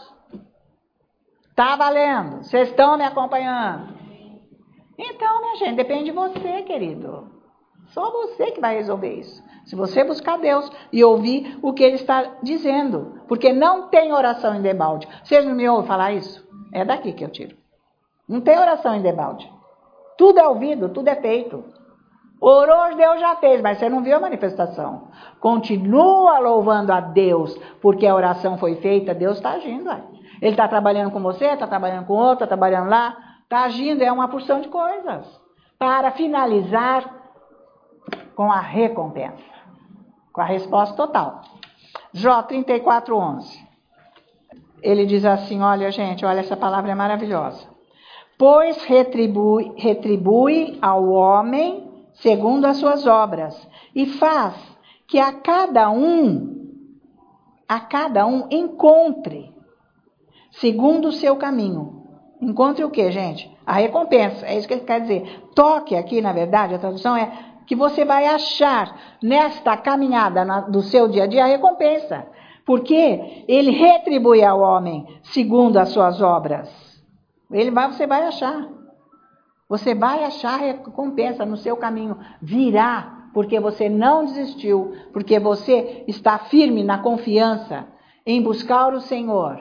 Tá valendo? Vocês estão me acompanhando? Então, minha gente, depende de você, querido. Só você que vai resolver isso. Se você buscar Deus e ouvir o que Ele está dizendo. Porque não tem oração em debalde. Vocês não me ouvem falar isso? É daqui que eu tiro. Não tem oração em debalde. Tudo é ouvido, tudo é feito. Orou, Deus já fez, mas você não viu a manifestação. Continua louvando a Deus, porque a oração foi feita, Deus está agindo. Aí. Ele está trabalhando com você, está trabalhando com outro, está trabalhando lá, está agindo, é uma porção de coisas. Para finalizar com a recompensa, com a resposta total. Jó trinta e quatro, onze. Ele diz assim, olha gente, olha essa palavra é maravilhosa. Pois retribui, retribui ao homem segundo as suas obras, e faz que a cada um, a cada um encontre, segundo o seu caminho. Encontre o quê, gente? A recompensa, é isso que ele quer dizer. Toque aqui, na verdade, a tradução é que você vai achar nesta caminhada na, do seu dia a dia a recompensa, porque ele retribui ao homem segundo as suas obras. Ele vai, você vai achar. Você vai achar recompensa no seu caminho, virá, porque você não desistiu, porque você está firme na confiança em buscar o Senhor,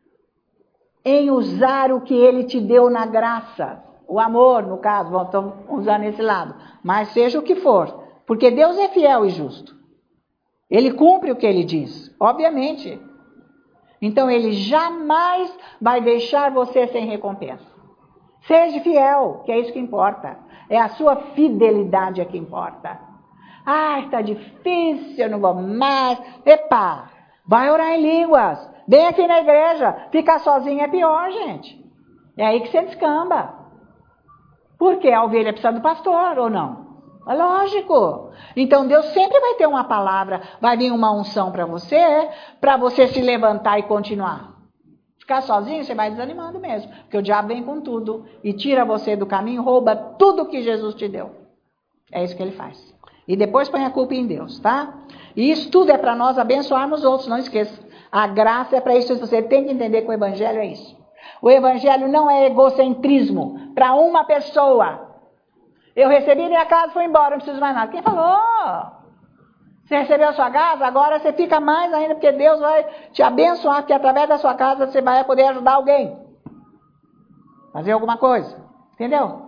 em usar o que Ele te deu na graça, o amor, no caso, estamos usando esse lado, mas seja o que for, porque Deus é fiel e justo. Ele cumpre o que Ele diz, obviamente. Então Ele jamais vai deixar você sem recompensa. Seja fiel, que é isso que importa. É a sua fidelidade que importa. Ah, está difícil, eu não vou mais. Epa, vai orar em línguas. Vem aqui na igreja. Ficar sozinho é pior, gente. É aí que você descamba. Porque a ovelha precisa do pastor, ou não? É lógico. Então Deus sempre vai ter uma palavra, vai vir uma unção para você, para você se levantar e continuar. Ficar sozinho, você vai desanimando mesmo. Porque o diabo vem com tudo e tira você do caminho, rouba tudo que Jesus te deu. É isso que ele faz. E depois põe a culpa em Deus, tá? E isso tudo é para nós abençoarmos outros, não esqueça. A graça é para isso, você tem que entender que o evangelho é isso. O evangelho não é egocentrismo para uma pessoa. Eu recebi minha casa e fui embora, não preciso mais nada. Quem falou? Você recebeu a sua casa, agora você fica mais ainda, porque Deus vai te abençoar, porque através da sua casa você vai poder ajudar alguém. Fazer alguma coisa. Entendeu?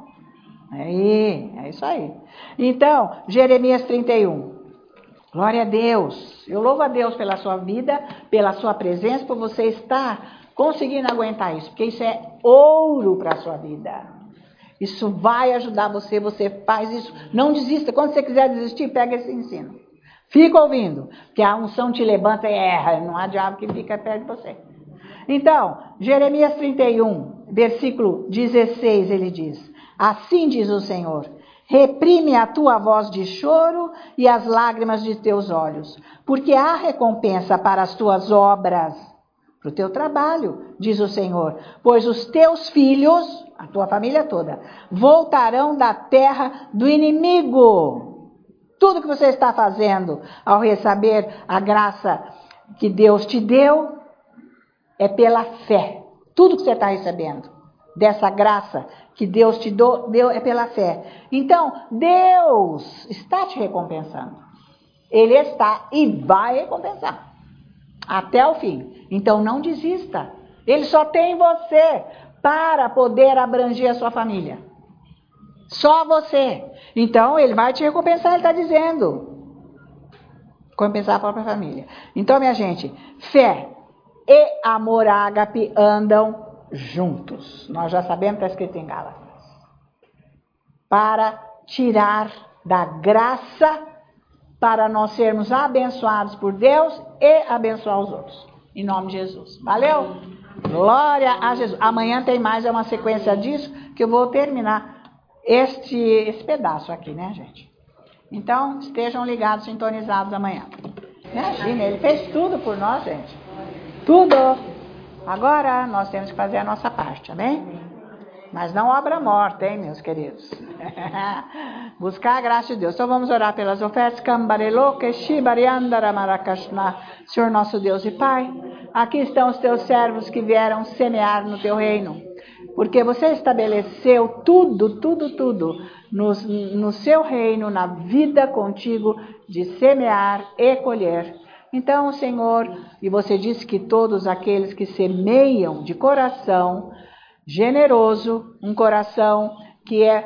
Aí, é isso aí. Então, Jeremias trinta e um. Glória a Deus. Eu louvo a Deus pela sua vida, pela sua presença, por você estar conseguindo aguentar isso, porque isso é ouro para a sua vida. Isso vai ajudar você, você faz isso. Não desista. Quando você quiser desistir, pega esse ensino. Fica ouvindo, que a unção te levanta e erra, não há diabo que fica perto de você. Então, Jeremias trinta e um, versículo dezesseis, ele diz, assim diz o Senhor, reprime a tua voz de choro e as lágrimas de teus olhos, porque há recompensa para as tuas obras, para o teu trabalho, diz o Senhor, pois os teus filhos, a tua família toda, voltarão da terra do inimigo. Tudo que você está fazendo ao receber a graça que Deus te deu é pela fé. Tudo que você está recebendo dessa graça que Deus te deu é pela fé. Então, Deus está te recompensando. Ele está e vai recompensar até o fim. Então, não desista. Ele só tem você para poder abranger a sua família. Só você. Então, ele vai te recompensar, ele está dizendo. Compensar a própria família. Então, minha gente, fé e amor ágape andam juntos. Nós já sabemos, está escrito em Gálatas. Para tirar da graça, para nós sermos abençoados por Deus e abençoar os outros. Em nome de Jesus. Valeu? Glória a Jesus. Amanhã tem mais, é uma sequência disso, que eu vou terminar este, esse pedaço aqui, né, gente? Então, estejam ligados, sintonizados amanhã. Imagina, ele fez tudo por nós, gente. Tudo. Agora, nós temos que fazer a nossa parte, amém? Mas não obra morta, hein, meus queridos? Buscar a graça de Deus. Então, vamos orar pelas ofertas. Senhor nosso Deus e Pai, aqui estão os teus servos que vieram semear no teu reino. Porque você estabeleceu tudo, tudo, tudo no, no seu reino, na vida contigo, de semear e colher. Então, Senhor, e você disse que todos aqueles que semeiam de coração generoso, um coração que é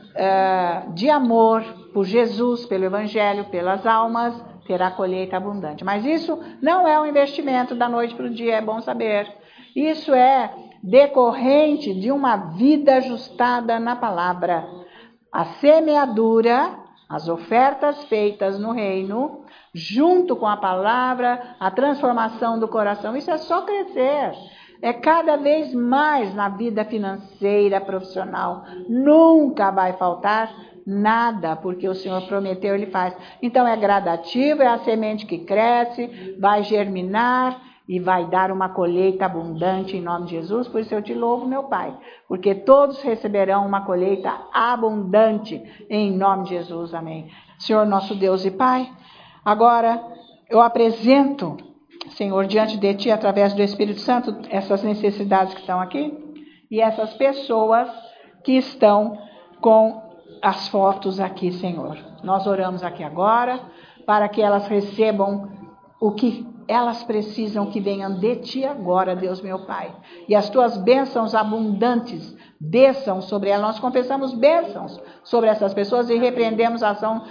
uh, de amor por Jesus, pelo Evangelho, pelas almas, terá colheita abundante. Mas isso não é um investimento da noite para o dia, é bom saber. Isso é decorrente de uma vida ajustada na palavra. A semeadura, as ofertas feitas no reino, junto com a palavra, a transformação do coração, isso é só crescer. É cada vez mais na vida financeira, profissional. Nunca vai faltar nada, porque o Senhor prometeu, Ele faz. Então é gradativo, é a semente que cresce, vai germinar e vai dar uma colheita abundante em nome de Jesus. Por isso eu te louvo, meu Pai, porque todos receberão uma colheita abundante em nome de Jesus. Amém. Senhor nosso Deus e Pai, agora eu apresento, Senhor, diante de Ti, através do Espírito Santo, essas necessidades que estão aqui e essas pessoas que estão com as fotos aqui, Senhor. Nós oramos aqui agora para que elas recebam o que elas precisam que venham de Ti agora, Deus meu Pai. E as Tuas bênçãos abundantes desçam sobre elas. Nós confessamos bênçãos sobre essas pessoas e repreendemos a ação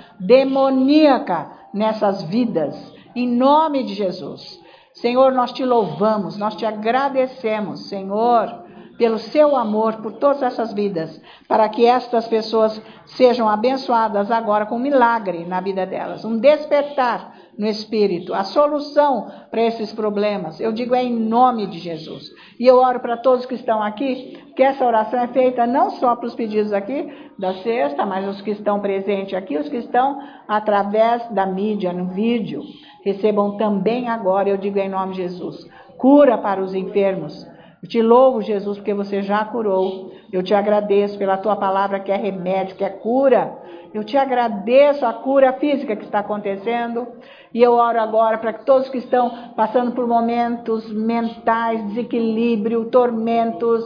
demoníaca nessas vidas. Em nome de Jesus. Senhor, nós Te louvamos, nós Te agradecemos, Senhor, pelo Seu amor por todas essas vidas, para que estas pessoas sejam abençoadas agora com um milagre na vida delas, um despertar no Espírito, a solução para esses problemas. Eu digo é em nome de Jesus. E eu oro para todos que estão aqui, que essa oração é feita não só para os pedidos aqui da sexta, mas os que estão presentes aqui, os que estão através da mídia, no vídeo, recebam também agora, eu digo em nome de Jesus, cura para os enfermos. Eu te louvo, Jesus, porque você já curou. Eu te agradeço pela tua palavra que é remédio, que é cura. Eu te agradeço a cura física que está acontecendo. E eu oro agora para que todos que estão passando por momentos mentais, desequilíbrio, tormentos,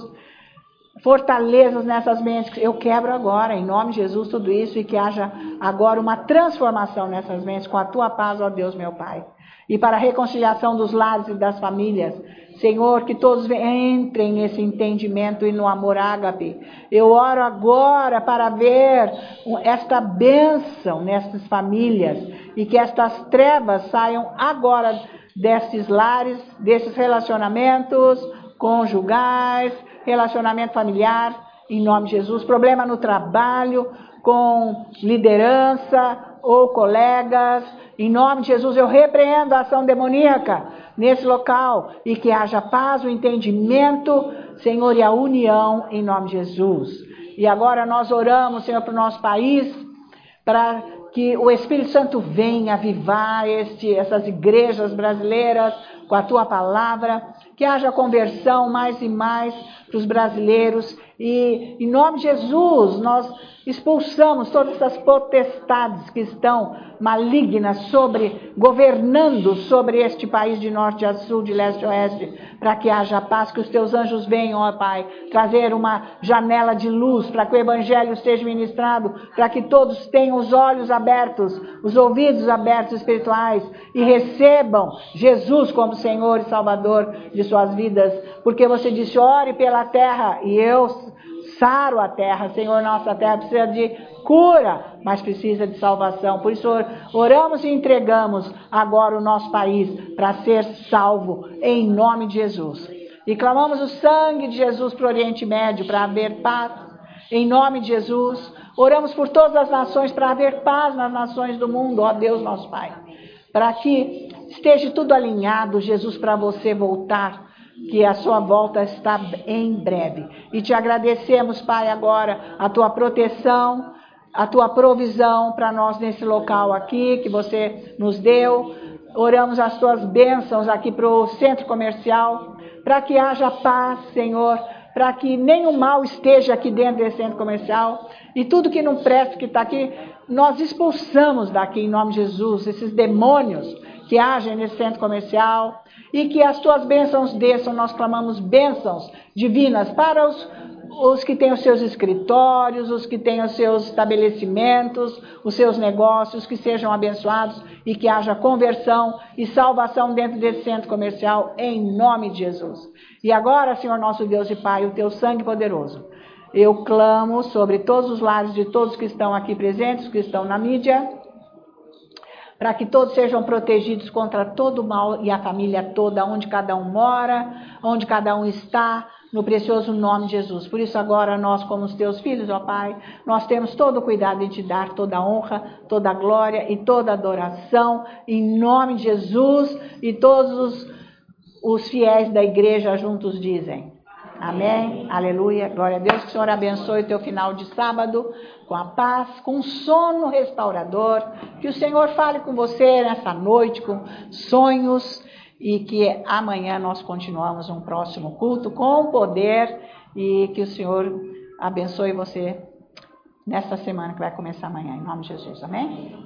fortalezas nessas mentes, eu quebro agora, em nome de Jesus, tudo isso, e que haja agora uma transformação nessas mentes com a tua paz, ó Deus, meu Pai. E para a reconciliação dos lares e das famílias, Senhor, que todos entrem nesse entendimento e no amor ágape. Eu oro agora para ver esta bênção nessas famílias e que estas trevas saiam agora desses lares, desses relacionamentos conjugais, relacionamento familiar, em nome de Jesus. Problema no trabalho, com liderança ou colegas, em nome de Jesus, eu repreendo a ação demoníaca nesse local e que haja paz, o entendimento, Senhor, e a união em nome de Jesus. E agora nós oramos, Senhor, para o nosso país, para que o Espírito Santo venha avivar este, essas igrejas brasileiras com a Tua palavra, que que haja conversão mais e mais para os brasileiros. E em nome de Jesus, nós expulsamos todas essas potestades que estão malignas sobre, governando sobre este país de norte a sul, de leste a oeste, para que haja paz, que os teus anjos venham, ó Pai, trazer uma janela de luz, para que o evangelho seja ministrado, para que todos tenham os olhos abertos, os ouvidos abertos espirituais e recebam Jesus como Senhor e Salvador de suas vidas, porque você disse, ore pela terra, e eu saro a terra. Senhor, nossa terra precisa de cura, mas precisa de salvação. Por isso oramos e entregamos agora o nosso país para ser salvo em nome de Jesus. E clamamos o sangue de Jesus para o Oriente Médio, para haver paz em nome de Jesus. Oramos por todas as nações, para haver paz nas nações do mundo, ó Deus nosso Pai, para que esteja tudo alinhado, Jesus, para você voltar, que a sua volta está em breve. E te agradecemos, Pai, agora a tua proteção, a tua provisão para nós nesse local aqui, que você nos deu. Oramos as tuas bênçãos aqui para o centro comercial, para que haja paz, Senhor, para que nenhum mal esteja aqui dentro desse centro comercial. E tudo que não presta, que está aqui, nós expulsamos daqui em nome de Jesus, esses demônios que agem nesse centro comercial, e que as tuas bênçãos desçam. Nós clamamos bênçãos divinas para os, os que têm os seus escritórios, os que têm os seus estabelecimentos, os seus negócios, que sejam abençoados e que haja conversão e salvação dentro desse centro comercial, em nome de Jesus. E agora, Senhor nosso Deus e Pai, o teu sangue poderoso, eu clamo sobre todos os lares de todos que estão aqui presentes, que estão na mídia, para que todos sejam protegidos contra todo o mal e a família toda, onde cada um mora, onde cada um está, no precioso nome de Jesus. Por isso agora nós, como os teus filhos, ó Pai, nós temos todo o cuidado em te dar toda a honra, toda a glória e toda a adoração, em nome de Jesus, e todos os, os fiéis da igreja juntos dizem. Amém, aleluia, glória a Deus. Que o Senhor abençoe o teu final de sábado com a paz, com um sono restaurador. Que o Senhor fale com você nessa noite com sonhos, e que amanhã nós continuamos um próximo culto com poder, e que o Senhor abençoe você nessa semana que vai começar amanhã, em nome de Jesus, amém?